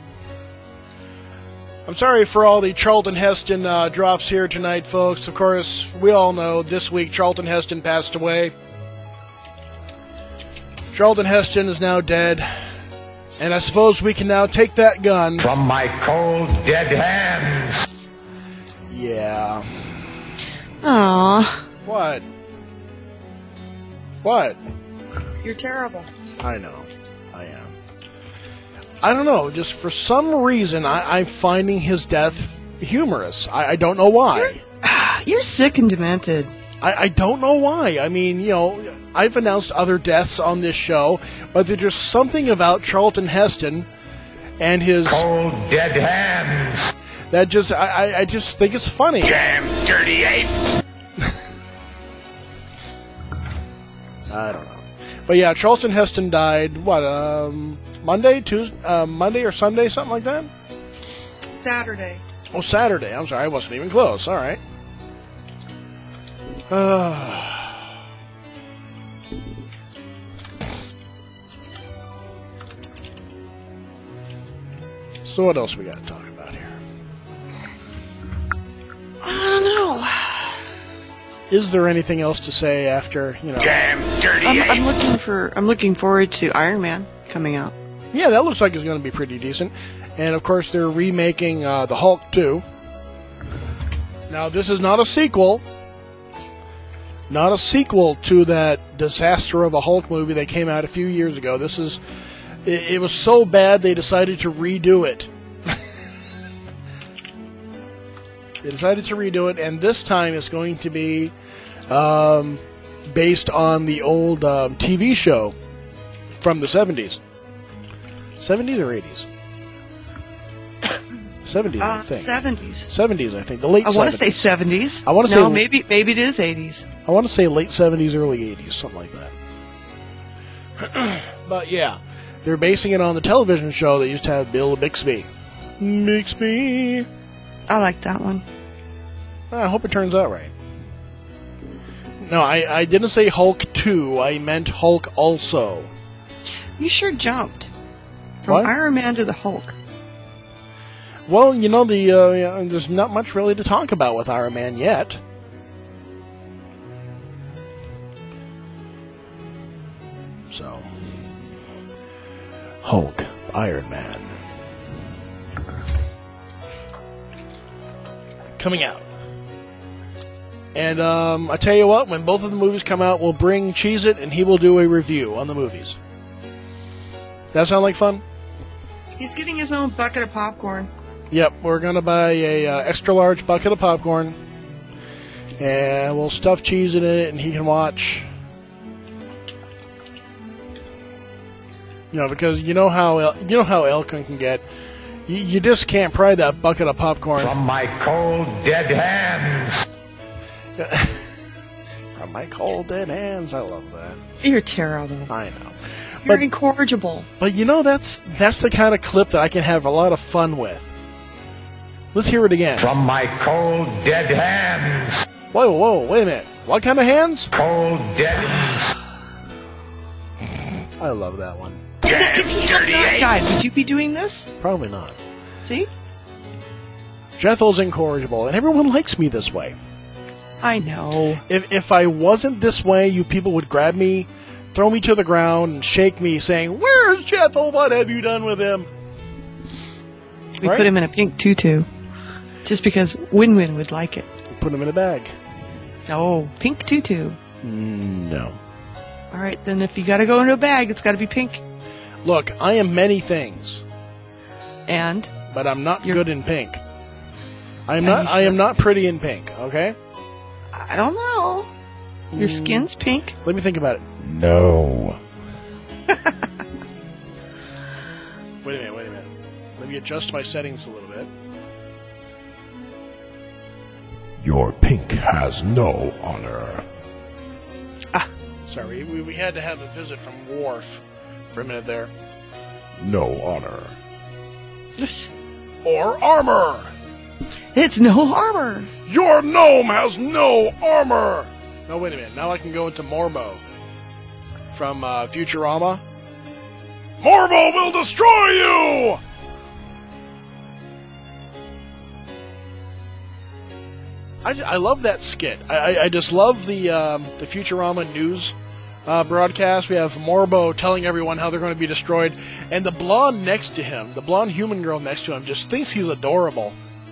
Speaker 4: I'm sorry for all the Charlton Heston drops here tonight, folks. Of course, we all know this week Charlton Heston passed away. Charlton Heston is now dead. And I suppose we can now take that gun.
Speaker 8: From my cold dead hands.
Speaker 4: Yeah.
Speaker 5: Aww.
Speaker 4: What? What?
Speaker 5: You're terrible.
Speaker 4: I know. I am. I don't know. Just for some reason, I'm finding his death humorous. I don't know why.
Speaker 5: You're sick and demented.
Speaker 4: I don't know why. I mean, you know, I've announced other deaths on this show, but there's just something about Charlton Heston and his
Speaker 8: cold dead hands
Speaker 4: that just I just think it's funny.
Speaker 8: Damn dirty ape.
Speaker 4: I don't know. But yeah, Charlton Heston died, Monday or Sunday, something like that?
Speaker 5: Saturday.
Speaker 4: Oh, Saturday. I'm sorry, I wasn't even close. All right. So what else we got to talk about here?
Speaker 5: I don't know.
Speaker 4: Is there anything else to say after,
Speaker 8: Damn dirty
Speaker 5: I'm looking forward to Iron Man coming out.
Speaker 4: Yeah, that looks like it's going to be pretty decent. And of course, they're remaking the Hulk 2. Now, this is not a sequel. Not a sequel to that disaster of a Hulk movie that came out a few years ago. This is... It was so bad they decided to redo it. They decided to redo it, and this time it's going to be based on the old TV show from the 70s. 70s or 80s? 70s, I think.
Speaker 5: 70s.
Speaker 4: 70s, I think. The late 70s.
Speaker 5: I want to say 70s.
Speaker 4: I want to say
Speaker 5: maybe it is 80s.
Speaker 4: I want to say late 70s, early 80s, something like that. But yeah, they're basing it on the television show that used to have Bill Bixby. Bixby.
Speaker 5: I like that one.
Speaker 4: I hope it turns out right. No, I didn't say Hulk 2. I meant Hulk also.
Speaker 5: You sure jumped from Iron Man to the Hulk.
Speaker 4: Well, there's not much really to talk about with Iron Man yet. So, Hulk, Iron Man. Coming out. And I tell you what, when both of the movies come out, we'll bring Cheez-It and he will do a review on the movies. That sound like fun?
Speaker 5: He's getting his own bucket of popcorn.
Speaker 4: Yep, we're going to buy a extra large bucket of popcorn. And we'll stuff cheese in it and he can watch. Because you know how Elkin can get. You just can't pry that bucket of popcorn.
Speaker 8: From my cold, dead hands.
Speaker 4: From my cold, dead hands. I love that.
Speaker 5: You're terrible.
Speaker 4: I know.
Speaker 5: You're incorrigible.
Speaker 4: But that's the kind of clip that I can have a lot of fun with. Let's hear it again.
Speaker 8: From my cold, dead hands.
Speaker 4: Whoa, wait a minute. What kind of hands?
Speaker 8: Cold, dead hands.
Speaker 4: I love that one.
Speaker 5: If he had not died, would you be doing this?
Speaker 4: Probably not.
Speaker 5: See?
Speaker 4: Jethel's incorrigible, and everyone likes me this way.
Speaker 5: I know.
Speaker 4: If I wasn't this way, you people would grab me, throw me to the ground, and shake me, saying, "Where's Jethel? What have you done with him?"
Speaker 5: We put him in a pink tutu, just because Win-Win would like it.
Speaker 4: Put him in a bag.
Speaker 5: No, pink tutu.
Speaker 4: No.
Speaker 5: All right, then if you got to go into a bag, it's got to be pink.
Speaker 4: Look, I am many things.
Speaker 5: And?
Speaker 4: But I'm not good in pink. I am not pretty in pink, okay?
Speaker 5: I don't know. Your skin's pink.
Speaker 4: Let me think about it. No. Wait a minute. Let me adjust my settings a little bit.
Speaker 11: Your pink has no honor.
Speaker 4: Sorry, we had to have a visit from Worf for a minute there.
Speaker 11: No honor.
Speaker 4: Or armor.
Speaker 5: It's no armor.
Speaker 11: Your gnome has no armor.
Speaker 4: No, wait a minute. Now I can go into Morbo from Futurama.
Speaker 11: Morbo will destroy you!
Speaker 4: I love that skit. I just love the Futurama news broadcast. We have Morbo telling everyone how they're going to be destroyed, and the blonde next to him, the blonde human girl next to him, just thinks he's adorable.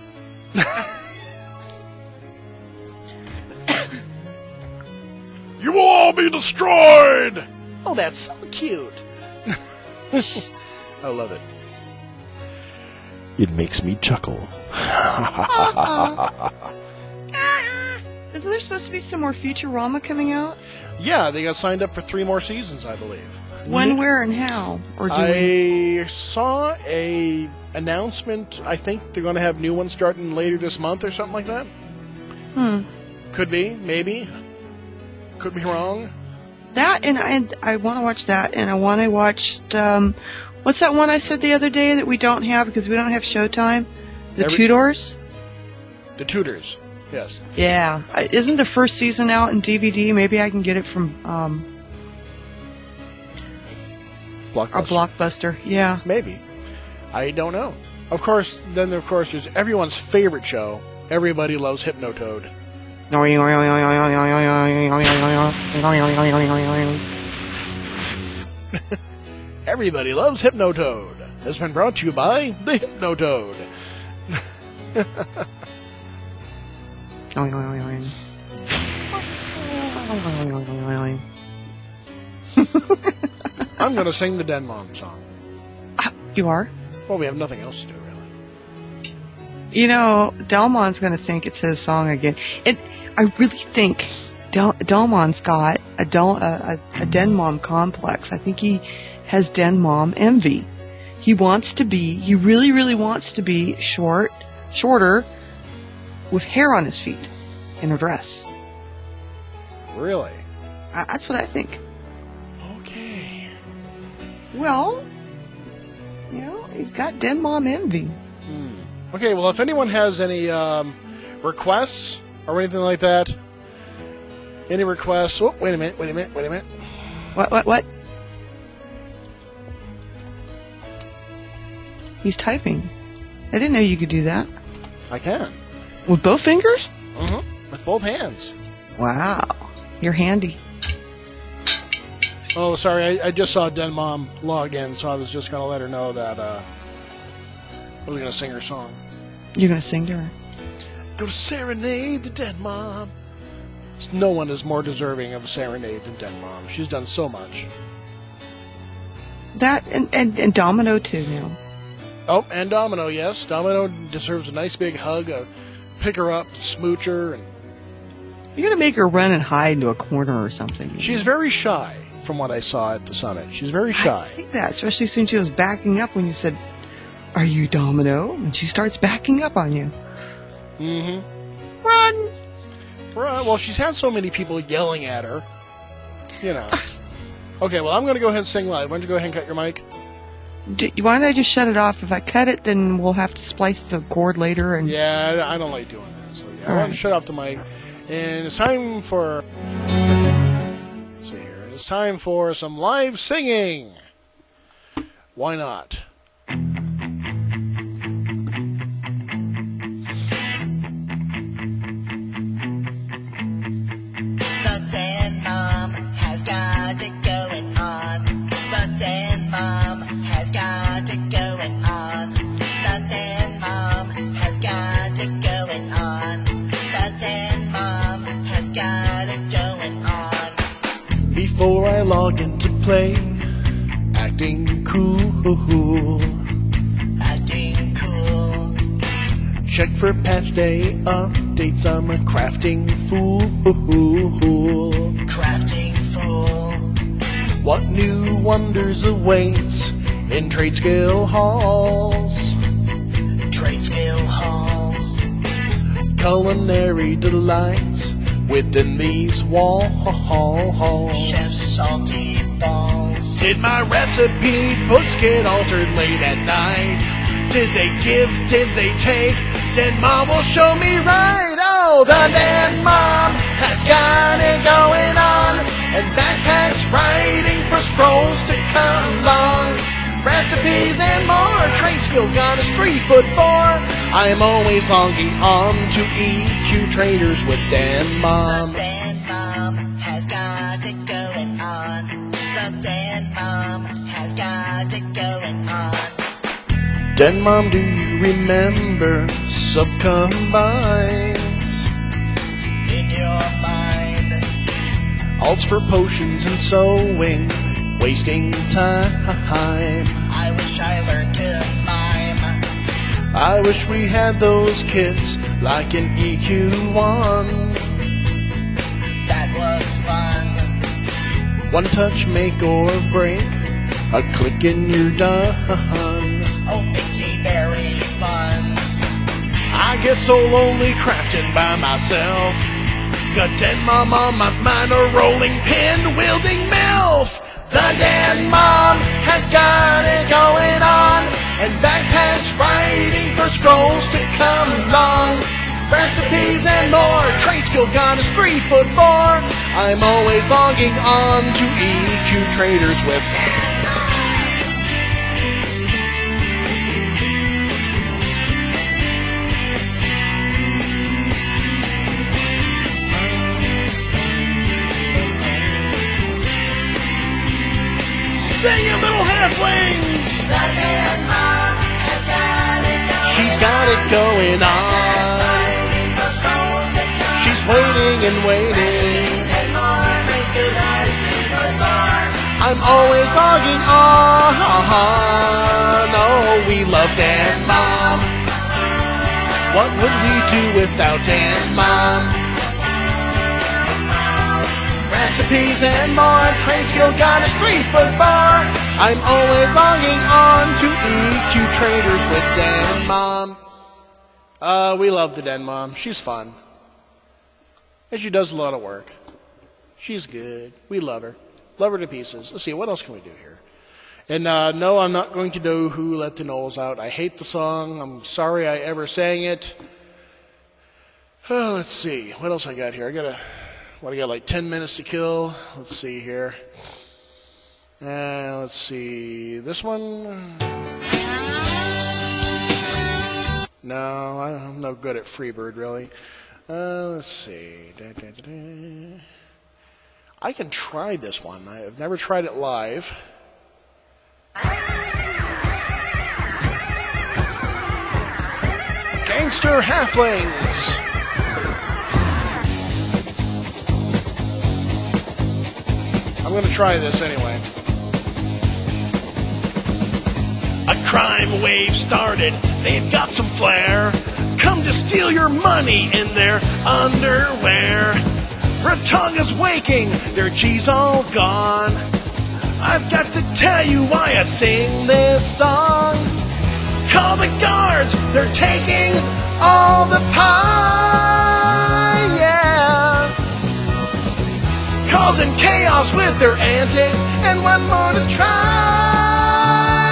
Speaker 11: You will all be destroyed!
Speaker 4: Oh, that's so cute. I love it. It makes me chuckle.
Speaker 5: Isn't there supposed to be some more Futurama coming out?
Speaker 4: Yeah, they got signed up for 3 more seasons, I believe.
Speaker 5: When, where, and how? Or
Speaker 4: I saw a announcement. I think they're going to have new ones starting later this month or something like that.
Speaker 5: Hmm.
Speaker 4: Could be, maybe. Could be wrong.
Speaker 5: That, and I want to watch that, and I want to watch, what's that one I said the other day that we don't have because we don't have Showtime? The Tudors?
Speaker 4: The Tudors, yes.
Speaker 5: Yeah. Isn't the first season out in DVD? Maybe I can get it from Blockbuster. Yeah.
Speaker 4: Maybe. I don't know. Of course, there's everyone's favorite show, Everybody Loves Hypnotoad. Everybody Loves Hypnotoad has been brought to you by the Hypnotoad. I'm going to sing the Den Mom song.
Speaker 5: You are?
Speaker 4: Well, we have nothing else to do, really.
Speaker 5: You know, Delmon's going to think it's his song again. And I really think Delmon's got a Den Mom complex. I think he has Den Mom envy. He really, really wants to be shorter, with hair on his feet, in a dress.
Speaker 4: Really?
Speaker 5: That's what I think.
Speaker 4: Okay.
Speaker 5: Well, you know, he's got Den Mom envy.
Speaker 4: Okay, well, if anyone has any requests or anything like that, any requests... Oh, wait a minute.
Speaker 5: What? He's typing. I didn't know you could do that.
Speaker 4: I can.
Speaker 5: With both fingers?
Speaker 4: Mm-hmm. With both hands.
Speaker 5: Wow. You're handy.
Speaker 4: Oh, sorry, I just saw Den Mom log in, so I was just going to let her know that I was going to sing her song.
Speaker 5: You're going to sing to her?
Speaker 4: Go to serenade the Den Mom. No one is more deserving of a serenade than Den Mom. She's done so much.
Speaker 5: That, and Domino, too, now.
Speaker 4: Oh, and Domino, yes. Domino deserves a nice big hug, pick her up, smooch her. And
Speaker 5: you're going to make her run and hide into a corner or something.
Speaker 4: She's very shy, from what I saw at the summit. She's very shy.
Speaker 5: I see that, especially since she was backing up when you said, "Are you Domino?" And she starts backing up on you.
Speaker 4: Mm-hmm. Run! Well, she's had so many people yelling at her. You know. Okay, well, I'm going to go ahead and sing live. Why don't you go ahead and cut your mic?
Speaker 5: Why don't I just shut it off? If I cut it, then we'll have to splice the cord later. And
Speaker 4: yeah, I don't like doing that. So yeah, I want to shut off the mic. And it's time for... Let's see here. It's time for some live singing. Why not? Before I log into play, acting cool. Check for patch day updates, I'm a crafting fool. What new wonders awaits in trade skill halls? Culinary delights within these walls.
Speaker 13: Chef's salty balls.
Speaker 4: Did my recipe books get altered late at night? Did they give, did they take? Den Mom will show me right. Oh, the Den Mom has got it going on, and backpacks writing for scrolls to come along. Recipes and more, trade skill got us 3'4". I am always logging on to EQ Traders with Den Mom.
Speaker 13: The Den Mom has got it going on. The Den Mom has got it going on.
Speaker 4: Den Mom, do you remember sub-combines?
Speaker 13: In your mind.
Speaker 4: Alts for potions and sewing, wasting time.
Speaker 13: I wish I learned to mime.
Speaker 4: I wish we had those kits like in EQ1.
Speaker 13: That was fun.
Speaker 4: One touch make or break, a click and you're done.
Speaker 13: Oh, Pixie Berry buns.
Speaker 4: I get so lonely crafting by myself.
Speaker 3: got Den Mom on my mind, a rolling pin wielding MILF. The Den Mom has got it going on, and backpacks writing for scrolls to come along. Recipes and more, trade skill gone is 3'4". I'm always logging on to EQ Traders with Sing it, little halflings! She's got it going on. She's waiting and waiting. I'm always logging on. Oh, we love Dan Mom. What would we do without Dan Mom? Recipes and more, trade skill got a 3'4". I'm always logging on to EQ Traders with Den Mom. We love the Den Mom. She's fun. And she does a lot of work. She's good. We love her. Love her to pieces. Let's see, what else can we do here? And no, I'm not going to do Who Let the Knowles Out. I hate the song. I'm sorry I ever sang it. Let's see. What else I got here? I got like 10 minutes to kill. Let's see here. Let's see. This one? No, I'm no good at Freebird, really. Let's see. I can try this one. I've never tried it live. Gangster Halflings. I'm going to try this anyway. A crime wave started. They've got some flair. Come to steal your money in their underwear. Ratonga's waking. Their G's all gone. I've got to tell you why I sing this song. Call the guards. They're taking all the pie. Yeah. Causing chaos with their antics, and one more to try.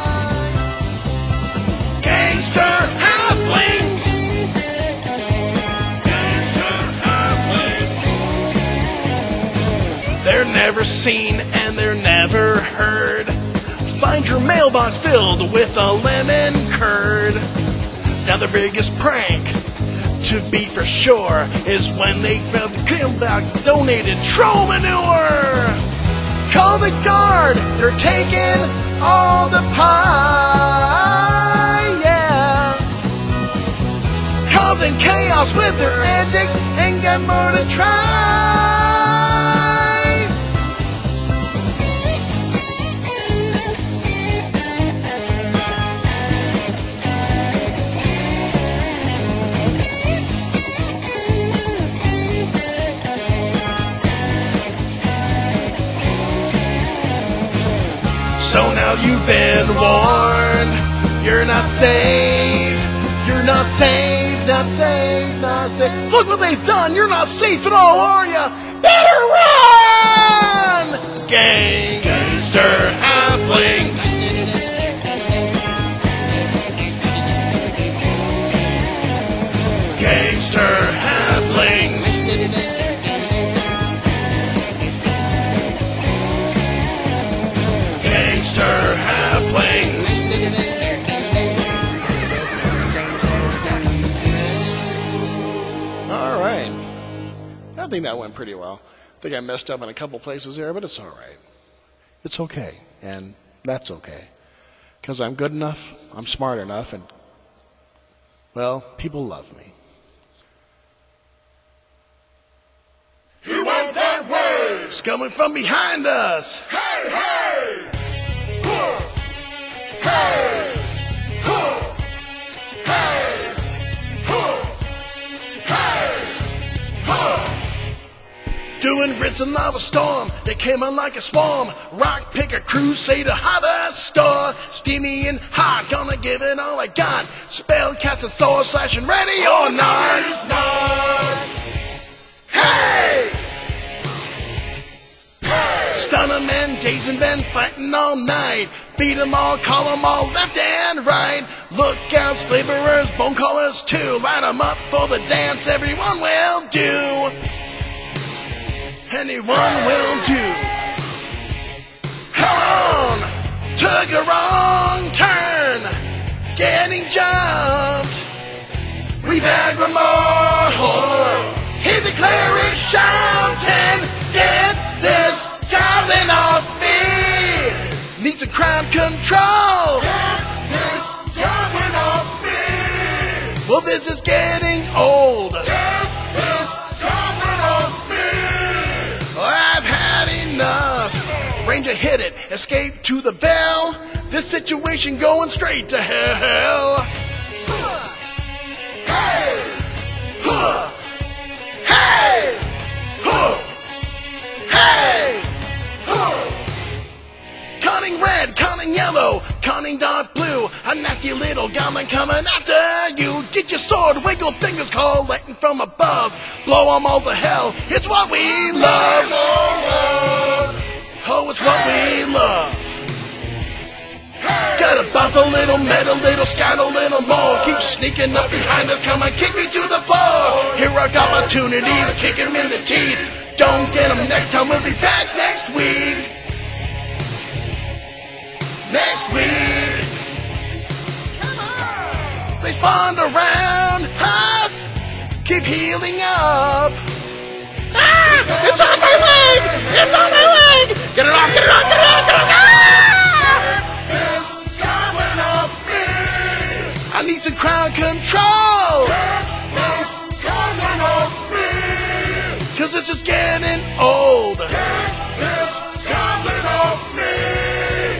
Speaker 3: Gangster Halflings. Gangster Halflings. They're never seen and they're never heard. Find your mailbox filled with a lemon curd. Now the biggest prank, to be for sure, is when they found the mailbox donated troll manure. Call the guard, they're taking all the pie, yeah. Causing chaos with their antics, ain't got more to try. So now you've been warned. You're not safe. You're not safe. Not safe. Not safe. Look what they've done. You're not safe at all, are ya? Better run! Gangster Halflings. Gangster Halflings. Gangster Halflings. All right. I think that went pretty well. I think I messed up in a couple places there, but it's all right. It's okay, and that's okay. Because I'm good enough, I'm smart enough, and, well, people love me.
Speaker 1: He went that way!
Speaker 3: It's coming from behind us!
Speaker 1: Hey, hey! Hey! Hey!
Speaker 3: Doing grits and lava storm, they came on like a swarm. Rock picker, crusader, harvest store. Steamy and hot, gonna give it all I got. Spell, cast a sword, slash, and ready or not. Hey! days and been fighting all night. Beat 'em all, call 'em all left and right. Look out, slaverers, bone callers too. Line 'em up for the dance, everyone will do. Anyone will do. Come on, took a wrong turn, getting jumped. We've had remorse. Hear the cleric shouting, get this goblin off me. Needs a crowd control. Get this goblin off me. Well, this is getting old. Get this goblin off me. I've had enough. Ranger hit it, escape to the bell. This situation going straight to hell. Hey! Huh! Hey! Huh! Hey! Huh! Cunning red, cunning yellow, cunning dark blue. A nasty little goblin coming after you. Get your sword, wiggle fingers, call lightning from above. Blow 'em all to hell, it's what we love. Oh, it's what we love. Gotta buff a little, met a little, scout a little more. Keep sneaking up behind us, come and kick me to the floor. Here are opportunities, kick 'em in the teeth. Don't get 'em next time, we'll be back next week. Next week. They spawned around us, keep healing up. Ah! It's on my leg! It's on my leg! Get it off, get it off, get it off, get it off! Ah! This goblin off me! I need some crowd control! This goblin off me! 'Cause this is getting old! This goblin off me!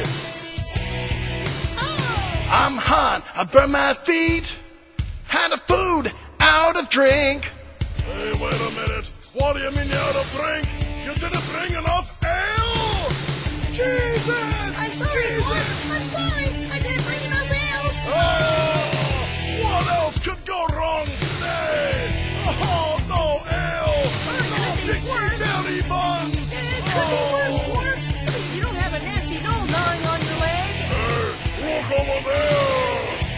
Speaker 3: I'm hot, I burn my feet. Out of food, out of drink.
Speaker 1: Hey, wait a minute. What do you mean you're out of drink? You didn't bring enough ale! Jesus!
Speaker 13: I'm sorry,
Speaker 1: Jesus!
Speaker 13: I'm sorry. I didn't bring enough ale.
Speaker 1: Oh! What else could go wrong today? Oh, no ale! No Dixie Deli buns!
Speaker 13: It could be worse, Dwarf. At least you don't have a nasty gnome gnawing on your leg.
Speaker 1: Hey, look over there!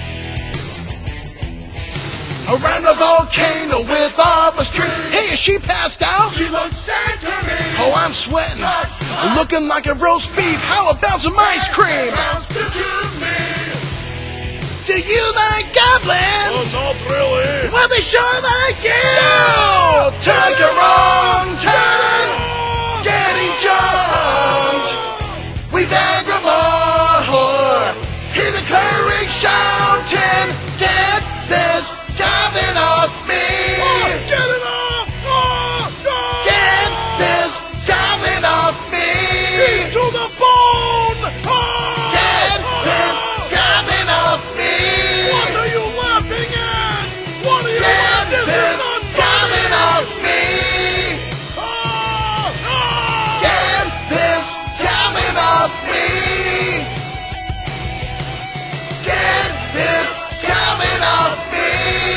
Speaker 3: Around the volcano with lava street. Hey, is she passed out?
Speaker 1: She looks sad to me!
Speaker 3: Oh, I'm sweating. Looking like a roast beef. How about some ice cream?
Speaker 1: Sounds good to me!
Speaker 3: Do you like goblins?
Speaker 1: Oh, not really!
Speaker 3: Well, they sure like you! Took a wrong turn, getting jumped. We've had remorse. Hear the cleric shouting, get this goblin off me!
Speaker 1: Oh, get it off! Oh, no!
Speaker 3: Get this goblin off me!
Speaker 1: He's to the bone! Oh,
Speaker 3: Get this goblin off me!
Speaker 1: What are you laughing at? What are you
Speaker 3: Get
Speaker 1: laughing at?
Speaker 3: this goblin off me! Get this goblin off me! Get this goblin off me!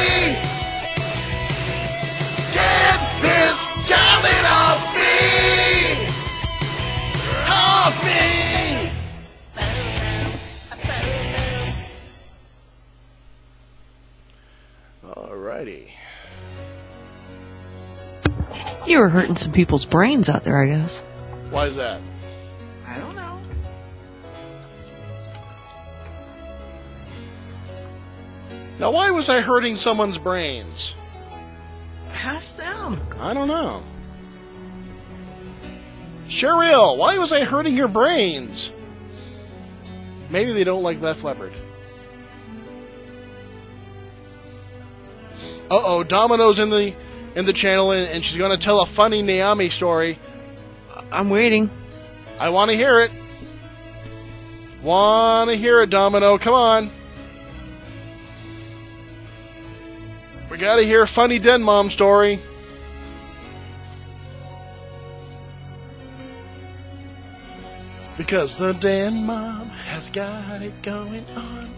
Speaker 3: Get this goblin off me! Off me! Alrighty.
Speaker 5: You were hurting some people's brains out there, I guess.
Speaker 3: Why is that?
Speaker 5: I don't know.
Speaker 3: Now, why was I hurting someone's brains?
Speaker 5: Ask them.
Speaker 3: I don't know. Cheryl, why was I hurting your brains? Maybe they don't like Left Leopard. Uh-oh, Domino's in the channel, and she's going to tell a funny Naomi story.
Speaker 5: I'm waiting.
Speaker 3: I want to hear it. Want to hear it, Domino. Come on. We got to hear a funny Den Mom story. Because the Den Mom has got it going on.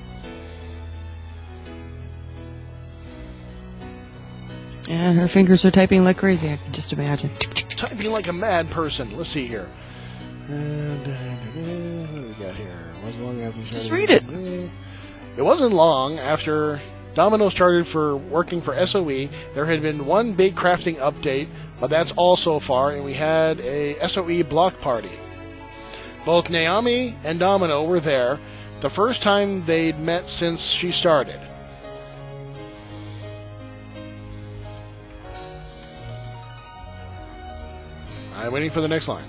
Speaker 5: And her fingers are typing like crazy, I can just imagine.
Speaker 3: Typing like a mad person. Let's see here.
Speaker 4: What do we got here? Wasn't long after he
Speaker 5: Just
Speaker 4: started-
Speaker 5: read it.
Speaker 4: It wasn't long after Domino started working for SOE. There had been one big crafting update, but that's all so far, and we had a SOE block party. Both Naomi and Domino were there, the first time they'd met since she started. I'm waiting for the next line.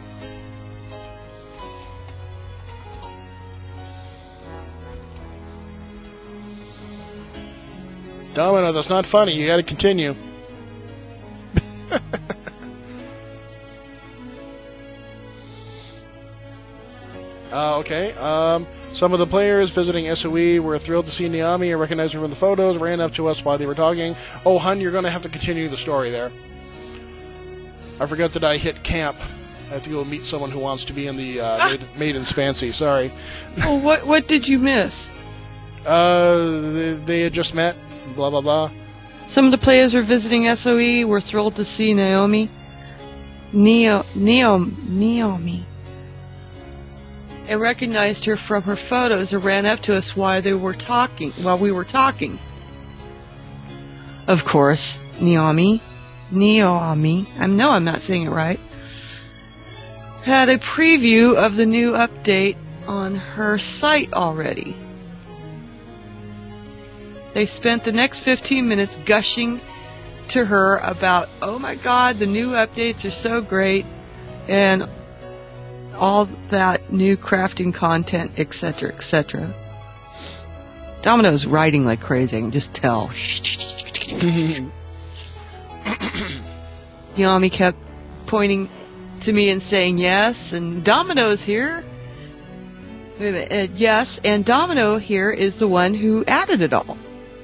Speaker 4: Domino, that's not funny. You got to continue. Okay. Some of the players visiting SOE were thrilled to see Naomi and recognized her from the photos, ran up to us while they were talking. Oh, hun, you're going to have to continue the story there. I forgot that I hit camp. I have to go meet someone who wants to be in the Maiden's Fancy. Sorry.
Speaker 5: Oh, what did you miss?
Speaker 4: They had just met. Blah, blah, blah.
Speaker 5: Some of the players were visiting SOE were thrilled to see Naomi. Naomi. And recognized her from her photos and ran up to us while we were talking. Of course, Naomi, I know I'm not saying it right, had a preview of the new update on her site already. They spent the next 15 minutes gushing to her about, oh my god, the new updates are so great, and all that new crafting content, etc., etc. Domino's writing like crazy, I can just tell. Naomi kept pointing to me and saying yes, and Domino's here. Wait a minute, yes, and Domino here is the one who added it all.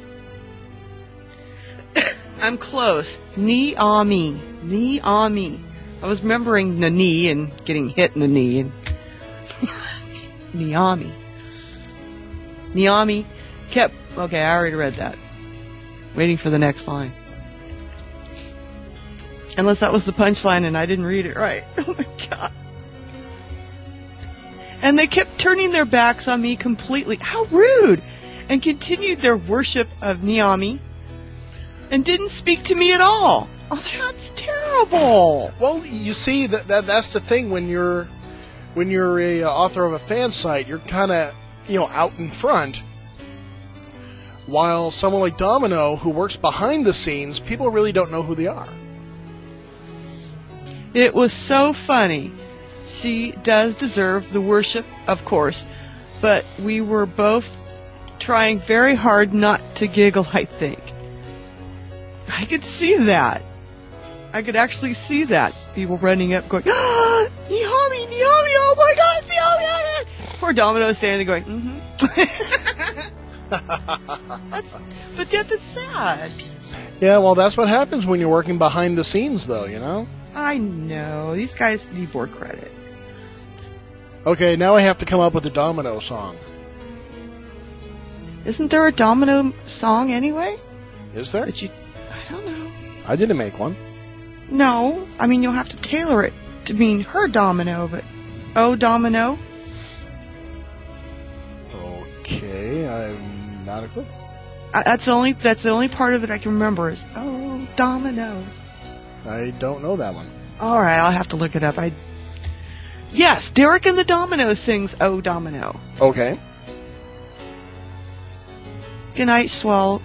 Speaker 5: I'm close. Naomi. I was remembering the knee and getting hit in the knee. And Naomi kept... Okay, I already read that. Waiting for the next line. Unless that was the punchline and I didn't read it right. Oh my god. And they kept turning their backs on me completely. How rude! And continued their worship of Naomi. And didn't speak to me at all. Oh, that's terrible.
Speaker 4: Well, you see, that's the thing when you're a author of a fan site, you're kind of, out in front. While someone like Domino, who works behind the scenes, people really don't know who they are.
Speaker 5: It was so funny. She does deserve the worship, of course, but we were both trying very hard not to giggle, I think. I could see that. I could actually see that. People running up going, ah, Naomi, oh my god, Naomi. Poor Domino standing there going, But yet that's sad.
Speaker 4: Yeah, well, that's what happens when you're working behind the scenes, though,
Speaker 5: I know. These guys need more credit.
Speaker 4: Okay, now I have to come up with a Domino song.
Speaker 5: Isn't there a Domino song anyway?
Speaker 4: Is there?
Speaker 5: I don't know.
Speaker 4: I didn't make one.
Speaker 5: No, I mean, you'll have to tailor it to mean her Domino, but... Oh, Domino?
Speaker 4: Okay, I'm not a clue.
Speaker 5: That's the only part of it I can remember is, oh, Domino.
Speaker 4: I don't know that one.
Speaker 5: Alright, I'll have to look it up. Yes, Derek and the Domino sings Oh, Domino.
Speaker 4: Okay.
Speaker 5: Good night, Swallow.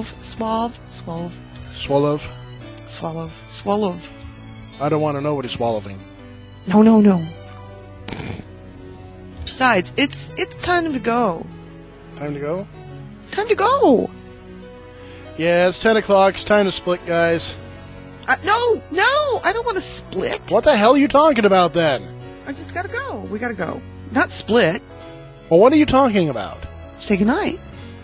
Speaker 4: I don't want to know what he's swallowing.
Speaker 5: No. Besides, it's time to go.
Speaker 4: Time to go?
Speaker 5: It's time to go.
Speaker 4: Yeah, it's 10 o'clock. It's time to split, guys.
Speaker 5: No, I don't want to split.
Speaker 4: What the hell are you talking about, then?
Speaker 5: I just gotta go. We gotta go. Not split.
Speaker 4: Well, what are you talking about?
Speaker 5: Say goodnight.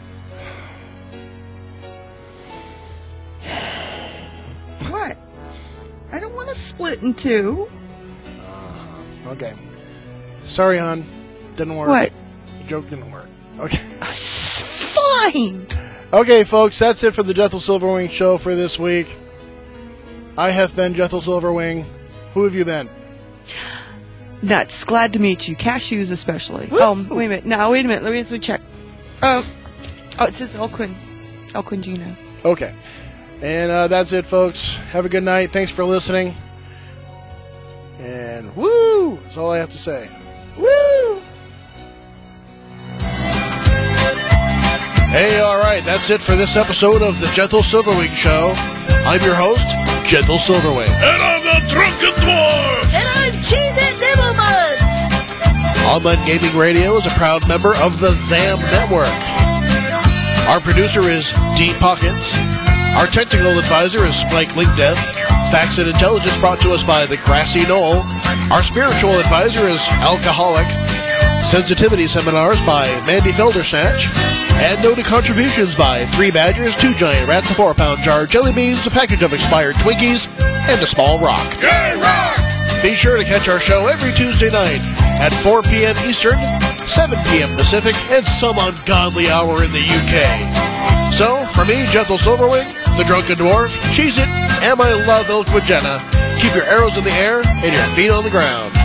Speaker 5: What? I don't want to split in two.
Speaker 4: Okay. Sorry, hon. Didn't work.
Speaker 5: What?
Speaker 4: The joke didn't work. Okay.
Speaker 5: Fine.
Speaker 4: Okay, folks, that's it for the Jethel Silverwing show for this week. I have been Jethel Silverwing. Who have you been?
Speaker 5: Nuts. Glad to meet you. Cashews especially. Woo. Oh, wait a minute. No, wait a minute. Let me check. Oh, it says Elquin Gino.
Speaker 4: Okay. And that's it, folks. Have a good night. Thanks for listening. And woo! That's all I have to say.
Speaker 5: Woo!
Speaker 4: Hey, all right. That's it for this episode of the Gentle Silverwing Show. I'm your host, Gentle Silverwing.
Speaker 1: And I'm the Drunken Dwarf.
Speaker 2: And I'm Cheez-It Nibblemuds.
Speaker 4: Online Gaming Radio is a proud member of the ZAM Network. Our producer is D. Pockets. Our technical advisor is Spike Linkdeath. Facts and Intelligence brought to us by the Grassy Knoll. Our spiritual advisor is Alcoholic. Sensitivity Seminars by Mandy Feldersnatch. And noted contributions by 3 Badgers, 2 Giant Rats, a 4-pound jar of jelly beans, a package of expired Twinkies, and a small rock.
Speaker 1: Yay, rock!
Speaker 4: Be sure to catch our show every Tuesday night at 4 p.m. Eastern, 7 p.m. Pacific, and some ungodly hour in the UK. So, for me, Gentle Silverwing, the Drunken Dwarf, Cheez-It, and my love Ilk Jenna, keep your arrows in the air and your feet on the ground.